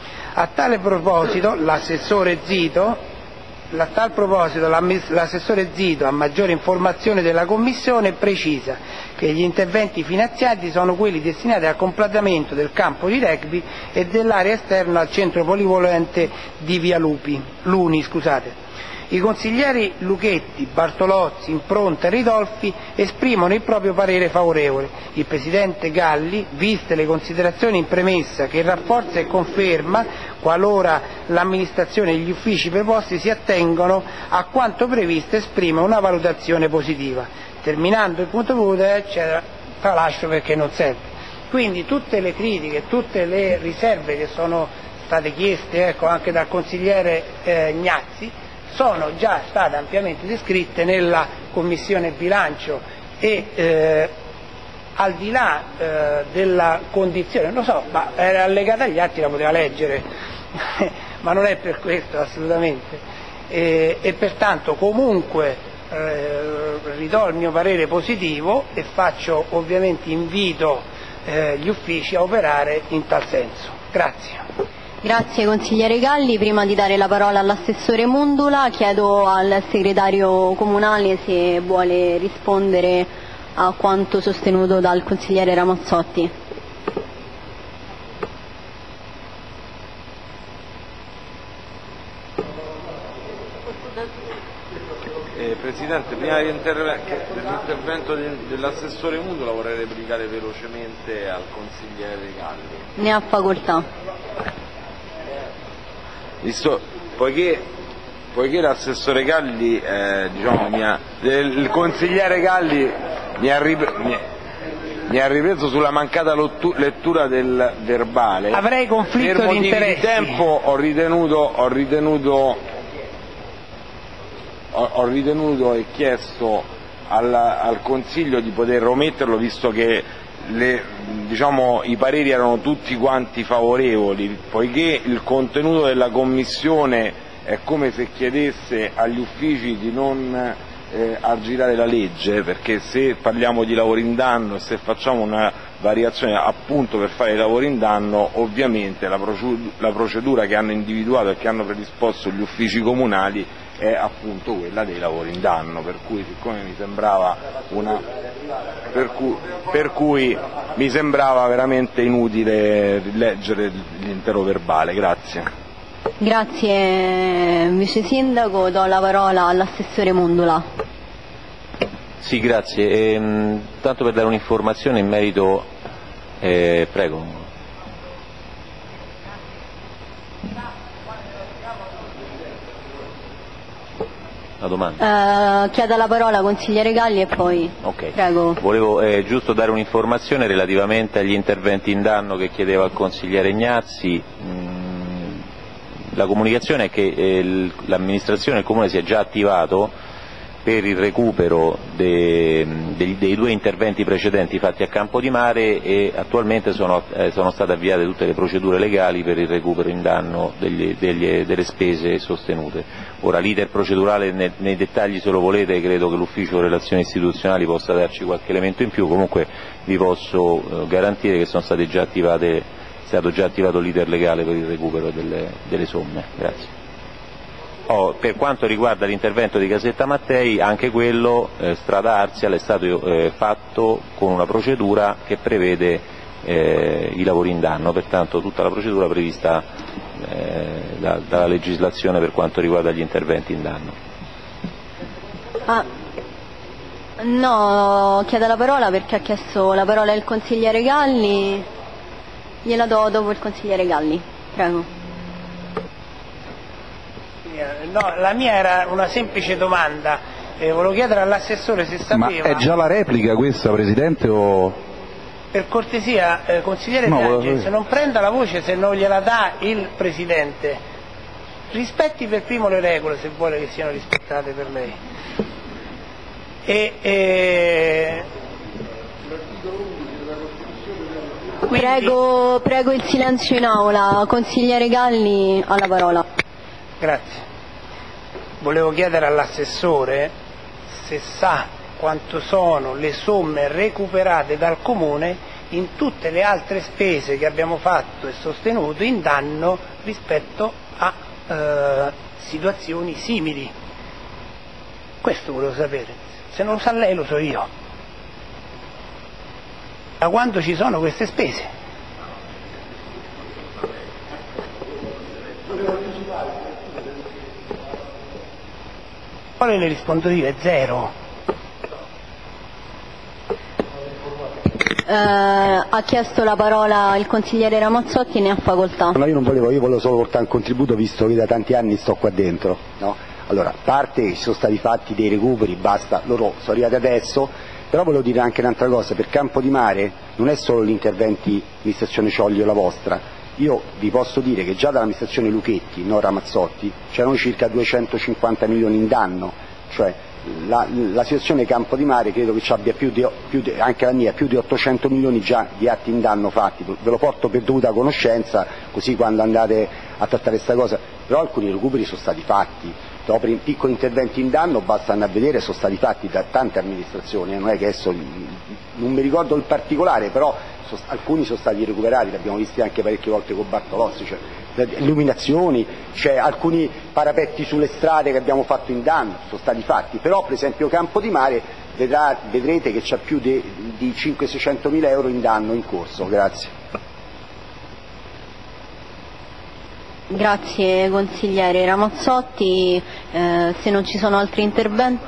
A tale proposito l'assessore Zito A tal proposito l'assessore Zito, a maggiore informazione della Commissione, precisa che gli interventi finanziati sono quelli destinati al completamento del campo di rugby e dell'area esterna al centro polivalente di Via Lupi, Luni. Scusate. I consiglieri Luchetti, Bartolozzi, Impronta e Ridolfi esprimono il proprio parere favorevole. Il Presidente Galli, viste le considerazioni in premessa che rafforza e conferma, qualora l'amministrazione e gli uffici preposti si attengono a quanto previsto, esprime una valutazione positiva. Terminando il punto punto, eccetera, tralascio perché non serve. Quindi tutte le critiche, tutte le riserve che sono state chieste, ecco, anche dal consigliere eh, Gnazzi, sono già state ampiamente descritte nella Commissione Bilancio e eh, al di là eh, della condizione, lo so, ma era allegata agli atti, la poteva leggere, ma non è per questo assolutamente, e, e pertanto comunque eh, ridò il mio parere positivo e faccio ovviamente invito eh, gli uffici a operare in tal senso. Grazie. Grazie consigliere Galli. Prima di dare la parola all'assessore Mundula, chiedo al segretario comunale se vuole rispondere a quanto sostenuto dal consigliere Ramazzotti. Eh, Presidente, prima dell'intervento dell'assessore Mundula vorrei replicare velocemente al consigliere Galli. Ne ha facoltà. Visto, poiché, poiché l'assessore Galli, eh, diciamo, mi ha, il consigliere Galli mi ha, rip, mi, mi ha ripreso sulla mancata lettura del verbale, avrei conflitto per di interessi. Per motivi di tempo ho ritenuto, ho ritenuto, ho, ho ritenuto e chiesto al, al Consiglio di poter ometterlo, visto che Le, diciamo, i pareri erano tutti quanti favorevoli, poiché il contenuto della Commissione è come se chiedesse agli uffici di non eh, aggirare la legge, perché se parliamo di lavori in danno e se facciamo una variazione appunto per fare i lavori in danno, ovviamente la procedura, la procedura che hanno individuato e che hanno predisposto gli uffici comunali è appunto quella dei lavori in danno, per cui siccome mi sembrava una per cui, per cui mi sembrava veramente inutile leggere l'intero verbale. Grazie. Grazie Vice Sindaco, do la parola all'assessore Mundula. Sì, grazie. Ehm, tanto per dare un'informazione in merito, eh, prego. La domanda. Uh, chieda la parola consigliere Galli e poi okay. Prego. Volevo eh, giusto dare un'informazione relativamente agli interventi in danno che chiedeva il consigliere Ignazzi. Mm, la comunicazione è che eh, l'amministrazione del Comune si è già attivato per il recupero de, de, dei due interventi precedenti fatti a Campo di Mare e attualmente sono, eh, sono state avviate tutte le procedure legali per il recupero in danno degli, degli, delle spese sostenute. Ora l'iter procedurale nei, nei dettagli, se lo volete, credo che l'Ufficio Relazioni Istituzionali possa darci qualche elemento in più, comunque vi posso eh, garantire che sono state già attivate, è stato già attivato l'iter legale per il recupero delle, delle somme. Grazie. Oh, per quanto riguarda l'intervento di Casetta Mattei, anche quello, eh, Strada Arzial, è stato eh, fatto con una procedura che prevede eh, i lavori in danno, pertanto tutta la procedura prevista eh, da, dalla legislazione per quanto riguarda gli interventi in danno. Ah, no, chiedo la parola perché ha chiesto la parola il consigliere Galli, gliela do dopo il consigliere Galli, prego. No, la mia era una semplice domanda, eh, volevo chiedere all'assessore se sapeva... Ma è già la replica questa, Presidente, o... Per cortesia, eh, consigliere no, D'Angeli, volevo... se non prenda la voce, se non gliela dà il Presidente, rispetti per primo le regole, se vuole che siano rispettate per lei. E, e... Quindi... Prego, prego il silenzio in aula, consigliere Galli ha la parola. Grazie. Volevo chiedere all'assessore se sa quanto sono le somme recuperate dal Comune in tutte le altre spese che abbiamo fatto e sostenuto in danno rispetto a eh, situazioni simili. Questo volevo sapere. Se non lo sa lei lo so io. Da quando ci sono queste spese? Poi le rispondo io, è zero. Eh, ha chiesto la parola il consigliere Ramazzotti, ne ha facoltà. No, io non volevo, io volevo solo portare un contributo visto che da tanti anni sto qua dentro, no? Allora, a parte che ci sono stati fatti dei recuperi, basta, loro sono arrivati adesso, però volevo dire anche un'altra cosa, per Campo di Mare non è solo gli interventi amministrazione Cioglio la vostra. Io vi posso dire che già dall'amministrazione Luchetti, non Ramazzotti, c'erano circa duecentocinquanta milioni in danno, cioè la, la situazione Campo di Mare credo che ci abbia più di, più di, anche la mia, più di ottocento milioni già di atti in danno fatti, ve lo porto per dovuta conoscenza, così quando andate a trattare questa cosa, però alcuni recuperi sono stati fatti, dopo in piccoli interventi in danno basta andare a vedere, sono stati fatti da tante amministrazioni, eh, non è che adesso non mi ricordo il particolare, però so, alcuni sono stati recuperati, li abbiamo visti anche parecchie volte con Bartolozzi, cioè illuminazioni, cioè alcuni parapetti sulle strade che abbiamo fatto in danno, sono stati fatti, però per esempio Campo di Mare vedrà, vedrete che c'è più di, di cinquecento seicento mila euro in danno in corso. Grazie. Grazie consigliere Ramazzotti, eh, se non ci sono altri interventi.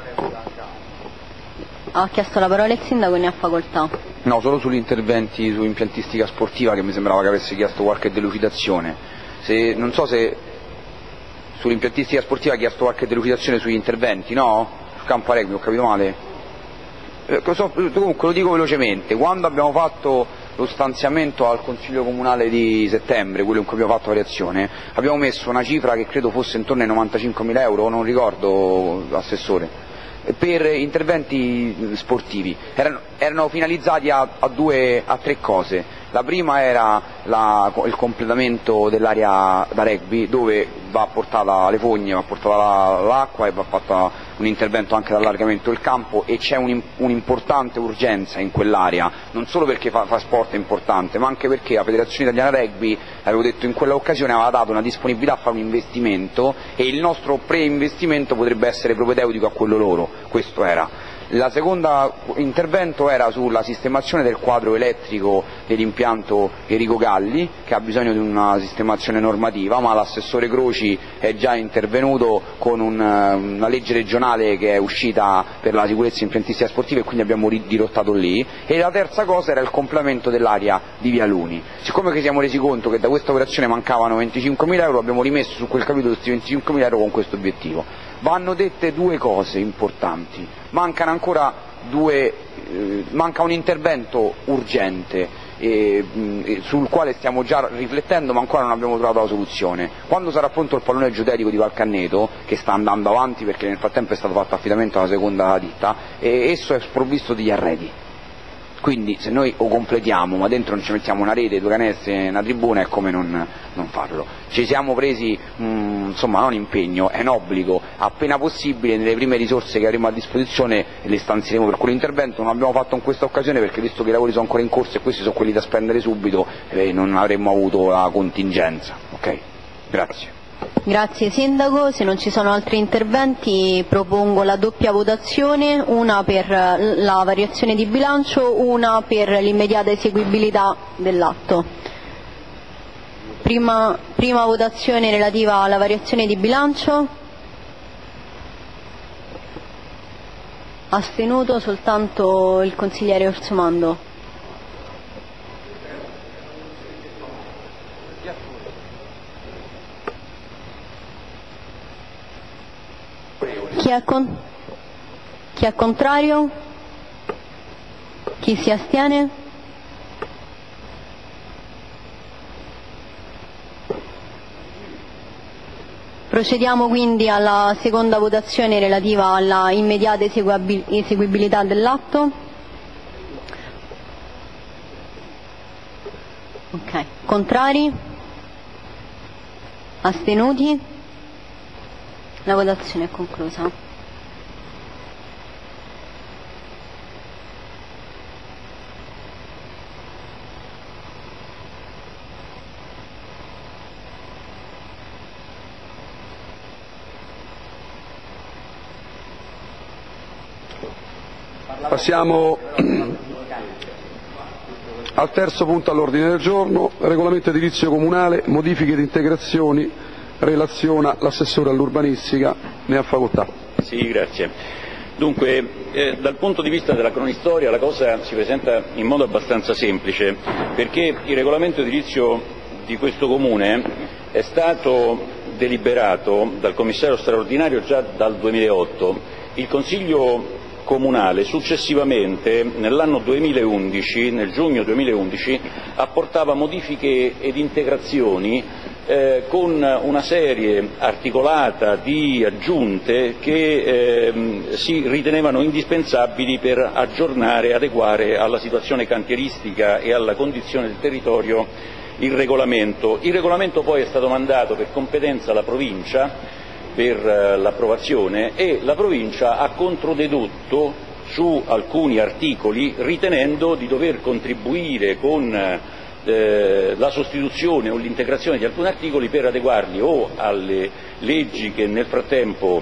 Ha chiesto la parola il sindaco e ne ha facoltà. No, solo sugli interventi su impiantistica sportiva, che mi sembrava che avesse chiesto qualche delucidazione. Se, non so se sull'impiantistica sportiva ha chiesto qualche delucidazione sugli interventi, no? Sul campo rugby, ho capito male? Eh, comunque lo dico velocemente, quando abbiamo fatto lo stanziamento al Consiglio Comunale di settembre, quello in cui abbiamo fatto variazione, abbiamo messo una cifra che credo fosse intorno ai novantacinquemila euro, non ricordo, Assessore, per interventi sportivi. Erano, erano finalizzati a, a, due, a tre cose. La prima era la, il completamento dell'area da rugby, dove va portata le fogne, va portata l'acqua e va fatto un intervento anche d'allargamento del campo, e c'è un'importante urgenza in quell'area, non solo perché fa, fa sport è importante, ma anche perché la Federazione Italiana Rugby, avevo detto in quell'occasione, aveva dato una disponibilità a fare un investimento, e il nostro pre-investimento potrebbe essere propedeutico a quello loro. Questo era. La seconda intervento era sulla sistemazione del quadro elettrico dell'impianto Enrico Galli, che ha bisogno di una sistemazione normativa, ma l'assessore Croci è già intervenuto con un, una legge regionale che è uscita per la sicurezza impiantistica sportiva, e quindi abbiamo dirottato lì. E la terza cosa era il complemento dell'area di Via Luni. Siccome ci siamo resi conto che da questa operazione mancavano venticinquemila euro, abbiamo rimesso su quel capitolo questi venticinquemila euro con questo obiettivo. Vanno dette due cose importanti, mancano ancora due, eh, manca un intervento urgente eh, mh, sul quale stiamo già riflettendo, ma ancora non abbiamo trovato la soluzione. Quando sarà pronto il pallone geodetico di Valcanneto, che sta andando avanti perché nel frattempo è stato fatto affidamento alla seconda ditta, eh, esso è sprovvisto di arredi. Quindi se noi lo completiamo, ma dentro non ci mettiamo una rete, due canestri e una tribuna, è come non, non farlo. Ci siamo presi, mh, insomma, non impegno, è un obbligo, appena possibile nelle prime risorse che avremo a disposizione le stanzieremo per quell'intervento. Non abbiamo fatto in questa occasione perché, visto che i lavori sono ancora in corso e questi sono quelli da spendere subito, eh, non avremmo avuto la contingenza. Ok? Grazie. Grazie Sindaco, se non ci sono altri interventi propongo la doppia votazione, una per la variazione di bilancio, una per l'immediata eseguibilità dell'atto. Prima, prima votazione relativa alla variazione di bilancio. Astenuto soltanto il consigliere Orsomando. Chi è, con... Chi è contrario? Chi si astiene? Procediamo quindi alla seconda votazione relativa alla immediata eseguibilità dell'atto. Ok. Contrari? Astenuti? La votazione è conclusa. Passiamo al terzo punto all'ordine del giorno, regolamento edilizio comunale, modifiche ed integrazioni. Relaziona l'assessore all'urbanistica, ne ha facoltà. Sì, grazie. Dunque, eh, dal punto di vista della cronistoria la cosa si presenta in modo abbastanza semplice, perché il regolamento edilizio di questo Comune è stato deliberato dal commissario straordinario già dal duemilaotto. Il Consiglio Comunale successivamente, nell'anno duemilaundici, nel giugno duemilaundici, apportava modifiche ed integrazioni eh, con una serie articolata di aggiunte che eh, si ritenevano indispensabili per aggiornare e adeguare alla situazione cantieristica e alla condizione del territorio il regolamento. Il regolamento poi è stato mandato per competenza alla provincia per l'approvazione, e la provincia ha controdedotto su alcuni articoli, ritenendo di dover contribuire con eh, la sostituzione o l'integrazione di alcuni articoli per adeguarli o alle leggi che nel frattempo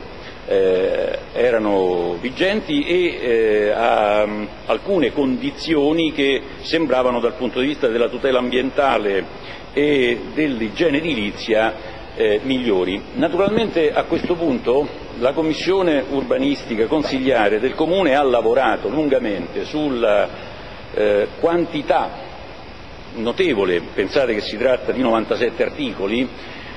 eh, erano vigenti e eh, a um, alcune condizioni che sembravano dal punto di vista della tutela ambientale e dell'igiene edilizia Eh, migliori. Naturalmente a questo punto la Commissione urbanistica consiliare del Comune ha lavorato lungamente sulla eh, quantità notevole, pensate che si tratta di novantasette articoli,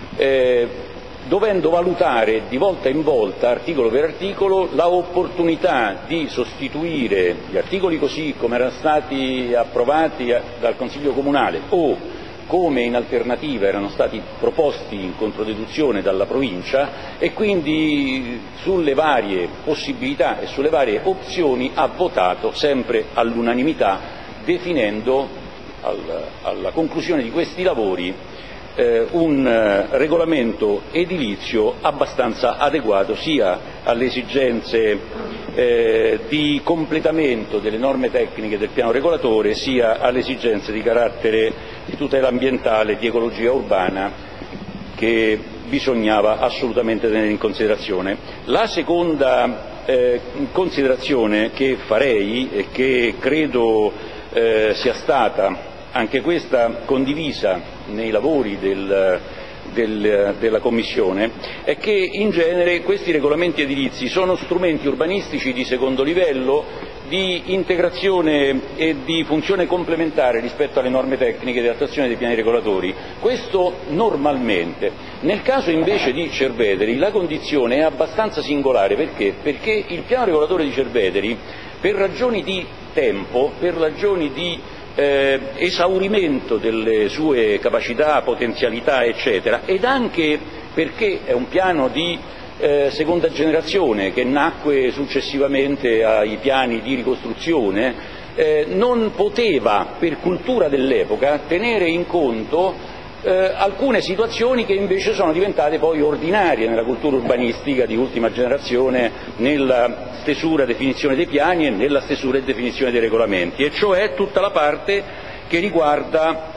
eh, dovendo valutare di volta in volta, articolo per articolo, la opportunità di sostituire gli articoli così come erano stati approvati dal Consiglio Comunale o come in alternativa erano stati proposti in controdeduzione dalla provincia, e quindi sulle varie possibilità e sulle varie opzioni ha votato sempre all'unanimità, definendo al, alla conclusione di questi lavori eh, un eh, regolamento edilizio abbastanza adeguato sia alle esigenze Eh, di completamento delle norme tecniche del piano regolatore sia alle esigenze di carattere di tutela ambientale e di ecologia urbana che bisognava assolutamente tenere in considerazione. La seconda eh, considerazione che farei e che credo eh, sia stata anche questa condivisa nei lavori del Del, della Commissione è che in genere questi regolamenti edilizi sono strumenti urbanistici di secondo livello, di integrazione e di funzione complementare rispetto alle norme tecniche di attuazione dei piani regolatori. Questo normalmente. Nel caso invece di Cerveteri la condizione è abbastanza singolare. Perché? Perché il piano regolatore di Cerveteri, per ragioni di tempo, per ragioni di Eh, esaurimento delle sue capacità, potenzialità eccetera, ed anche perché è un piano di eh, seconda generazione che nacque successivamente ai piani di ricostruzione, eh, non poteva per cultura dell'epoca tenere in conto Eh, alcune situazioni che invece sono diventate poi ordinarie nella cultura urbanistica di ultima generazione, nella stesura e definizione dei piani e nella stesura e definizione dei regolamenti, e cioè tutta la parte che riguarda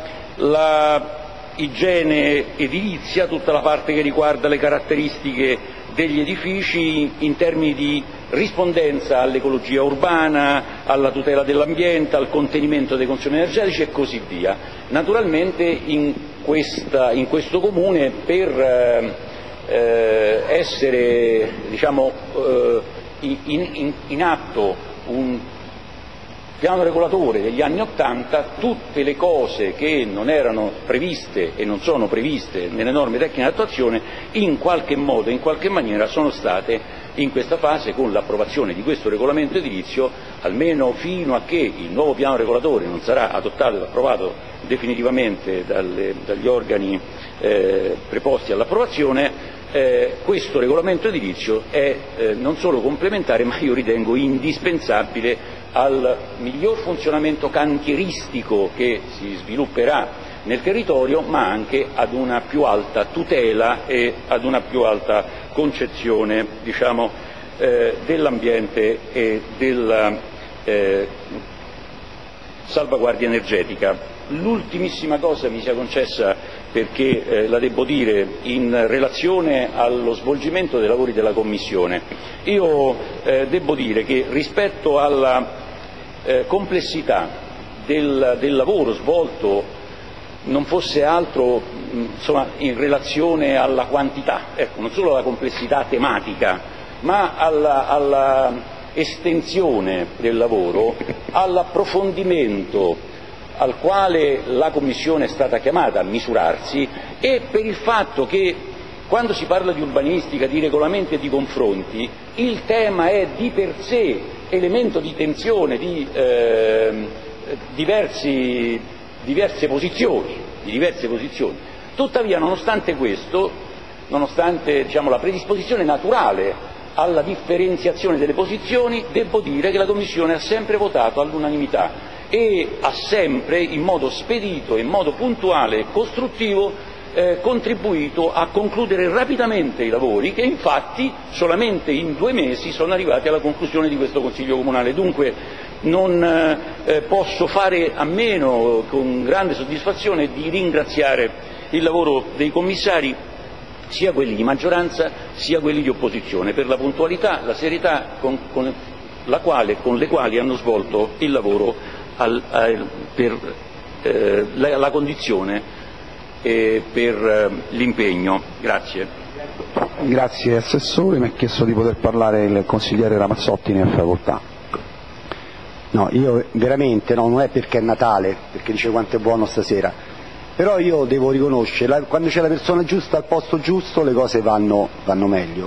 la igiene edilizia, tutta la parte che riguarda le caratteristiche degli edifici in termini di rispondenza all'ecologia urbana, alla tutela dell'ambiente, al contenimento dei consumi energetici e così via. Naturalmente in, questa, in questo Comune per eh, essere diciamo, eh, in, in, in atto un piano regolatore degli anni Ottanta, tutte le cose che non erano previste e non sono previste nelle norme tecniche di attuazione in qualche modo, in qualche maniera sono state in questa fase, con l'approvazione di questo regolamento edilizio, almeno fino a che il nuovo piano regolatore non sarà adottato ed approvato definitivamente dalle, dagli organi eh, preposti all'approvazione, eh, questo regolamento edilizio è eh, non solo complementare, ma io ritengo indispensabile al miglior funzionamento cantieristico che si svilupperà nel territorio, ma anche ad una più alta tutela e ad una più alta concezione, diciamo, eh, dell'ambiente e della eh, salvaguardia energetica. L'ultimissima cosa mi sia concessa, perché eh, la devo dire in relazione allo svolgimento dei lavori della Commissione. Io eh, devo dire che rispetto alla eh, complessità del, del lavoro svolto, non fosse altro insomma, in relazione alla quantità, ecco, non solo alla complessità tematica, ma alla, alla estensione del lavoro, all'approfondimento al quale la Commissione è stata chiamata a misurarsi, e per il fatto che quando si parla di urbanistica, di regolamenti e di confronti, il tema è di per sé elemento di tensione di eh, diversi, diverse posizioni, di diverse posizioni. Tuttavia, nonostante questo, nonostante diciamo, la predisposizione naturale alla differenziazione delle posizioni, devo dire che la Commissione ha sempre votato all'unanimità e ha sempre, in modo spedito, in modo puntuale e costruttivo, eh, contribuito a concludere rapidamente i lavori, che infatti solamente in due mesi sono arrivati alla conclusione di questo Consiglio Comunale. Dunque non eh, posso fare a meno, con grande soddisfazione, di ringraziare il lavoro dei commissari, sia quelli di maggioranza sia quelli di opposizione, per la puntualità, la serietà con, con, la quale, con le quali hanno svolto il lavoro al, al, per eh, la, la condizione e per eh, l'impegno. Grazie. Grazie Assessore, mi ha chiesto di poter parlare il consigliere Ramazzotti, ne ha facoltà. No, io veramente, no, non è perché è Natale, perché dice quanto è buono stasera, però io devo riconoscere, quando c'è la persona giusta al posto giusto le cose vanno, vanno meglio.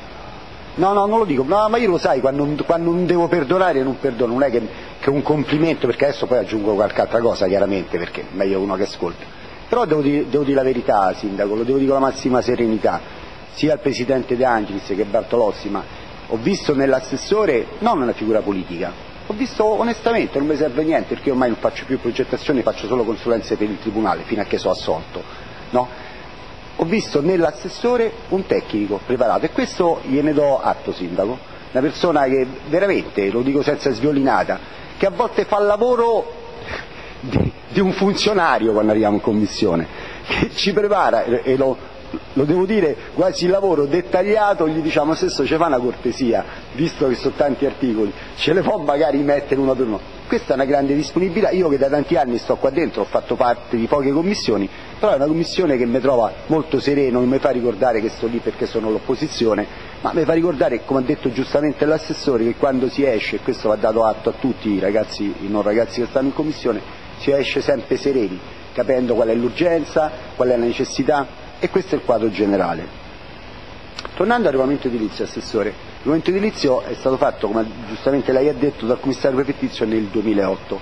No, no, non lo dico, no, ma io lo sai, quando, quando non devo perdonare non perdono, non è che, che un complimento, perché adesso poi aggiungo qualche altra cosa chiaramente, perché è meglio uno che ascolta. Però devo dire, devo dire la verità, Sindaco, lo devo dire con la massima serenità, sia al Presidente De Angelis che Bartolozzi, ma ho visto nell'assessore non una figura politica. Ho visto onestamente, non mi serve niente, perché io ormai non faccio più progettazioni, faccio solo consulenze per il Tribunale, fino a che sono assolto, no? Ho visto nell'assessore un tecnico preparato, e questo gliene do atto, Sindaco, una persona che veramente, lo dico senza sviolinata, che a volte fa il lavoro di, di un funzionario quando arriviamo in commissione, che ci prepara, e lo... lo devo dire, quasi il lavoro dettagliato, gli diciamo stesso ci fa una cortesia, visto che sono tanti articoli, ce le può magari mettere uno per uno. Questa è una grande disponibilità, io che da tanti anni sto qua dentro, ho fatto parte di poche commissioni, però è una commissione che mi trova molto sereno, non mi fa ricordare che sto lì perché sono l'opposizione, ma mi fa ricordare, come ha detto giustamente l'assessore, che quando si esce, e questo va dato atto a tutti i ragazzi, i non ragazzi che stanno in commissione, si esce sempre sereni, capendo qual è l'urgenza, qual è la necessità. E questo è il quadro generale. Tornando al regolamento edilizio, Assessore, il regolamento edilizio è stato fatto, come giustamente lei ha detto, dal commissario prefettizio nel duemilaotto.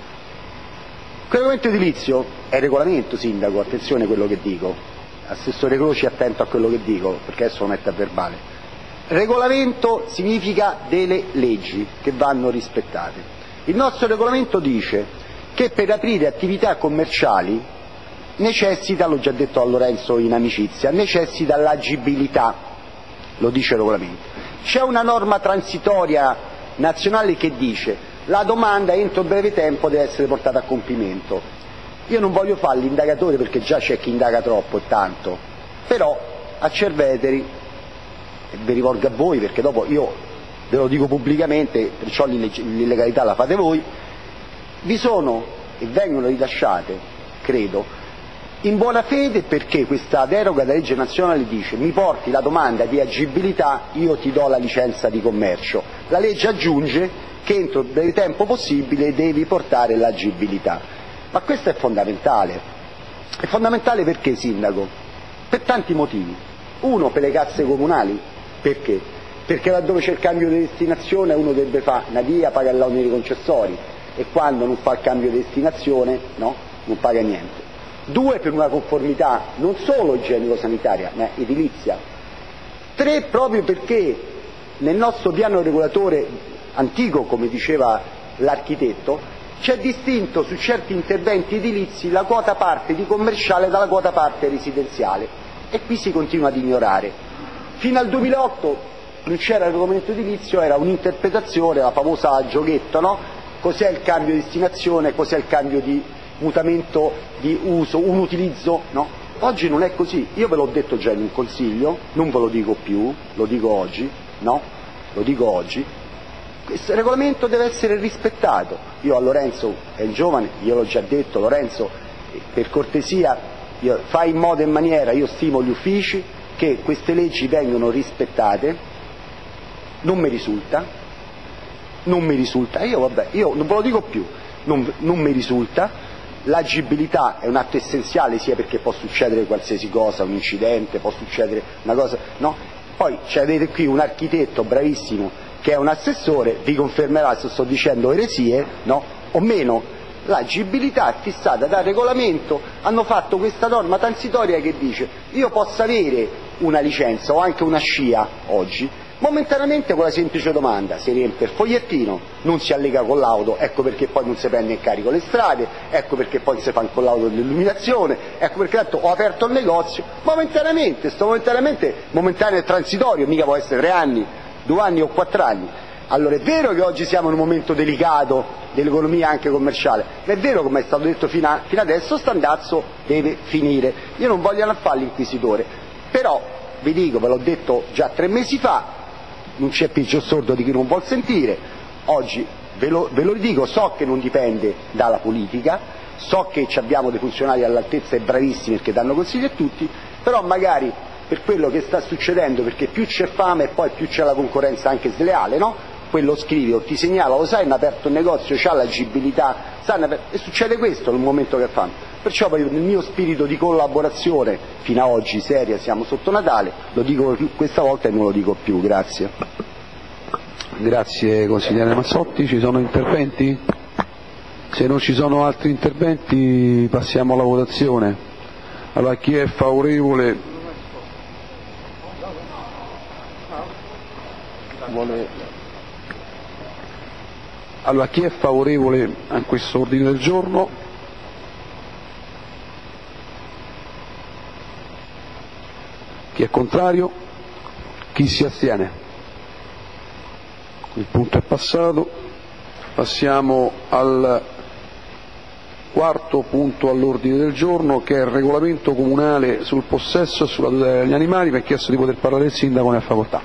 Quel regolamento edilizio è il regolamento, Sindaco, attenzione a quello che dico, Assessore Croci, attento a quello che dico, perché adesso lo metto a verbale. Regolamento significa delle leggi che vanno rispettate. Il nostro regolamento dice che per aprire attività commerciali necessita, l'ho già detto a Lorenzo in amicizia, necessita l'agibilità, lo dice il regolamento. C'è una norma transitoria nazionale che dice la domanda entro breve tempo deve essere portata a compimento. Io non voglio fare l'indagatore perché già c'è chi indaga troppo e tanto, però a Cerveteri, e vi rivolgo a voi perché dopo io ve lo dico pubblicamente, perciò l'illegalità la fate voi, vi sono e vengono rilasciate, credo, in buona fede, perché questa deroga da legge nazionale dice mi porti la domanda di agibilità, io ti do la licenza di commercio. La legge aggiunge che entro il breve tempo possibile devi portare l'agibilità. Ma questo è fondamentale. È fondamentale perché, Sindaco? Per tanti motivi. Uno, per le casse comunali. Perché? Perché laddove c'è il cambio di destinazione uno dovrebbe fare una via, paga gli oneri concessori, e quando non fa il cambio di destinazione, no, non paga niente. Due, per una conformità non solo igienico-sanitaria ma edilizia. Tre, proprio perché nel nostro piano regolatore antico, come diceva l'architetto, c'è distinto su certi interventi edilizi la quota parte di commerciale dalla quota parte residenziale, e qui si continua ad ignorare. Fino al duemilaotto non c'era il regolamento edilizio, era un'interpretazione, la famosa giochetto, no? Cos'è il cambio di destinazione, cos'è il cambio di mutamento di uso, un utilizzo, no? Oggi non è così, io ve l'ho detto già in un consiglio, non ve lo dico più, lo dico oggi, no? Lo dico oggi, questo regolamento deve essere rispettato. Io a Lorenzo, è il giovane, gliel'ho già detto, Lorenzo, per cortesia, io, fai in modo e maniera, io stimo gli uffici, che queste leggi vengano rispettate, non mi risulta, non mi risulta, io vabbè, io non ve lo dico più, non, non mi risulta. L'agibilità è un atto essenziale, sia perché può succedere qualsiasi cosa, un incidente, può succedere una cosa, no? Poi avete qui un architetto bravissimo che è un assessore, vi confermerà se sto dicendo eresie, no? O meno. L'agibilità è fissata dal regolamento, hanno fatto questa norma transitoria che dice io posso avere una licenza o anche una scia oggi, Momentaneamente con la semplice domanda si riempie il fogliettino, non si allega con l'auto, ecco perché poi non si prende in carico le strade, ecco perché poi non si fa il collaudo dell'illuminazione, ecco perché tanto ho aperto il negozio, momentaneamente, sto momentaneamente, momentaneo e transitorio, mica può essere tre anni, due anni o quattro anni. Allora è vero che oggi siamo in un momento delicato dell'economia anche commerciale, ma è vero, come è stato detto fino, a, fino adesso, sto andazzo deve finire. Io non voglio fare l'inquisitore, però vi dico, ve l'ho detto già tre mesi fa, non c'è peggior sordo di chi non vuol sentire, oggi ve lo, ve lo dico, so che non dipende dalla politica, so che abbiamo dei funzionari all'altezza e bravissimi perché danno consigli a tutti, però magari per quello che sta succedendo, perché più c'è fame e poi più c'è la concorrenza anche sleale, no? Quello scrive o ti segnala, lo sai, hanno aperto un negozio, c'ha l'agibilità, e succede questo nel momento che fanno. Perciò nel mio spirito di collaborazione, fino ad oggi seria, siamo sotto Natale, lo dico questa volta e non lo dico più. Grazie. Grazie consigliere Mazzotti, ci sono interventi? Se non ci sono altri interventi passiamo alla votazione. Allora chi è favorevole? Vuole... Allora, chi è favorevole a questo ordine del giorno? Chi è contrario? Chi si astiene? Il punto è passato. Passiamo al quarto punto all'ordine del giorno, che è il regolamento comunale sul possesso e sulla tutela degli animali. Mi ha chiesto di poter parlare il sindaco, ne ha facoltà.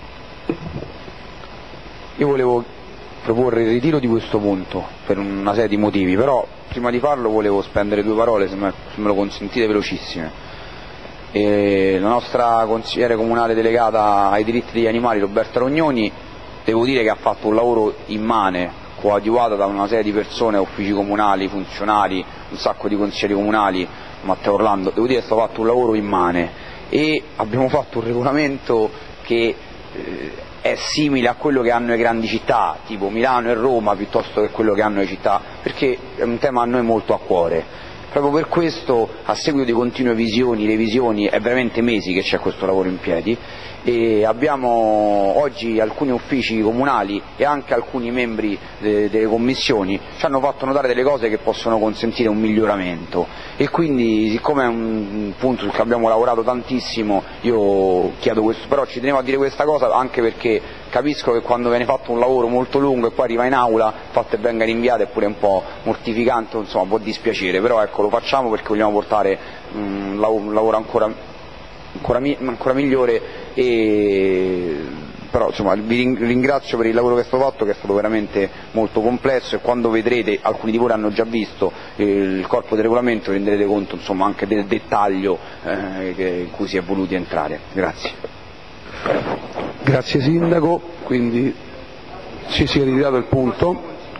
Io volevo proporre il ritiro di questo punto per una serie di motivi, però prima di farlo volevo spendere due parole, se me, se me lo consentite, velocissime. E la nostra consigliere comunale delegata ai diritti degli animali, Roberta Rognoni, devo dire che ha fatto un lavoro immane, coadiuvata da una serie di persone, uffici comunali, funzionari, un sacco di consiglieri comunali, Matteo Orlando, devo dire che è stato fatto un lavoro immane e abbiamo fatto un regolamento che eh, è simile a quello che hanno le grandi città, tipo Milano e Roma, piuttosto che quello che hanno le città, perché è un tema a noi molto a cuore. Proprio per questo, a seguito di continue visioni, revisioni, è veramente mesi che c'è questo lavoro in piedi, e abbiamo oggi alcuni uffici comunali e anche alcuni membri de- delle commissioni ci hanno fatto notare delle cose che possono consentire un miglioramento, e quindi, siccome è un punto su cui abbiamo lavorato tantissimo, io chiedo questo, però ci tenevo a dire questa cosa anche perché capisco che quando viene fatto un lavoro molto lungo e poi arriva in aula, fatto e venga rinviato, è pure un po' mortificante, insomma può dispiacere, però ecco, lo facciamo perché vogliamo portare um, un lavoro ancora Ancora, mi- ancora migliore, e però insomma vi ringrazio per il lavoro che è stato fatto, che è stato veramente molto complesso, e quando vedrete, alcuni di voi hanno già visto eh, il corpo del regolamento, renderete conto insomma anche del dettaglio eh, che, in cui si è voluti entrare. Grazie. Grazie Sindaco, quindi ci si è ritirato il punto,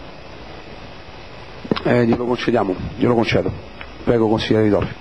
eh, glielo concediamo, glielo concedo. Prego consigliere Ridolfi.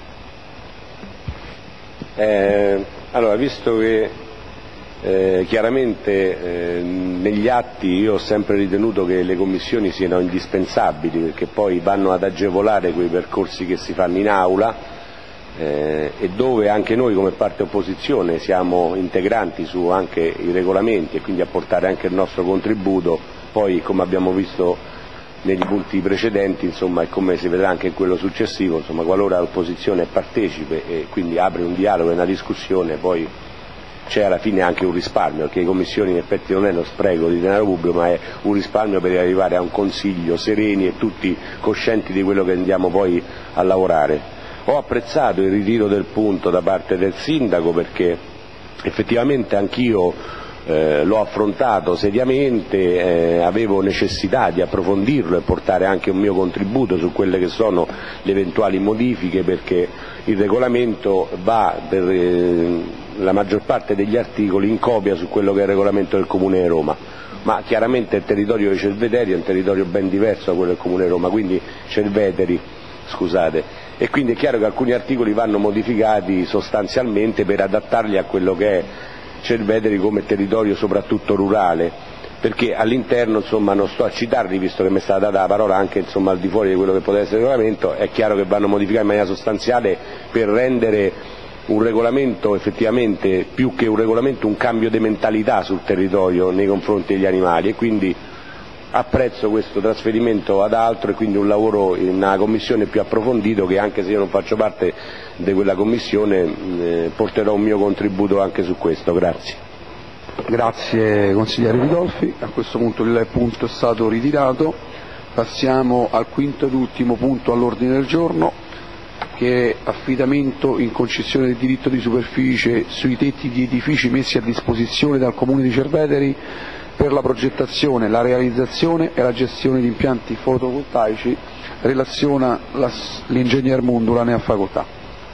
Eh, allora, visto che eh, chiaramente eh, negli atti io ho sempre ritenuto che le commissioni siano indispensabili, perché poi vanno ad agevolare quei percorsi che si fanno in aula, eh, e dove anche noi come parte opposizione siamo integranti su anche i regolamenti e quindi a portare anche il nostro contributo, poi come abbiamo visto negli punti precedenti, insomma, e come si vedrà anche in quello successivo, insomma, qualora l'opposizione è partecipe e quindi apre un dialogo e una discussione, poi c'è alla fine anche un risparmio, perché le commissioni in effetti non è uno spreco di denaro pubblico, ma è un risparmio per arrivare a un consiglio sereni e tutti coscienti di quello che andiamo poi a lavorare. Ho apprezzato il ritiro del punto da parte del sindaco, perché effettivamente anch'io Eh, l'ho affrontato seriamente, eh, avevo necessità di approfondirlo e portare anche un mio contributo su quelle che sono le eventuali modifiche, perché il regolamento va per eh, la maggior parte degli articoli in copia su quello che è il regolamento del Comune di Roma, ma chiaramente il territorio dei Cerveteri è un territorio ben diverso da quello del Comune di Roma, quindi Cerveteri, scusate, e quindi è chiaro che alcuni articoli vanno modificati sostanzialmente per adattarli a quello che è Cerveteri come territorio soprattutto rurale, perché all'interno, insomma, non sto a citarli visto che mi è stata data la parola anche insomma, al di fuori di quello che poteva essere il regolamento, è chiaro che vanno modificati in maniera sostanziale per rendere un regolamento effettivamente, più che un regolamento, un cambio di mentalità sul territorio nei confronti degli animali, e quindi apprezzo questo trasferimento ad altro e quindi un lavoro in una commissione più approfondito, che anche se io non faccio parte di quella commissione eh, porterò un mio contributo anche su questo. Grazie. Grazie consigliere Ridolfi, a questo punto il punto è stato ritirato. Passiamo al quinto ed ultimo punto all'ordine del giorno, che è affidamento in concessione del diritto di superficie sui tetti di edifici messi a disposizione dal Comune di Cerveteri per la progettazione, la realizzazione e la gestione di impianti fotovoltaici. Relaziona l'ingegner Mundula, ne ha facoltà.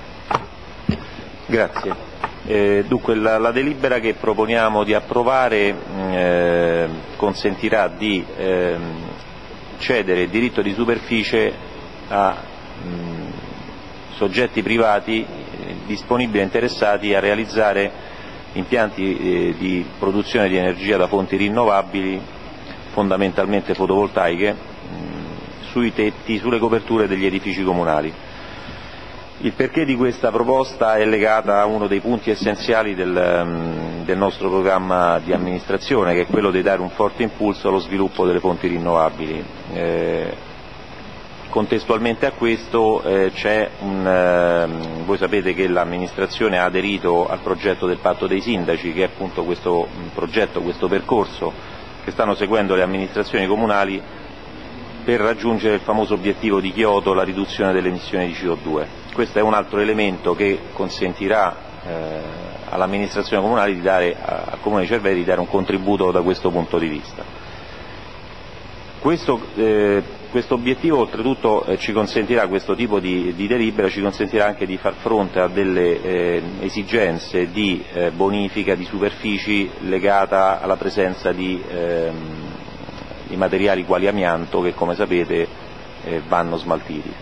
Grazie. Eh, dunque la, la delibera che proponiamo di approvare eh, consentirà di eh, cedere il diritto di superficie a mh, soggetti privati eh, disponibili e interessati a realizzare impianti eh, di produzione di energia da fonti rinnovabili, fondamentalmente fotovoltaiche, mh, sui tetti, sulle coperture degli edifici comunali. Il perché di questa proposta è legata a uno dei punti essenziali del, um, del nostro programma di amministrazione, che è quello di dare un forte impulso allo sviluppo delle fonti rinnovabili. Eh, contestualmente a questo eh, c'è un, eh, voi sapete che l'amministrazione ha aderito al progetto del patto dei sindaci, che è appunto questo progetto, questo percorso che stanno seguendo le amministrazioni comunali per raggiungere il famoso obiettivo di Kyoto, la riduzione delle emissioni di C O due. Questo è un altro elemento che consentirà eh, all'amministrazione comunale di dare, al Comune di Cerveteri di dare un contributo da questo punto di vista. Questo, eh, questo obiettivo oltretutto eh, ci consentirà, questo tipo di, di delibera ci consentirà anche di far fronte a delle eh, esigenze di eh, bonifica di superfici legata alla presenza di, ehm, di materiali quali amianto, che come sapete eh, vanno smaltiti.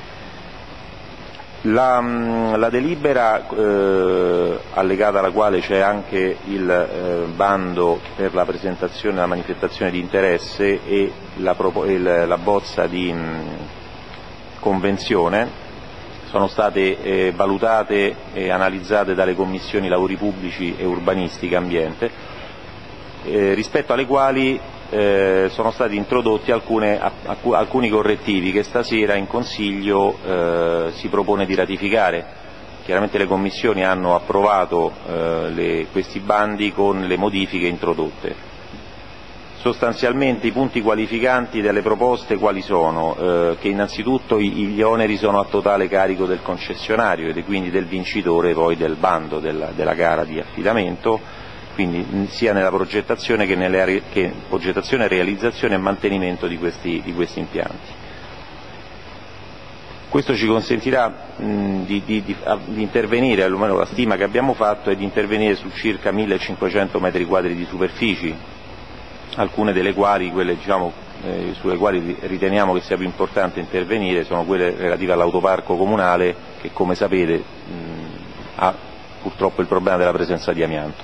La, la delibera eh, allegata alla quale c'è anche il eh, bando per la presentazione e la manifestazione di interesse e la, il, la bozza di mh, convenzione sono state eh, valutate e analizzate dalle commissioni lavori pubblici e urbanistica ambiente, eh, rispetto alle quali Eh, sono stati introdotti alcune, alc- alcuni correttivi che stasera in Consiglio eh, si propone di ratificare. Chiaramente le commissioni hanno approvato eh, le, questi bandi con le modifiche introdotte. Sostanzialmente i punti qualificanti delle proposte quali sono? Eh, che innanzitutto i, gli oneri sono a totale carico del concessionario e quindi del vincitore poi del bando della, della gara di affidamento, quindi sia nella progettazione che nelle che progettazione, realizzazione e mantenimento di questi, di questi impianti. Questo ci consentirà mh, di, di, di, di intervenire, almeno la stima che abbiamo fatto è di intervenire su circa millecinquecento metri quadri di superfici, alcune delle quali, quelle diciamo, eh, sulle quali riteniamo che sia più importante intervenire, sono quelle relative all'autoparco comunale, che come sapete mh, ha purtroppo il problema della presenza di amianto.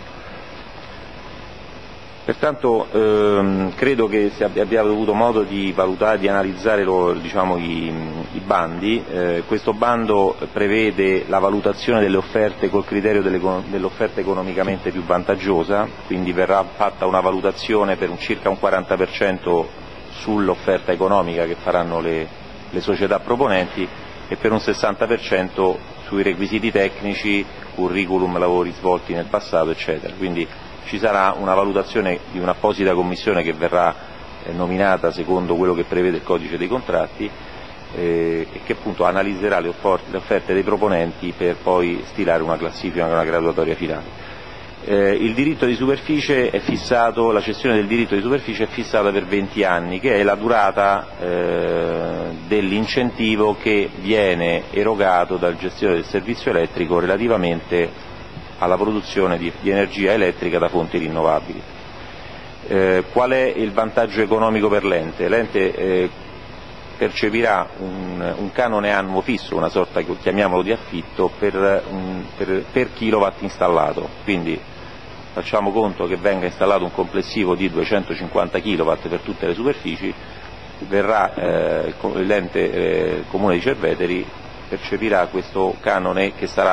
Pertanto ehm, credo che se abbiate avuto modo di valutare, di analizzare lo, diciamo, i, i bandi, eh, questo bando prevede la valutazione delle offerte col criterio delle, dell'offerta economicamente più vantaggiosa, quindi verrà fatta una valutazione per un circa un quaranta per cento sull'offerta economica che faranno le, le società proponenti e per un sessanta per cento sui requisiti tecnici, curriculum, lavori svolti nel passato, eccetera. Quindi ci sarà una valutazione di un'apposita commissione che verrà eh, nominata secondo quello che prevede il codice dei contratti eh, e che appunto analizzerà le offerte, le offerte dei proponenti per poi stilare una classifica, una graduatoria finale. Eh, il diritto di superficie è fissato, la cessione del diritto di superficie è fissata per venti anni, che è la durata eh, dell'incentivo che viene erogato dal gestore del servizio elettrico relativamente alla produzione di, di energia elettrica da fonti rinnovabili. Eh, qual è il vantaggio economico per l'ente? L'ente eh, percepirà un, un canone annuo fisso, una sorta, chiamiamolo, di affitto per, un, per, per kilowatt installato, quindi facciamo conto che venga installato un complessivo di duecentocinquanta kilowatt per tutte le superfici, verrà eh, l'ente eh, Comune di Cerveteri percepirà questo canone che sarà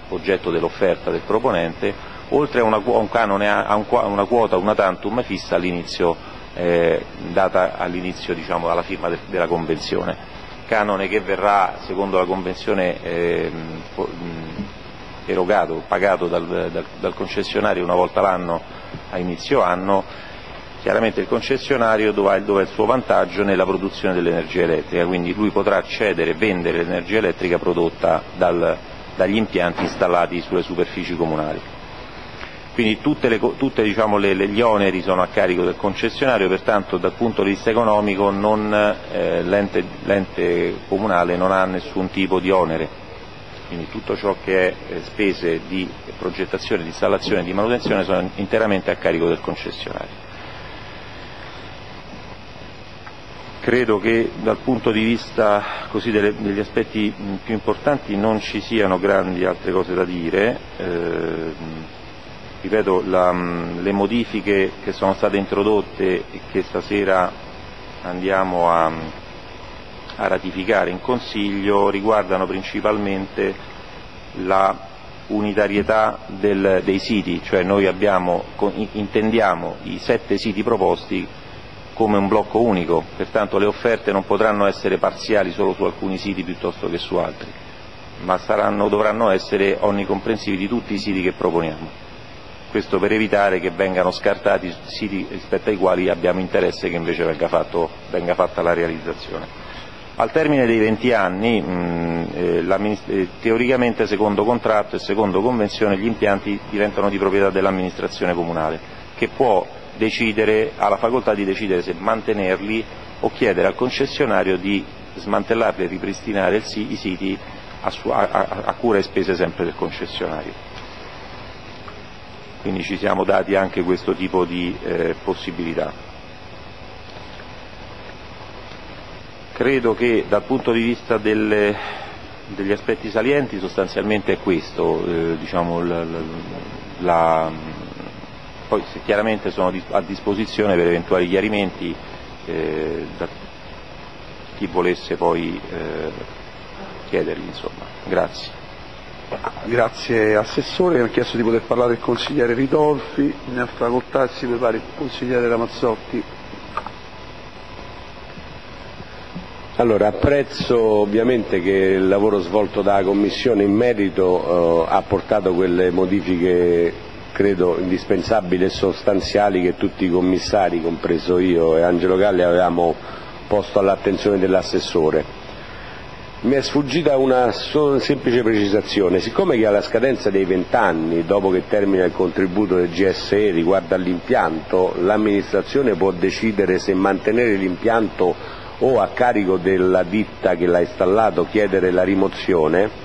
oggetto dell'offerta del proponente, oltre a una, un canone, a una quota una tantum fissa all'inizio, eh, data all'inizio, diciamo, alla firma de, della convenzione, canone che verrà secondo la convenzione eh, erogato, pagato dal, dal, dal concessionario una volta l'anno a inizio anno. Chiaramente il concessionario dove ha il suo vantaggio nella produzione dell'energia elettrica, quindi lui potrà accedere e vendere l'energia elettrica prodotta dal, dagli impianti installati sulle superfici comunali. Quindi tutte, le, tutte diciamo, le, le, gli oneri sono a carico del concessionario, pertanto dal punto di vista economico non, eh, l'ente, l'ente comunale non ha nessun tipo di onere, quindi tutto ciò che è eh, spese di progettazione, di installazione e di manutenzione sono interamente a carico del concessionario. Credo che dal punto di vista così, delle, degli aspetti più importanti non ci siano grandi altre cose da dire. Eh, ripeto, la, le modifiche che sono state introdotte e che stasera andiamo a, a ratificare in Consiglio riguardano principalmente la unitarietà del, dei siti, cioè noi abbiamo, intendiamo i sette siti proposti come un blocco unico, pertanto le offerte non potranno essere parziali solo su alcuni siti piuttosto che su altri, ma saranno, dovranno essere onnicomprensivi di tutti i siti che proponiamo. Questo per evitare che vengano scartati siti rispetto ai quali abbiamo interesse che invece venga, fatto, venga fatta la realizzazione. Al termine dei venti anni, mh, eh, la, eh, teoricamente secondo contratto e secondo convenzione gli impianti diventano di proprietà dell'amministrazione comunale, che può decidere, ha la facoltà di decidere se mantenerli o chiedere al concessionario di smantellarli e ripristinare il, i siti a, su, a, a cura e spese sempre del concessionario. Quindi ci siamo dati anche questo tipo di eh, possibilità. Credo che dal punto di vista delle, degli aspetti salienti sostanzialmente è questo, eh, diciamo, la, la, la poi se chiaramente sono a disposizione per eventuali chiarimenti eh, da chi volesse poi eh, chiederli, insomma. Grazie. Grazie Assessore, mi ha chiesto di poter parlare il consigliere Ridolfi, ne ha facoltà, si prepari il consigliere Ramazzotti. Allora, apprezzo ovviamente che il lavoro svolto dalla Commissione in merito eh, ha portato quelle modifiche credo indispensabili e sostanziali che tutti i commissari, compreso io e Angelo Galli, avevamo posto all'attenzione dell'assessore. Mi è sfuggita una semplice precisazione: siccome che alla scadenza dei vent'anni, dopo che termina il contributo del G S E riguardo all'impianto, l'amministrazione può decidere se mantenere l'impianto o a carico della ditta che l'ha installato chiedere la rimozione,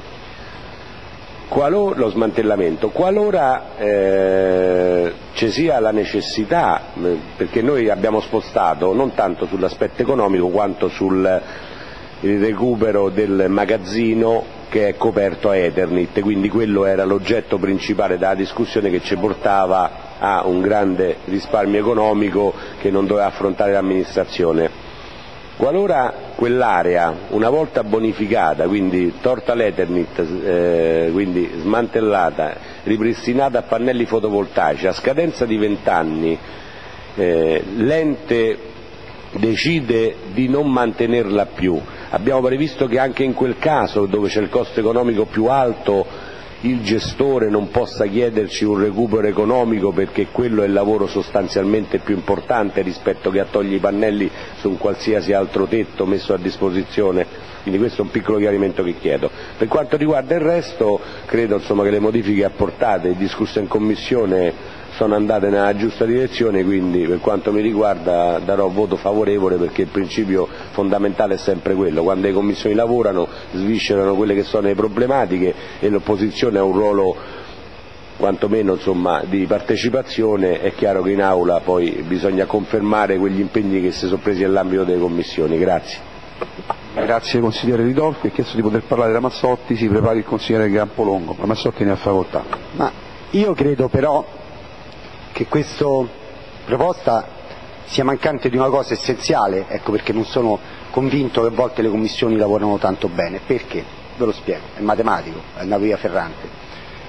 Qualora, lo smantellamento, qualora eh, ci sia la necessità, eh, perché noi abbiamo spostato non tanto sull'aspetto economico quanto sul il recupero del magazzino che è coperto a Eternit, quindi quello era l'oggetto principale della discussione che ci portava a un grande risparmio economico che non doveva affrontare l'amministrazione. Qualora quell'area, una volta bonificata, quindi torta l'Eternit, eh, quindi smantellata, ripristinata a pannelli fotovoltaici, a scadenza di vent'anni eh, l'ente decide di non mantenerla più, abbiamo previsto che anche in quel caso, dove c'è il costo economico più alto, il gestore non possa chiederci un recupero economico perché quello è il lavoro sostanzialmente più importante rispetto che a togliere i pannelli su un qualsiasi altro tetto messo a disposizione. Quindi questo è un piccolo chiarimento che chiedo. Per quanto riguarda il resto, credo insomma, che le modifiche apportate e discusse in Commissione sono andate nella giusta direzione, quindi per quanto mi riguarda darò voto favorevole, perché il principio fondamentale è sempre quello: quando le commissioni lavorano sviscerano quelle che sono le problematiche e l'opposizione ha un ruolo quantomeno insomma, di partecipazione. È chiaro che in aula poi bisogna confermare quegli impegni che si sono presi nell'ambito delle commissioni. Grazie. Grazie consigliere Ridolfi, ha chiesto di poter parlare Ramazzotti, si prepari il consigliere Campolongo. Ramazzotti ne ha facoltà. Ma io credo però che questa proposta sia mancante di una cosa essenziale, ecco perché non sono convinto che a volte le commissioni lavorano tanto bene. Perché? Ve lo spiego, è matematico, è una via ferrante.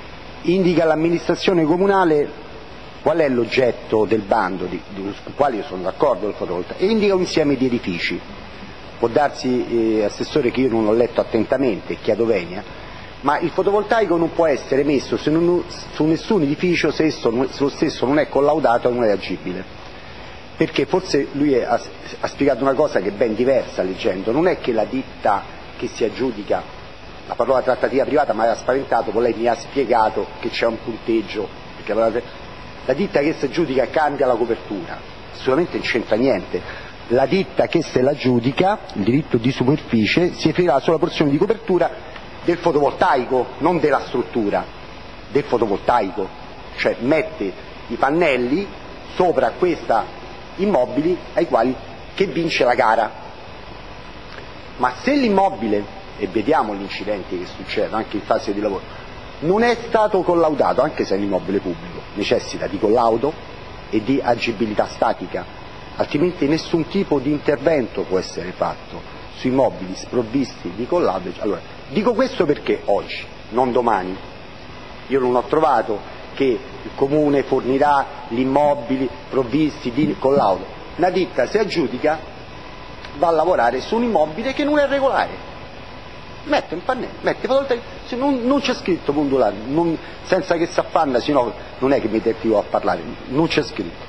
indica all'amministrazione comunale qual è l'oggetto del bando, di, di, sul quale io sono d'accordo, del fotovoltaico, e indica un insieme di edifici. Può darsi, eh, Assessore, che io non l'ho letto attentamente, chiedo venia, ma il fotovoltaico non può essere messo su, non, su nessun edificio se, esso, se lo stesso non è collaudato e non è agibile. Perché forse lui ha, ha spiegato una cosa che è ben diversa leggendo, non è che la ditta che si aggiudica, la parola trattativa privata mi aveva spaventato, poi lei mi ha spiegato che c'è un punteggio, perché la, la ditta che si aggiudica cambia la copertura, assolutamente non c'entra niente. La ditta che se l'aggiudica, il diritto di superficie, si riferirà sulla porzione di copertura del fotovoltaico, non della struttura, del fotovoltaico, cioè mette i pannelli sopra questi immobili ai quali che vince la gara. Ma se l'immobile, e vediamo gli incidenti che succedono anche in fase di lavoro, non è stato collaudato, anche se è un immobile pubblico, necessita di collaudo e di agibilità statica, altrimenti nessun tipo di intervento può essere fatto su immobili sprovvisti di collaudo. Allora, dico questo perché oggi, non domani, io non ho trovato che il Comune fornirà gli immobili provvisti di collaudo. Una ditta si aggiudica, va a lavorare su un immobile che non è regolare, mette un pannello, mette se non, non c'è scritto mondulare, non, senza che si affanna, sennò non è che mi dettivo a parlare, non c'è scritto.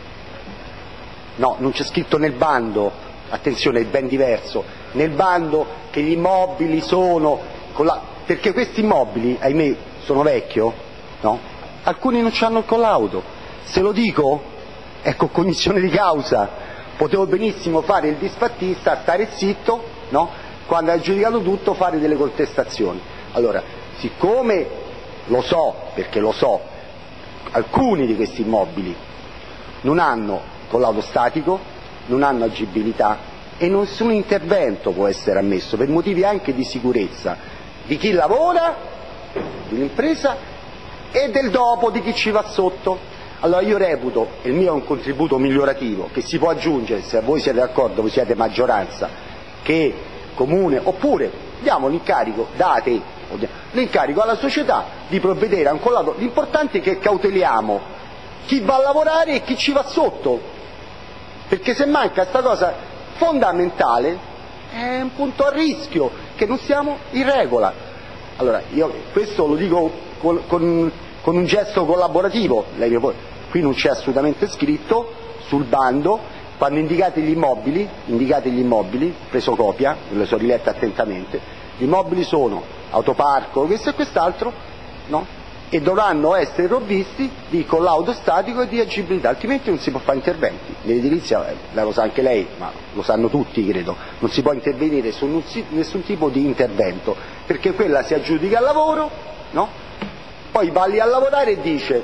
No, non c'è scritto nel bando, attenzione, è ben diverso, nel bando che gli immobili sono, con la, perché questi immobili, ahimè, sono vecchio, no? Alcuni non hanno il collaudo, se lo dico è con cognizione di causa, potevo benissimo fare il disfattista, stare zitto, no? Quando ha giudicato tutto fare delle contestazioni. Allora, siccome lo so, perché lo so, alcuni di questi immobili non hanno collaudo statico, non hanno agibilità e nessun intervento può essere ammesso per motivi anche di sicurezza di chi lavora, dell'impresa e del dopo di chi ci va sotto. Allora io reputo, e il mio è un contributo migliorativo che si può aggiungere, se voi siete d'accordo, voi siete maggioranza, che Comune, oppure diamo l'incarico, date l'incarico alla società di provvedere a un collaudo. L'importante è che cauteliamo chi va a lavorare e chi ci va sotto, perché se manca questa cosa fondamentale è un punto a rischio che non siamo in regola. Allora io questo lo dico con, con, con un gesto collaborativo, lei, qui non c'è assolutamente scritto sul bando, quando indicate gli immobili, indicate gli immobili, preso copia, me le sono rilette attentamente, gli immobili sono autoparco, questo e quest'altro, no? E dovranno essere provvisti di collaudo statico e di agibilità, altrimenti non si può fare interventi. Nell'edilizia, eh, lo sa anche lei, ma lo sanno tutti credo, non si può intervenire su nessun tipo di intervento, perché quella si aggiudica al lavoro, no? Poi va lì a lavorare e dice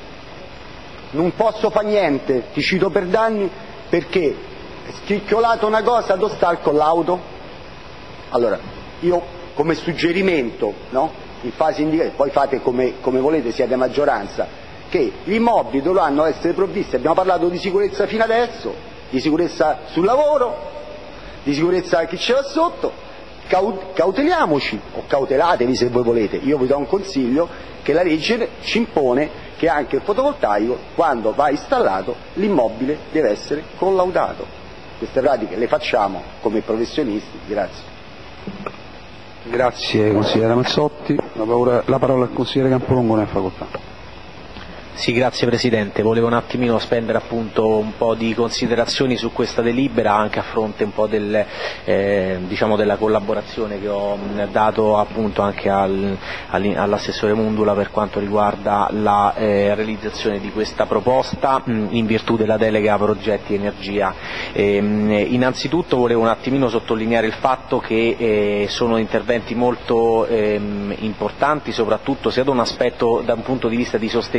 non posso fare niente, ti cito per danni, perché è scricchiolata una cosa, dove sta il collaudo? Allora, io come suggerimento, no? In fase indicativa, poi fate come, come volete, siete maggioranza, che gli immobili dovranno essere provvisti, abbiamo parlato di sicurezza fino adesso, di sicurezza sul lavoro, di sicurezza a chi ce va sotto, cauteliamoci, o cautelatevi se voi volete, io vi do un consiglio, che la legge ci impone che anche il fotovoltaico, quando va installato, l'immobile deve essere collaudato. Queste pratiche le facciamo come professionisti. Grazie. Grazie consigliere Mazzotti, la parola, la parola al consigliere Campolongo, ne è facoltà. Sì, grazie Presidente. Volevo un attimino spendere appunto un po' di considerazioni su questa delibera, anche a fronte un po' del, eh, diciamo della collaborazione che ho dato appunto anche al, all'assessore Mundula per quanto riguarda la eh, realizzazione di questa proposta mh, in virtù della delega progetti energia. E, mh, innanzitutto volevo un attimino sottolineare il fatto che eh, sono interventi molto eh, importanti, soprattutto sia da un aspetto, da un punto di vista di sostenibilità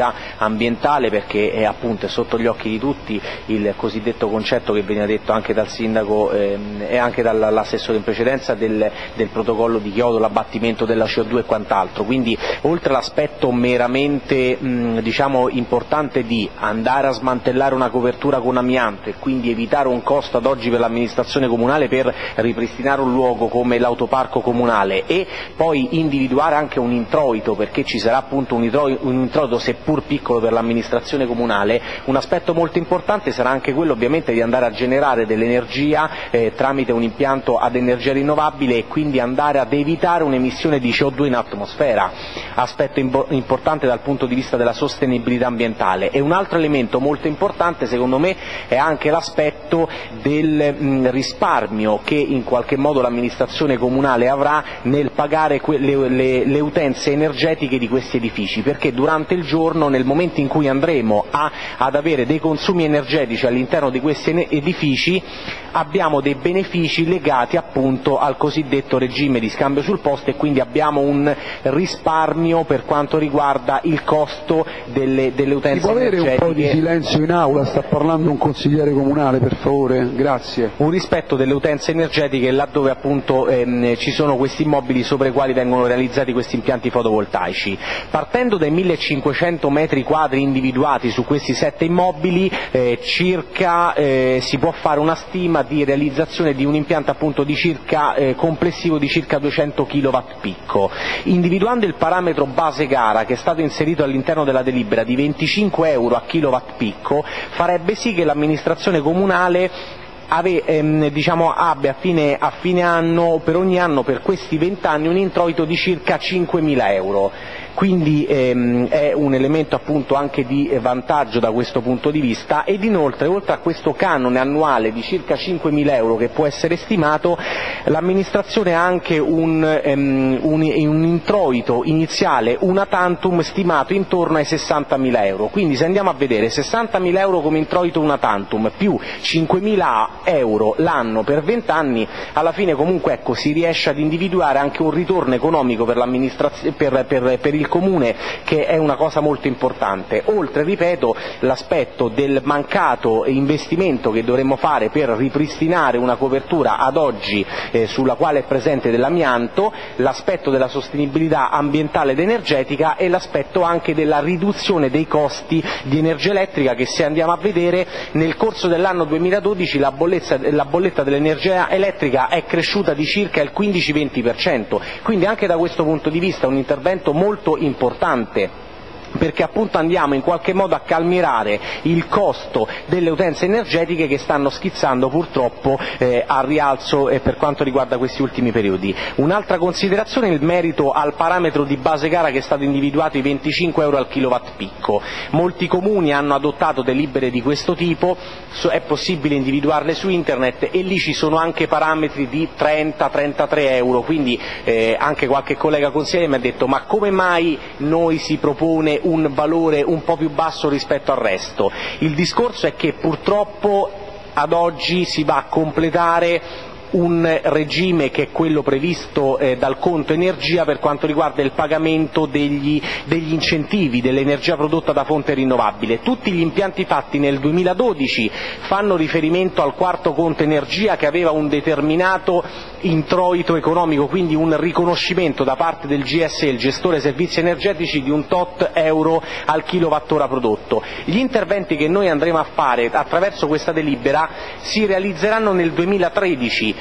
sostenibilità ambientale, perché è appunto è sotto gli occhi di tutti il cosiddetto concetto che veniva detto anche dal sindaco ehm, e anche dall'assessore in precedenza del, del protocollo di Kyoto, l'abbattimento della C O due e quant'altro. Quindi oltre all'aspetto meramente mh, diciamo importante di andare a smantellare una copertura con amianto e quindi evitare un costo ad oggi per l'amministrazione comunale per ripristinare un luogo come l'autoparco comunale e poi individuare anche un introito, perché ci sarà appunto un introito, un introito seppur piccolo per l'amministrazione comunale, un aspetto molto importante sarà anche quello ovviamente di andare a generare dell'energia eh, tramite un impianto ad energia rinnovabile e quindi andare ad evitare un'emissione di C O due in atmosfera, aspetto impo- importante dal punto di vista della sostenibilità ambientale. E un altro elemento molto importante secondo me è anche l'aspetto del mh, risparmio che in qualche modo l'amministrazione comunale avrà nel pagare que- le, le, le utenze energetiche di questi edifici, perché durante il giorno, nel momento in cui andremo a, ad avere dei consumi energetici all'interno di questi edifici, abbiamo dei benefici legati appunto al cosiddetto regime di scambio sul posto e quindi abbiamo un risparmio per quanto riguarda il costo delle, delle utenze Si può avere energetiche. un po' di silenzio in aula, sta parlando un consigliere comunale, per favore, grazie. Un rispetto delle utenze energetiche laddove appunto ehm, ci sono questi immobili sopra i quali vengono realizzati questi impianti fotovoltaici. Partendo dai millecinquecento metri quadri individuati su questi sette immobili, eh, circa eh, si può fare una stima di realizzazione di un impianto appunto di circa eh, complessivo di circa duecento chilowatt picco. Individuando il parametro base gara che è stato inserito all'interno della delibera di venticinque euro a kilowatt picco, farebbe sì che l'amministrazione comunale Ave, ehm, diciamo, abbia a fine, a fine anno, per ogni anno per questi vent'anni, un introito di circa cinquemila euro. Quindi ehm, è un elemento appunto anche di vantaggio da questo punto di vista, ed inoltre oltre a questo canone annuale di circa cinquemila euro che può essere stimato, l'amministrazione ha anche un, ehm, un, un introito iniziale una tantum stimato intorno ai sessantamila euro. Quindi se andiamo a vedere sessantamila euro come introito una tantum più cinquemila euro l'anno per vent'anni, alla fine comunque ecco, si riesce ad individuare anche un ritorno economico per l'amministrazione, per, per, per il comune, che è una cosa molto importante. Oltre, ripeto, l'aspetto del mancato investimento che dovremmo fare per ripristinare una copertura ad oggi eh, sulla quale è presente dell'amianto, l'aspetto della sostenibilità ambientale ed energetica e l'aspetto anche della riduzione dei costi di energia elettrica, che se andiamo a vedere nel corso dell'anno duemiladodici la bolletta, la bolletta dell'energia elettrica è cresciuta di circa il quindici venti per cento, quindi anche da questo punto di vista un intervento molto importante, perché appunto andiamo in qualche modo a calmierare il costo delle utenze energetiche che stanno schizzando purtroppo eh, al rialzo eh, per quanto riguarda questi ultimi periodi. Un'altra considerazione in merito al parametro di base gara che è stato individuato, i venticinque euro al kilowatt picco. Molti comuni hanno adottato delibere di questo tipo, è possibile individuarle su internet e lì ci sono anche parametri di trenta trentatré euro, quindi eh, anche qualche collega consigliere mi ha detto ma come mai noi si propone un valore un po' più basso rispetto al resto? Il discorso è che purtroppo ad oggi si va a completare un regime che è quello previsto eh, dal conto energia per quanto riguarda il pagamento degli, degli incentivi dell'energia prodotta da fonte rinnovabile. Tutti gli impianti fatti nel duemiladodici fanno riferimento al quarto conto energia che aveva un determinato introito economico, quindi un riconoscimento da parte del G S E, il gestore servizi energetici, di un tot euro al kilowattora prodotto. Gli interventi che noi andremo a fare attraverso questa delibera si realizzeranno nel duemilatredici,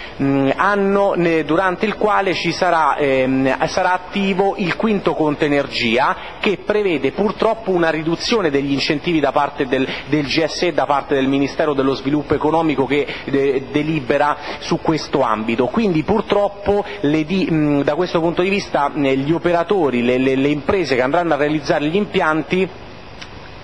anno durante il quale ci sarà, ehm, sarà attivo il quinto conto energia, che prevede purtroppo una riduzione degli incentivi da parte del, del G S E, da parte del Ministero dello Sviluppo Economico che de, delibera su questo ambito. Quindi purtroppo le di, mh, da questo punto di vista gli operatori, le, le, le imprese che andranno a realizzare gli impianti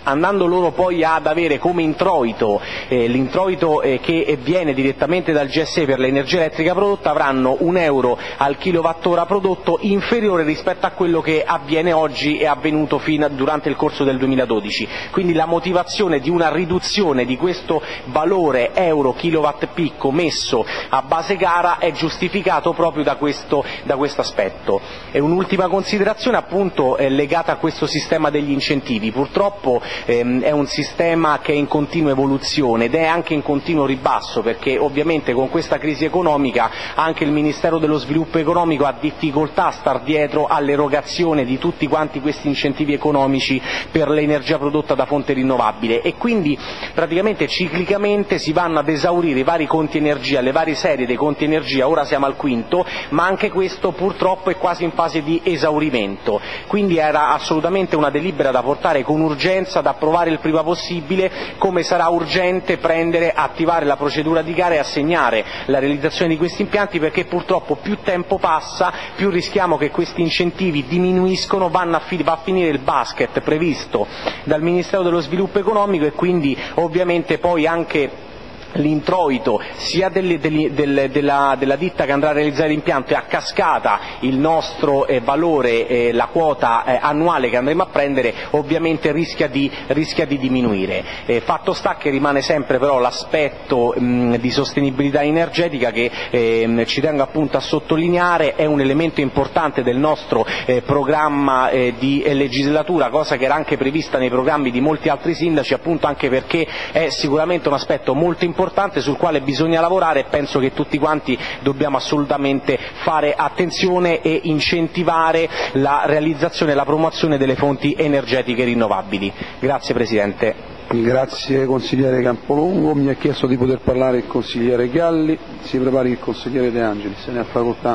andando loro poi ad avere come introito eh, l'introito eh, che viene direttamente dal G S E per l'energia elettrica prodotta, avranno un euro al kilowattora prodotto inferiore rispetto a quello che avviene oggi e avvenuto fino a, durante il corso del duemiladodici. Quindi la motivazione di una riduzione di questo valore euro kilowatt picco messo a base gara è giustificato proprio da questo da questo aspetto. E un'ultima considerazione appunto è legata a questo sistema degli incentivi. Purtroppo ehm, è un sistema che è in continua evoluzione ed è anche in continuo ribasso, perché ovviamente con questa crisi economica anche il Ministero dello Sviluppo Economico ha difficoltà a star dietro all'erogazione di tutti quanti questi incentivi economici per l'energia prodotta da fonte rinnovabile, e quindi praticamente ciclicamente si vanno ad esaurire i vari conti energia, le varie serie dei conti energia. Ora siamo al quinto, ma anche questo purtroppo è quasi in fase di esaurimento, quindi era assolutamente una delibera da portare con urgenza, da approvare il prima possibile, come sarà urgente prendere, attivare la procedura di gara e assegnare la realizzazione di questi impianti, perché purtroppo più tempo passa più rischiamo che questi incentivi diminuiscono, vanno a, fi- va a finire il basket previsto dal Ministero dello Sviluppo Economico, e quindi ovviamente poi anche l'introito sia delle, delle, delle, della, della ditta che andrà a realizzare l'impianto e a cascata il nostro eh, valore, eh, la quota eh, annuale che andremo a prendere, ovviamente rischia di, rischia di diminuire. Eh, fatto sta che rimane sempre però l'aspetto mh, di sostenibilità energetica che eh, ci tengo appunto a sottolineare, è un elemento importante del nostro eh, programma eh, di eh, legislatura, cosa che era anche prevista nei programmi di molti altri sindaci, appunto anche perché è sicuramente un aspetto molto importante importante sul quale bisogna lavorare, e penso che tutti quanti dobbiamo assolutamente fare attenzione e incentivare la realizzazione e la promozione delle fonti energetiche rinnovabili. Grazie Presidente. Grazie consigliere Campolongo. Mi ha chiesto di poter parlare il consigliere Galli, si prepari il consigliere De Angelis, se ne ha facoltà.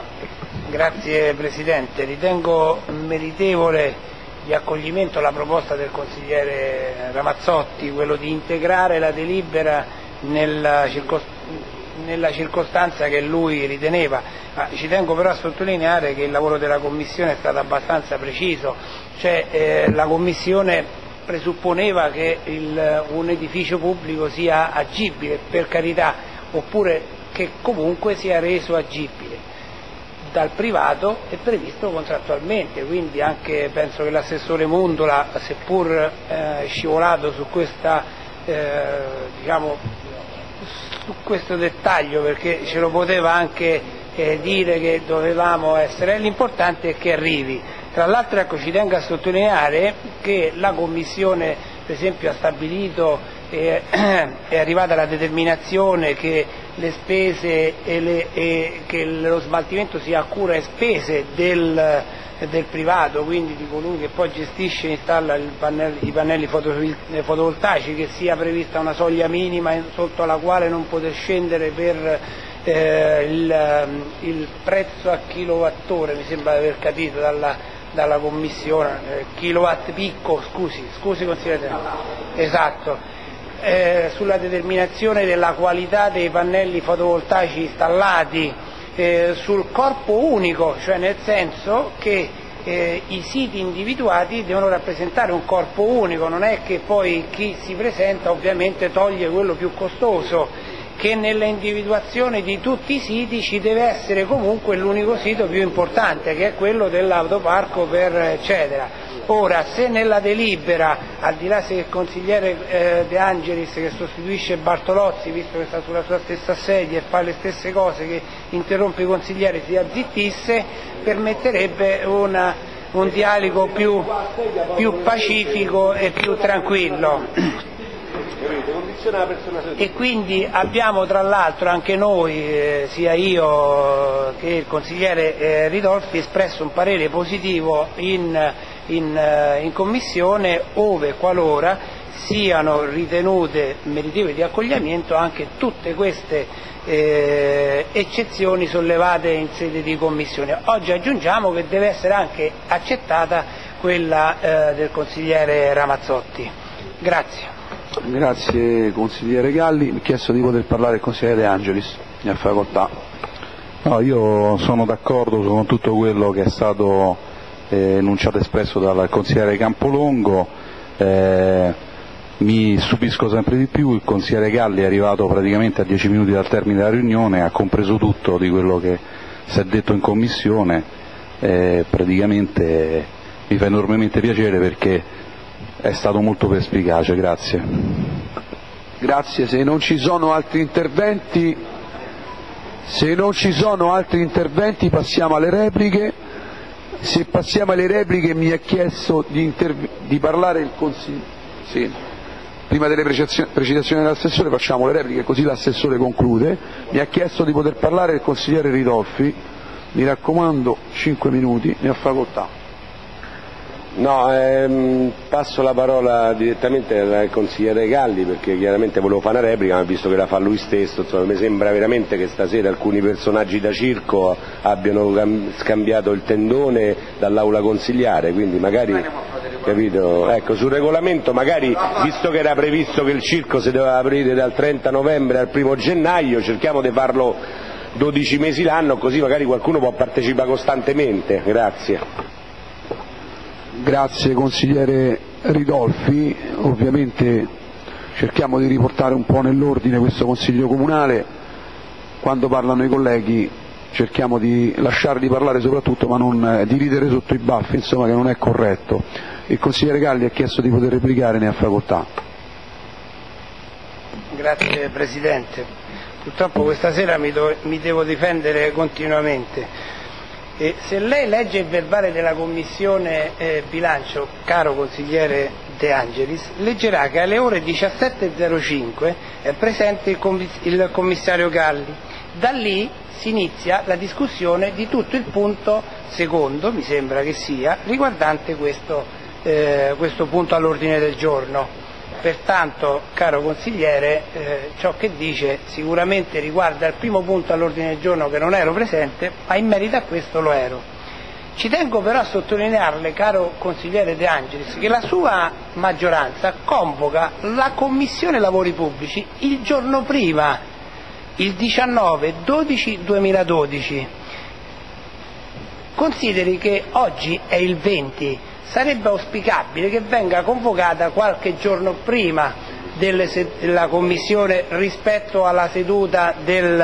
Grazie Presidente, ritengo meritevole di accoglimento la proposta del consigliere Ramazzotti, quello di integrare la delibera nella, circost- nella circostanza che lui riteneva. Ma ci tengo però a sottolineare che il lavoro della Commissione è stato abbastanza preciso, cioè eh, la Commissione presupponeva che il, un edificio pubblico sia agibile, per carità, oppure che comunque sia reso agibile dal privato è previsto contrattualmente, quindi anche penso che l'assessore Mondola, seppur eh, scivolato su questa eh, diciamo su questo dettaglio, perché ce lo poteva anche eh, dire che dovevamo essere, l'importante è che arrivi. Tra l'altro ecco, ci tengo a sottolineare che la Commissione per esempio ha stabilito, eh, è arrivata alla determinazione che le spese e, le, e che lo smaltimento sia a cura e spese del, del privato, quindi di colui che poi gestisce e installa il pannelli, i pannelli fotovoltaici, che sia prevista una soglia minima sotto la quale non poter scendere per eh, il, il prezzo a kilowattora, mi sembra di aver capito dalla, dalla Commissione, eh, kilowatt picco, scusi, scusi consigliere, esatto. Eh, sulla determinazione della qualità dei pannelli fotovoltaici installati, eh, sul corpo unico, cioè nel senso che eh, i siti individuati devono rappresentare un corpo unico, non è che poi chi si presenta ovviamente toglie quello più costoso, che nella individuazione di tutti i siti ci deve essere comunque l'unico sito più importante, che è quello dell'autoparco per eccetera. Ora, se nella delibera, al di là se il consigliere eh, De Angelis, che sostituisce Bartolozzi, visto che sta sulla sua stessa sedia e fa le stesse cose, che interrompe i consiglieri, si azzittisse, permetterebbe una, un dialogo più, più pacifico e più tranquillo. E quindi abbiamo tra l'altro anche noi, eh, sia io che il consigliere eh, Ridolfi, espresso un parere positivo in, in, eh, in commissione, ove qualora siano ritenute meritevoli di accoglimento anche tutte queste eh, eccezioni sollevate in sede di commissione. Oggi aggiungiamo che deve essere anche accettata quella eh, del consigliere Ramazzotti. Grazie. Grazie consigliere Galli. Mi ha chiesto di poter parlare il consigliere De Angelis, ne ha facoltà. No, io sono d'accordo con tutto quello che è stato eh, enunciato e espresso dal consigliere Campolongo. Eh, mi stupisco sempre di più, il consigliere Galli è arrivato praticamente a dieci minuti dal termine della riunione, ha compreso tutto di quello che si è detto in commissione, eh, praticamente mi fa enormemente piacere perché è stato molto perspicace, grazie. Grazie, se non ci sono altri interventi, se non ci sono altri interventi passiamo alle repliche. Se passiamo alle repliche mi è chiesto di, interv- di parlare il consiglio. Sì. Prima delle precisazioni dell'assessore facciamo le repliche così l'assessore conclude. Mi ha chiesto di poter parlare il consigliere Ridolfi, mi raccomando cinque minuti, ne ha facoltà. No, ehm, passo la parola direttamente al consigliere Galli perché chiaramente volevo fare una replica, ma visto che la fa lui stesso, insomma, mi sembra veramente che stasera alcuni personaggi da circo abbiano scambiato il tendone dall'aula consigliare, quindi magari, capito, ecco, sul regolamento magari, visto che era previsto che il circo si doveva aprire dal trenta novembre al primo gennaio, cerchiamo di farlo dodici mesi l'anno, così magari qualcuno può partecipare costantemente. Grazie. Grazie consigliere Ridolfi, ovviamente cerchiamo di riportare un po' nell'ordine questo Consiglio Comunale, quando parlano i colleghi cerchiamo di lasciarli parlare soprattutto ma non di ridere sotto i baffi, insomma, che non è corretto. Il consigliere Galli ha chiesto di poter replicare, ne ha facoltà. Grazie Presidente, purtroppo questa sera mi, do, mi devo difendere continuamente. E se lei legge il verbale della Commissione eh, Bilancio, caro consigliere De Angelis, leggerà che alle ore diciassette e zero cinque è presente il, commiss- il commissario Galli. Da lì si inizia la discussione di tutto il punto secondo, mi sembra che sia, riguardante questo, eh, questo punto all'ordine del giorno. Pertanto, caro consigliere, eh, ciò che dice sicuramente riguarda il primo punto all'ordine del giorno che non ero presente, ma in merito a questo lo ero. Ci tengo però a sottolinearle, caro consigliere De Angelis, che la sua maggioranza convoca la Commissione Lavori Pubblici il giorno prima, il diciannove dodici duemiladodici. Consideri che oggi è il venti. Sarebbe auspicabile che venga convocata qualche giorno prima delle, della Commissione rispetto alla seduta del,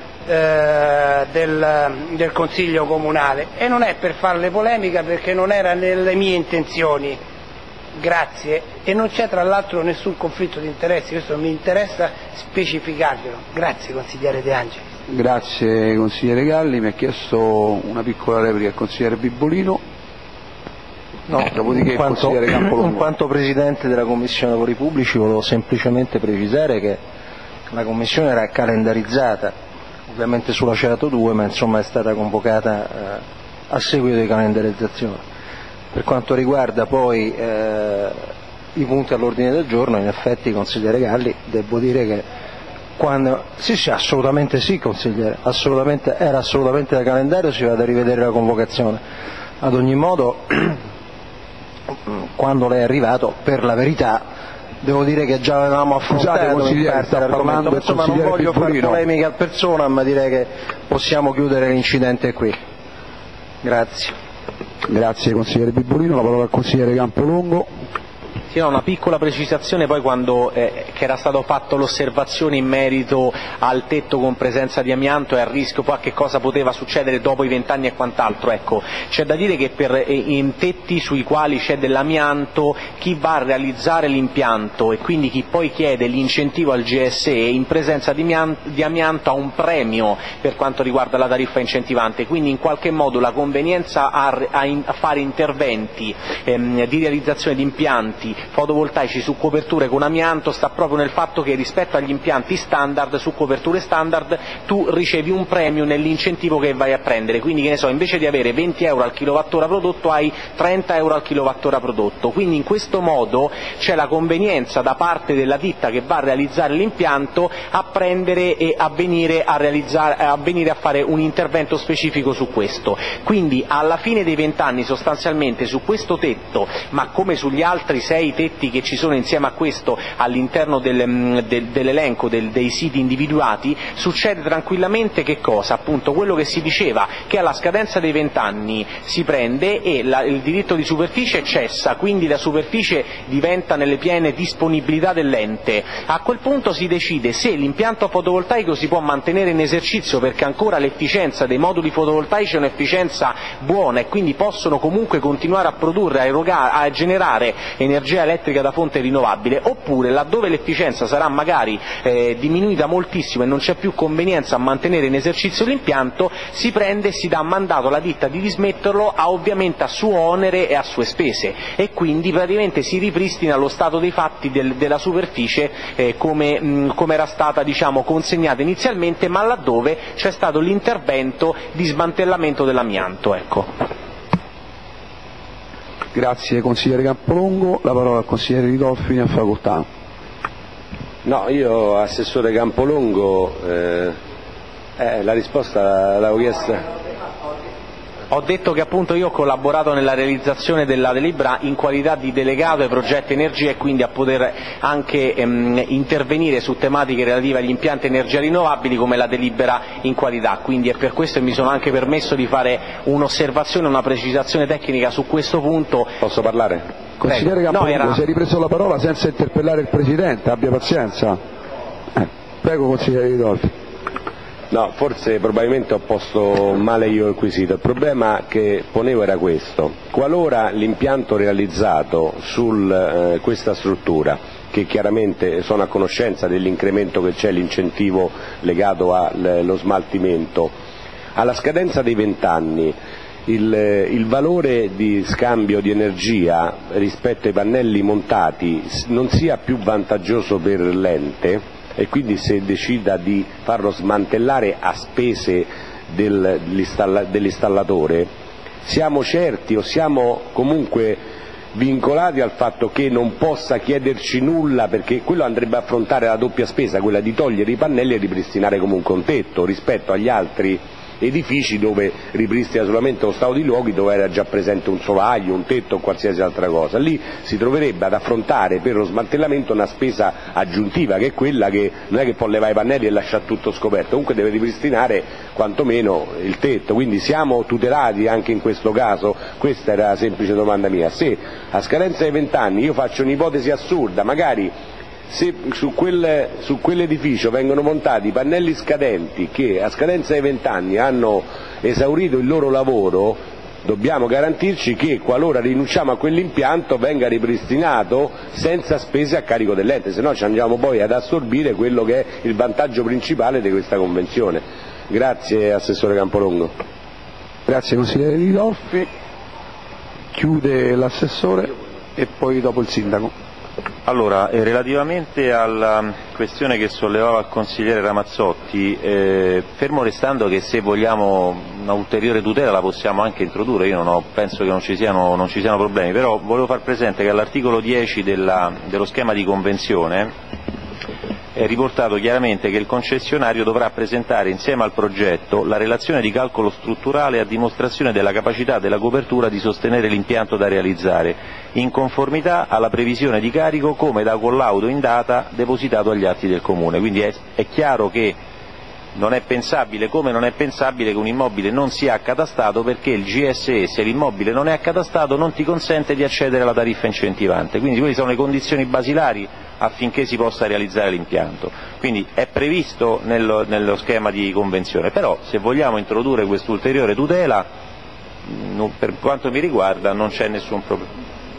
eh, del, del Consiglio Comunale, e non è per farle polemica perché non era nelle mie intenzioni. Grazie. E non c'è tra l'altro nessun conflitto di interessi, questo mi interessa specificarvelo. Grazie consigliere De Angelis. Grazie consigliere Galli, mi ha chiesto una piccola replica il consigliere Bibolino. No, in quanto, in quanto Presidente della Commissione Lavori Pubblici volevo semplicemente precisare che la Commissione era calendarizzata, ovviamente sulla Cerato due, ma insomma è stata convocata eh, a seguito di calendarizzazione. Per quanto riguarda poi eh, i punti all'ordine del giorno, in effetti consigliere Galli, devo dire che quando sì sì assolutamente sì consigliere, assolutamente, era assolutamente da calendario, si va a rivedere la convocazione. Ad ogni modo quando lei è arrivato, per la verità devo dire che già avevamo affrontato in parte l'argomento, insomma non voglio fare polemica al personam, ma direi che possiamo chiudere l'incidente qui. Grazie. Grazie consigliere Bibolino, la parola al consigliere Campolongo. Sì, no, una piccola precisazione poi quando eh, che era stato fatto l'osservazione in merito al tetto con presenza di amianto e al rischio poi a che cosa poteva succedere dopo i vent'anni e quant'altro. Ecco, c'è da dire che per eh, in tetti sui quali c'è dell'amianto, chi va a realizzare l'impianto e quindi chi poi chiede l'incentivo al G S E in presenza di, mian- di amianto ha un premio per quanto riguarda la tariffa incentivante, quindi in qualche modo la convenienza a, a, in- a fare interventi ehm, di realizzazione di impianti fotovoltaici su coperture con amianto sta proprio nel fatto che rispetto agli impianti standard, su coperture standard, tu ricevi un premio nell'incentivo che vai a prendere, quindi che ne so, invece di avere venti euro al kilowattora prodotto hai trenta euro al kilowattora prodotto, quindi in questo modo c'è la convenienza da parte della ditta che va a realizzare l'impianto a prendere e a venire a, realizzare, a, venire a fare un intervento specifico su questo, quindi alla fine dei vent'anni sostanzialmente su questo tetto, ma come sugli altri sei sei tetti che ci sono insieme a questo all'interno del, del, dell'elenco del, dei siti individuati, succede tranquillamente che cosa? Appunto quello che si diceva, che alla scadenza dei vent'anni si prende e la, il diritto di superficie cessa, quindi la superficie diventa nelle piene disponibilità dell'ente. A quel punto si decide se l'impianto fotovoltaico si può mantenere in esercizio, perché ancora l'efficienza dei moduli fotovoltaici è un'efficienza buona e quindi possono comunque continuare a produrre, a, erogare, a generare energia elettrica da fonte rinnovabile, oppure laddove l'efficienza sarà magari eh, diminuita moltissimo e non c'è più convenienza a mantenere in esercizio l'impianto, si prende e si dà mandato alla ditta di dismetterlo, a, ovviamente a suo onere e a sue spese, e quindi praticamente si ripristina lo stato dei fatti del, della superficie eh, come, mh, come era stata, diciamo, consegnata inizialmente, ma laddove c'è stato l'intervento di smantellamento dell'amianto. Ecco. Grazie consigliere Campolongo, la parola al consigliere Ridolfi, a facoltà. No, io assessore Campolongo, eh, eh, la risposta l'avevo chiesta. Ho detto che appunto io ho collaborato nella realizzazione della delibera in qualità di delegato ai progetti energia e quindi a poter anche ehm, intervenire su tematiche relative agli impianti energia rinnovabili come la delibera in qualità, quindi è per questo che mi sono anche permesso di fare un'osservazione, una precisazione tecnica su questo punto. Posso parlare? Consigliere Campolongo, no, era... si è ripreso la parola senza interpellare il Presidente, abbia pazienza. Eh, prego consigliere Ridolfi. No, forse probabilmente ho posto male io il quesito. Il problema che ponevo era questo: qualora l'impianto realizzato su eh, questa struttura, che chiaramente sono a conoscenza dell'incremento che c'è, l'incentivo legato allo smaltimento, alla scadenza dei vent'anni il, il valore di scambio di energia rispetto ai pannelli montati non sia più vantaggioso per l'ente, e quindi se decida di farlo smantellare a spese del, dell'installatore, siamo certi o siamo comunque vincolati al fatto che non possa chiederci nulla, perché quello andrebbe a affrontare la doppia spesa, quella di togliere i pannelli e ripristinare comunque un tetto, rispetto agli altri edifici dove ripristina solamente lo stato di luoghi, dove era già presente un solaio, un tetto o qualsiasi altra cosa. Lì si troverebbe ad affrontare per lo smantellamento una spesa aggiuntiva, che è quella che non è che può levare i pannelli e lasciare tutto scoperto, comunque deve ripristinare quantomeno il tetto. Quindi siamo tutelati anche in questo caso? Questa era la semplice domanda mia. Se a scadenza dei vent'anni, io faccio un'ipotesi assurda, magari se su, quel, su quell'edificio vengono montati pannelli scadenti che a scadenza dei vent'anni hanno esaurito il loro lavoro, dobbiamo garantirci che qualora rinunciamo a quell'impianto venga ripristinato senza spese a carico dell'ente, se no ci andiamo poi ad assorbire quello che è il vantaggio principale di questa convenzione. Grazie Assessore Campolongo. Grazie consigliere Ridolfi. Chiude l'assessore e poi dopo il sindaco. Allora, eh, relativamente alla questione che sollevava il consigliere Ramazzotti, eh, fermo restando che se vogliamo una ulteriore tutela la possiamo anche introdurre, io non ho, penso che non ci, siano, non ci siano problemi, però volevo far presente che all'articolo dieci della, dello schema di convenzione è riportato chiaramente che il concessionario dovrà presentare insieme al progetto la relazione di calcolo strutturale a dimostrazione della capacità della copertura di sostenere l'impianto da realizzare, in conformità alla previsione di carico come da collaudo in data depositato agli atti del Comune. Quindi è, è chiaro che non è pensabile, come non è pensabile che un immobile non sia accatastato, perché il G S E, se l'immobile non è accatastato, non ti consente di accedere alla tariffa incentivante. Quindi queste sono le condizioni basilari affinché si possa realizzare l'impianto. Quindi è previsto nello, nello schema di convenzione, però se vogliamo introdurre quest'ulteriore tutela, non, per quanto mi riguarda non c'è nessun problema.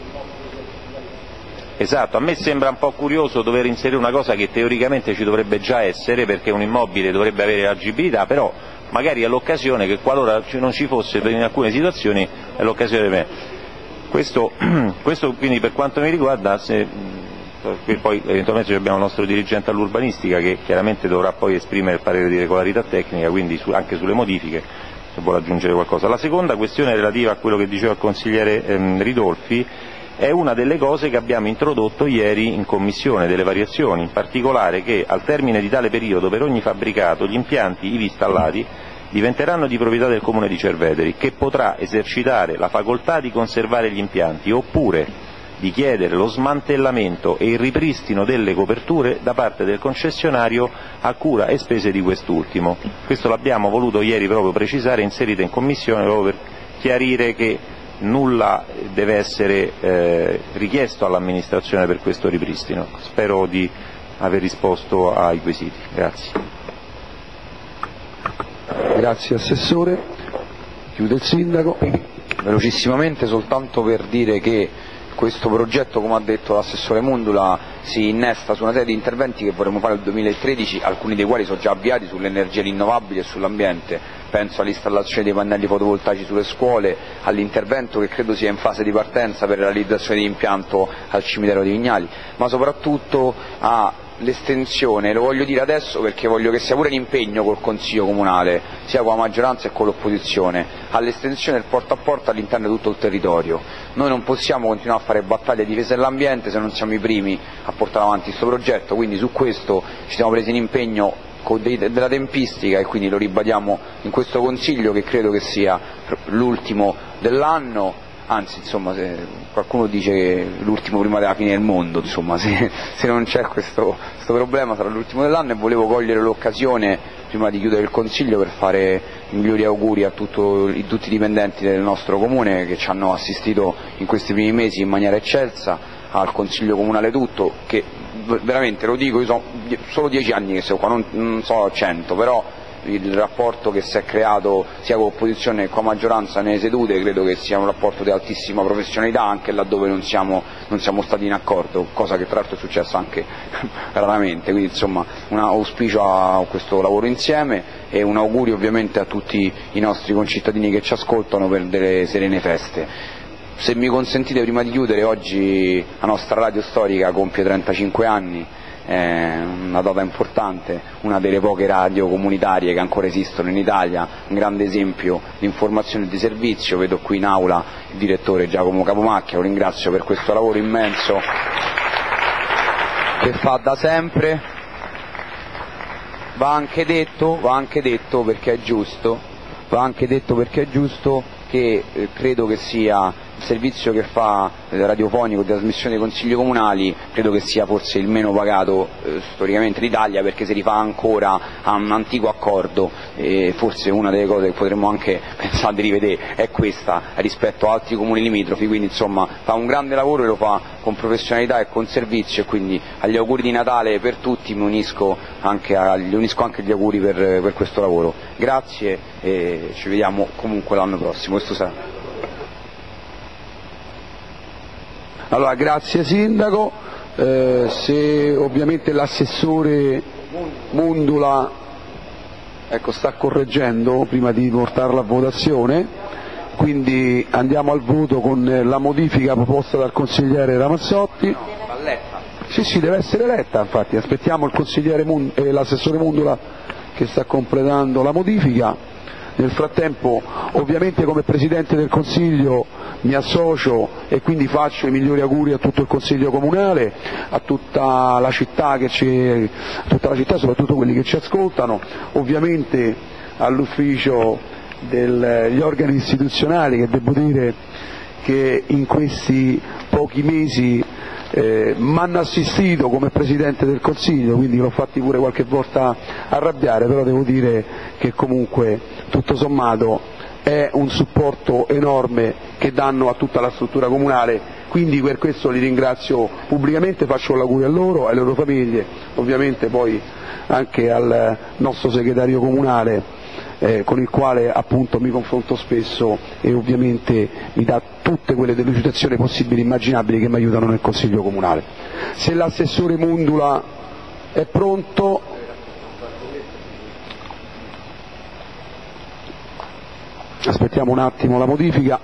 Esatto, a me sembra un po' curioso dover inserire una cosa che teoricamente ci dovrebbe già essere, perché un immobile dovrebbe avere agibilità, però magari è l'occasione che qualora non ci fosse in alcune situazioni è l'occasione per me. Questo, questo quindi per quanto mi riguarda, se, poi eventualmente abbiamo il nostro dirigente all'urbanistica che chiaramente dovrà poi esprimere il parere di regolarità tecnica, quindi su, anche sulle modifiche, se vuole aggiungere qualcosa. La seconda questione relativa a quello che diceva il consigliere ehm, Ridolfi è una delle cose che abbiamo introdotto ieri in Commissione, delle variazioni, in particolare che al termine di tale periodo per ogni fabbricato gli impianti ivi installati diventeranno di proprietà del Comune di Cerveteri, che potrà esercitare la facoltà di conservare gli impianti oppure, di chiedere lo smantellamento e il ripristino delle coperture da parte del concessionario a cura e spese di quest'ultimo. Questo l'abbiamo voluto ieri proprio precisare, inserito in commissione proprio per chiarire che nulla deve essere eh, richiesto all'amministrazione per questo ripristino. Spero di aver risposto ai quesiti. Grazie. Grazie Assessore. Chiude il Sindaco. Velocissimamente, soltanto per dire che questo progetto, come ha detto l'assessore Mundula, si innesta su una serie di interventi che vorremmo fare nel duemilatredici, alcuni dei quali sono già avviati sulle energie rinnovabili e sull'ambiente. Penso all'installazione dei pannelli fotovoltaici sulle scuole, all'intervento che credo sia in fase di partenza per la realizzazione di impianto al cimitero di Vignali, ma soprattutto a l'estensione, lo voglio dire adesso perché voglio che sia pure un impegno col Consiglio Comunale, sia con la maggioranza e con l'opposizione, all'estensione del porta a porta all'interno di tutto il territorio. Noi non possiamo continuare a fare battaglie di difesa dell'ambiente se non siamo i primi a portare avanti questo progetto, quindi su questo ci siamo presi in impegno con dei, della tempistica e quindi lo ribadiamo in questo Consiglio, che credo che sia l'ultimo dell'anno. Anzi, insomma, se qualcuno dice che l'ultimo prima della fine del mondo, insomma, se, se non c'è questo, questo problema sarà l'ultimo dell'anno, e volevo cogliere l'occasione prima di chiudere il Consiglio per fare i migliori auguri a tutto, tutti i dipendenti del nostro Comune che ci hanno assistito in questi primi mesi in maniera eccelsa, al Consiglio Comunale tutto, che veramente lo dico, io sono solo dieci anni che sono qua, non, non so cento, però il rapporto che si è creato sia con l'opposizione che con la maggioranza nelle sedute credo che sia un rapporto di altissima professionalità, anche laddove non siamo, non siamo stati in accordo, cosa che tra l'altro è successa anche raramente, quindi insomma un auspicio a questo lavoro insieme e un augurio ovviamente a tutti i nostri concittadini che ci ascoltano per delle serene feste. Se mi consentite, prima di chiudere, oggi la nostra radio storica compie trentacinque anni, è una data importante, una delle poche radio comunitarie che ancora esistono in Italia, un grande esempio di informazione e di servizio. Vedo qui in aula il direttore Giacomo Capomacchia, lo ringrazio per questo lavoro immenso che fa da sempre. Va anche detto, va anche detto perché è giusto, va anche detto perché è giusto che eh, credo che sia il servizio che fa eh, radiofonico di trasmissione dei consigli comunali, credo che sia forse il meno pagato eh, storicamente d'Italia, perché si rifà ancora a un antico accordo, e forse una delle cose che potremmo anche pensare di rivedere è questa rispetto a altri comuni limitrofi, quindi insomma fa un grande lavoro e lo fa con professionalità e con servizio, e quindi agli auguri di Natale per tutti mi unisco anche, a, gli unisco anche gli auguri per, per questo lavoro. Grazie e ci vediamo comunque l'anno prossimo. Questo sarà. Allora, grazie Sindaco, eh, se ovviamente l'assessore Mundula ecco, sta correggendo prima di portarla a votazione, quindi andiamo al voto con la modifica proposta dal consigliere Ramazzotti. Sì, sì, deve essere letta, infatti, aspettiamo il consigliere Mund- eh, l'assessore Mundula che sta completando la modifica. Nel frattempo ovviamente come Presidente del Consiglio mi associo e quindi faccio i migliori auguri a tutto il Consiglio Comunale, a tutta la città, che ci, a tutta la città, soprattutto quelli che ci ascoltano, ovviamente all'ufficio degli organi istituzionali, che devo dire che in questi pochi mesi eh, mi hanno assistito come Presidente del Consiglio, quindi l'ho fatti pure qualche volta arrabbiare, però devo dire che comunque tutto sommato è un supporto enorme che danno a tutta la struttura comunale, quindi per questo li ringrazio pubblicamente, faccio l'augurio a loro, alle loro famiglie, ovviamente poi anche al nostro segretario comunale eh, con il quale appunto mi confronto spesso e ovviamente mi dà tutte quelle delucidazioni possibili e immaginabili che mi aiutano nel Consiglio Comunale. Se l'assessore Mundula è pronto, aspettiamo un attimo la modifica.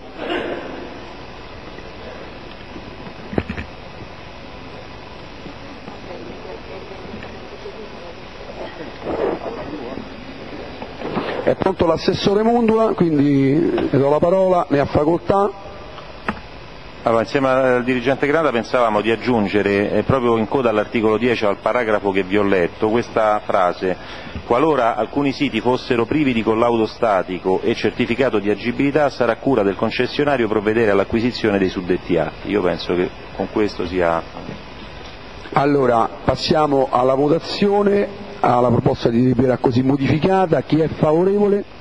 È pronto l'assessore Mundula, quindi le do la parola, ne ha facoltà. Allora, insieme al dirigente Granda pensavamo di aggiungere eh, proprio in coda all'articolo dieci al paragrafo che vi ho letto questa frase: qualora alcuni siti fossero privi di collaudo statico e certificato di agibilità sarà cura del concessionario provvedere all'acquisizione dei suddetti atti. Io penso che con questo sia... Allora passiamo alla votazione, alla proposta di delibera così modificata. Chi è favorevole?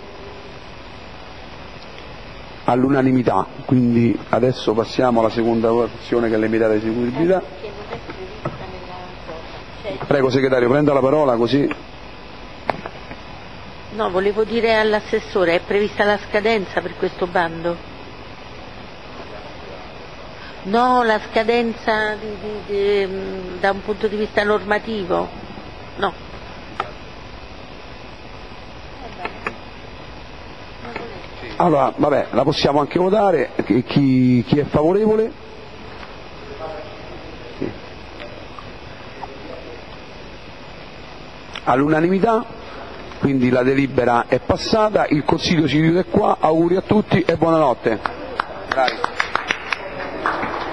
All'unanimità, quindi adesso passiamo alla seconda votazione che è limitata di eseguibilità. Prego segretario, prenda la parola così. No, volevo dire all'assessore, è prevista la scadenza per questo bando? No, la scadenza di, di, di, da un punto di vista normativo? No. Allora, vabbè, la possiamo anche votare. Chi, chi è favorevole? Sì. All'unanimità, quindi la delibera è passata, il Consiglio si chiude qua, auguri a tutti e buonanotte. Bravi.